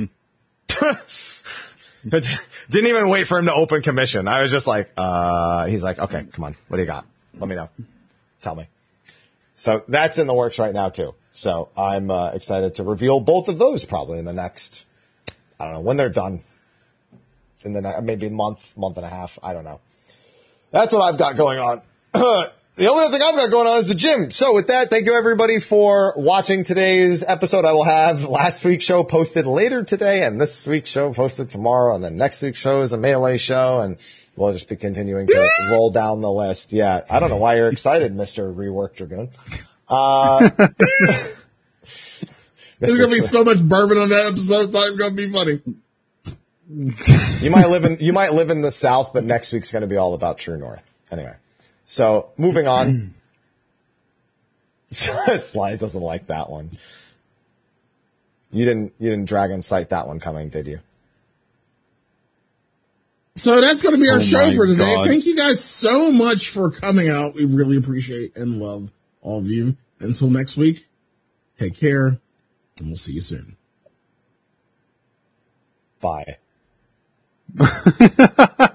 Didn't even wait for him to open commission. I was just like, he's like, "Okay, come on. What do you got? Let me know. Tell me." So that's in the works right now too. So I'm excited to reveal both of those probably in the next, I don't know, when they're done. In the maybe month and a half. I don't know. That's what I've got going on. The only other thing I've got going on is the gym. So with that, thank you everybody for watching today's episode. I will have last week's show posted later today and this week's show posted tomorrow. And then next week's show is a Melee show. And we'll just be continuing to roll down the list. Yeah. I don't know why you're excited, Mr. Rework Dragoon. There's going to be so much bourbon on that episode. It's not going to be funny. You might live in the South, but next week's going to be all about True North. Anyway. So, moving on. Slice doesn't like that one. You didn't Dragon Sight that one coming, did you? So that's going to be our show for today. God. Thank you guys so much for coming out. We really appreciate and love all of you. Until next week, take care, and we'll see you soon. Bye.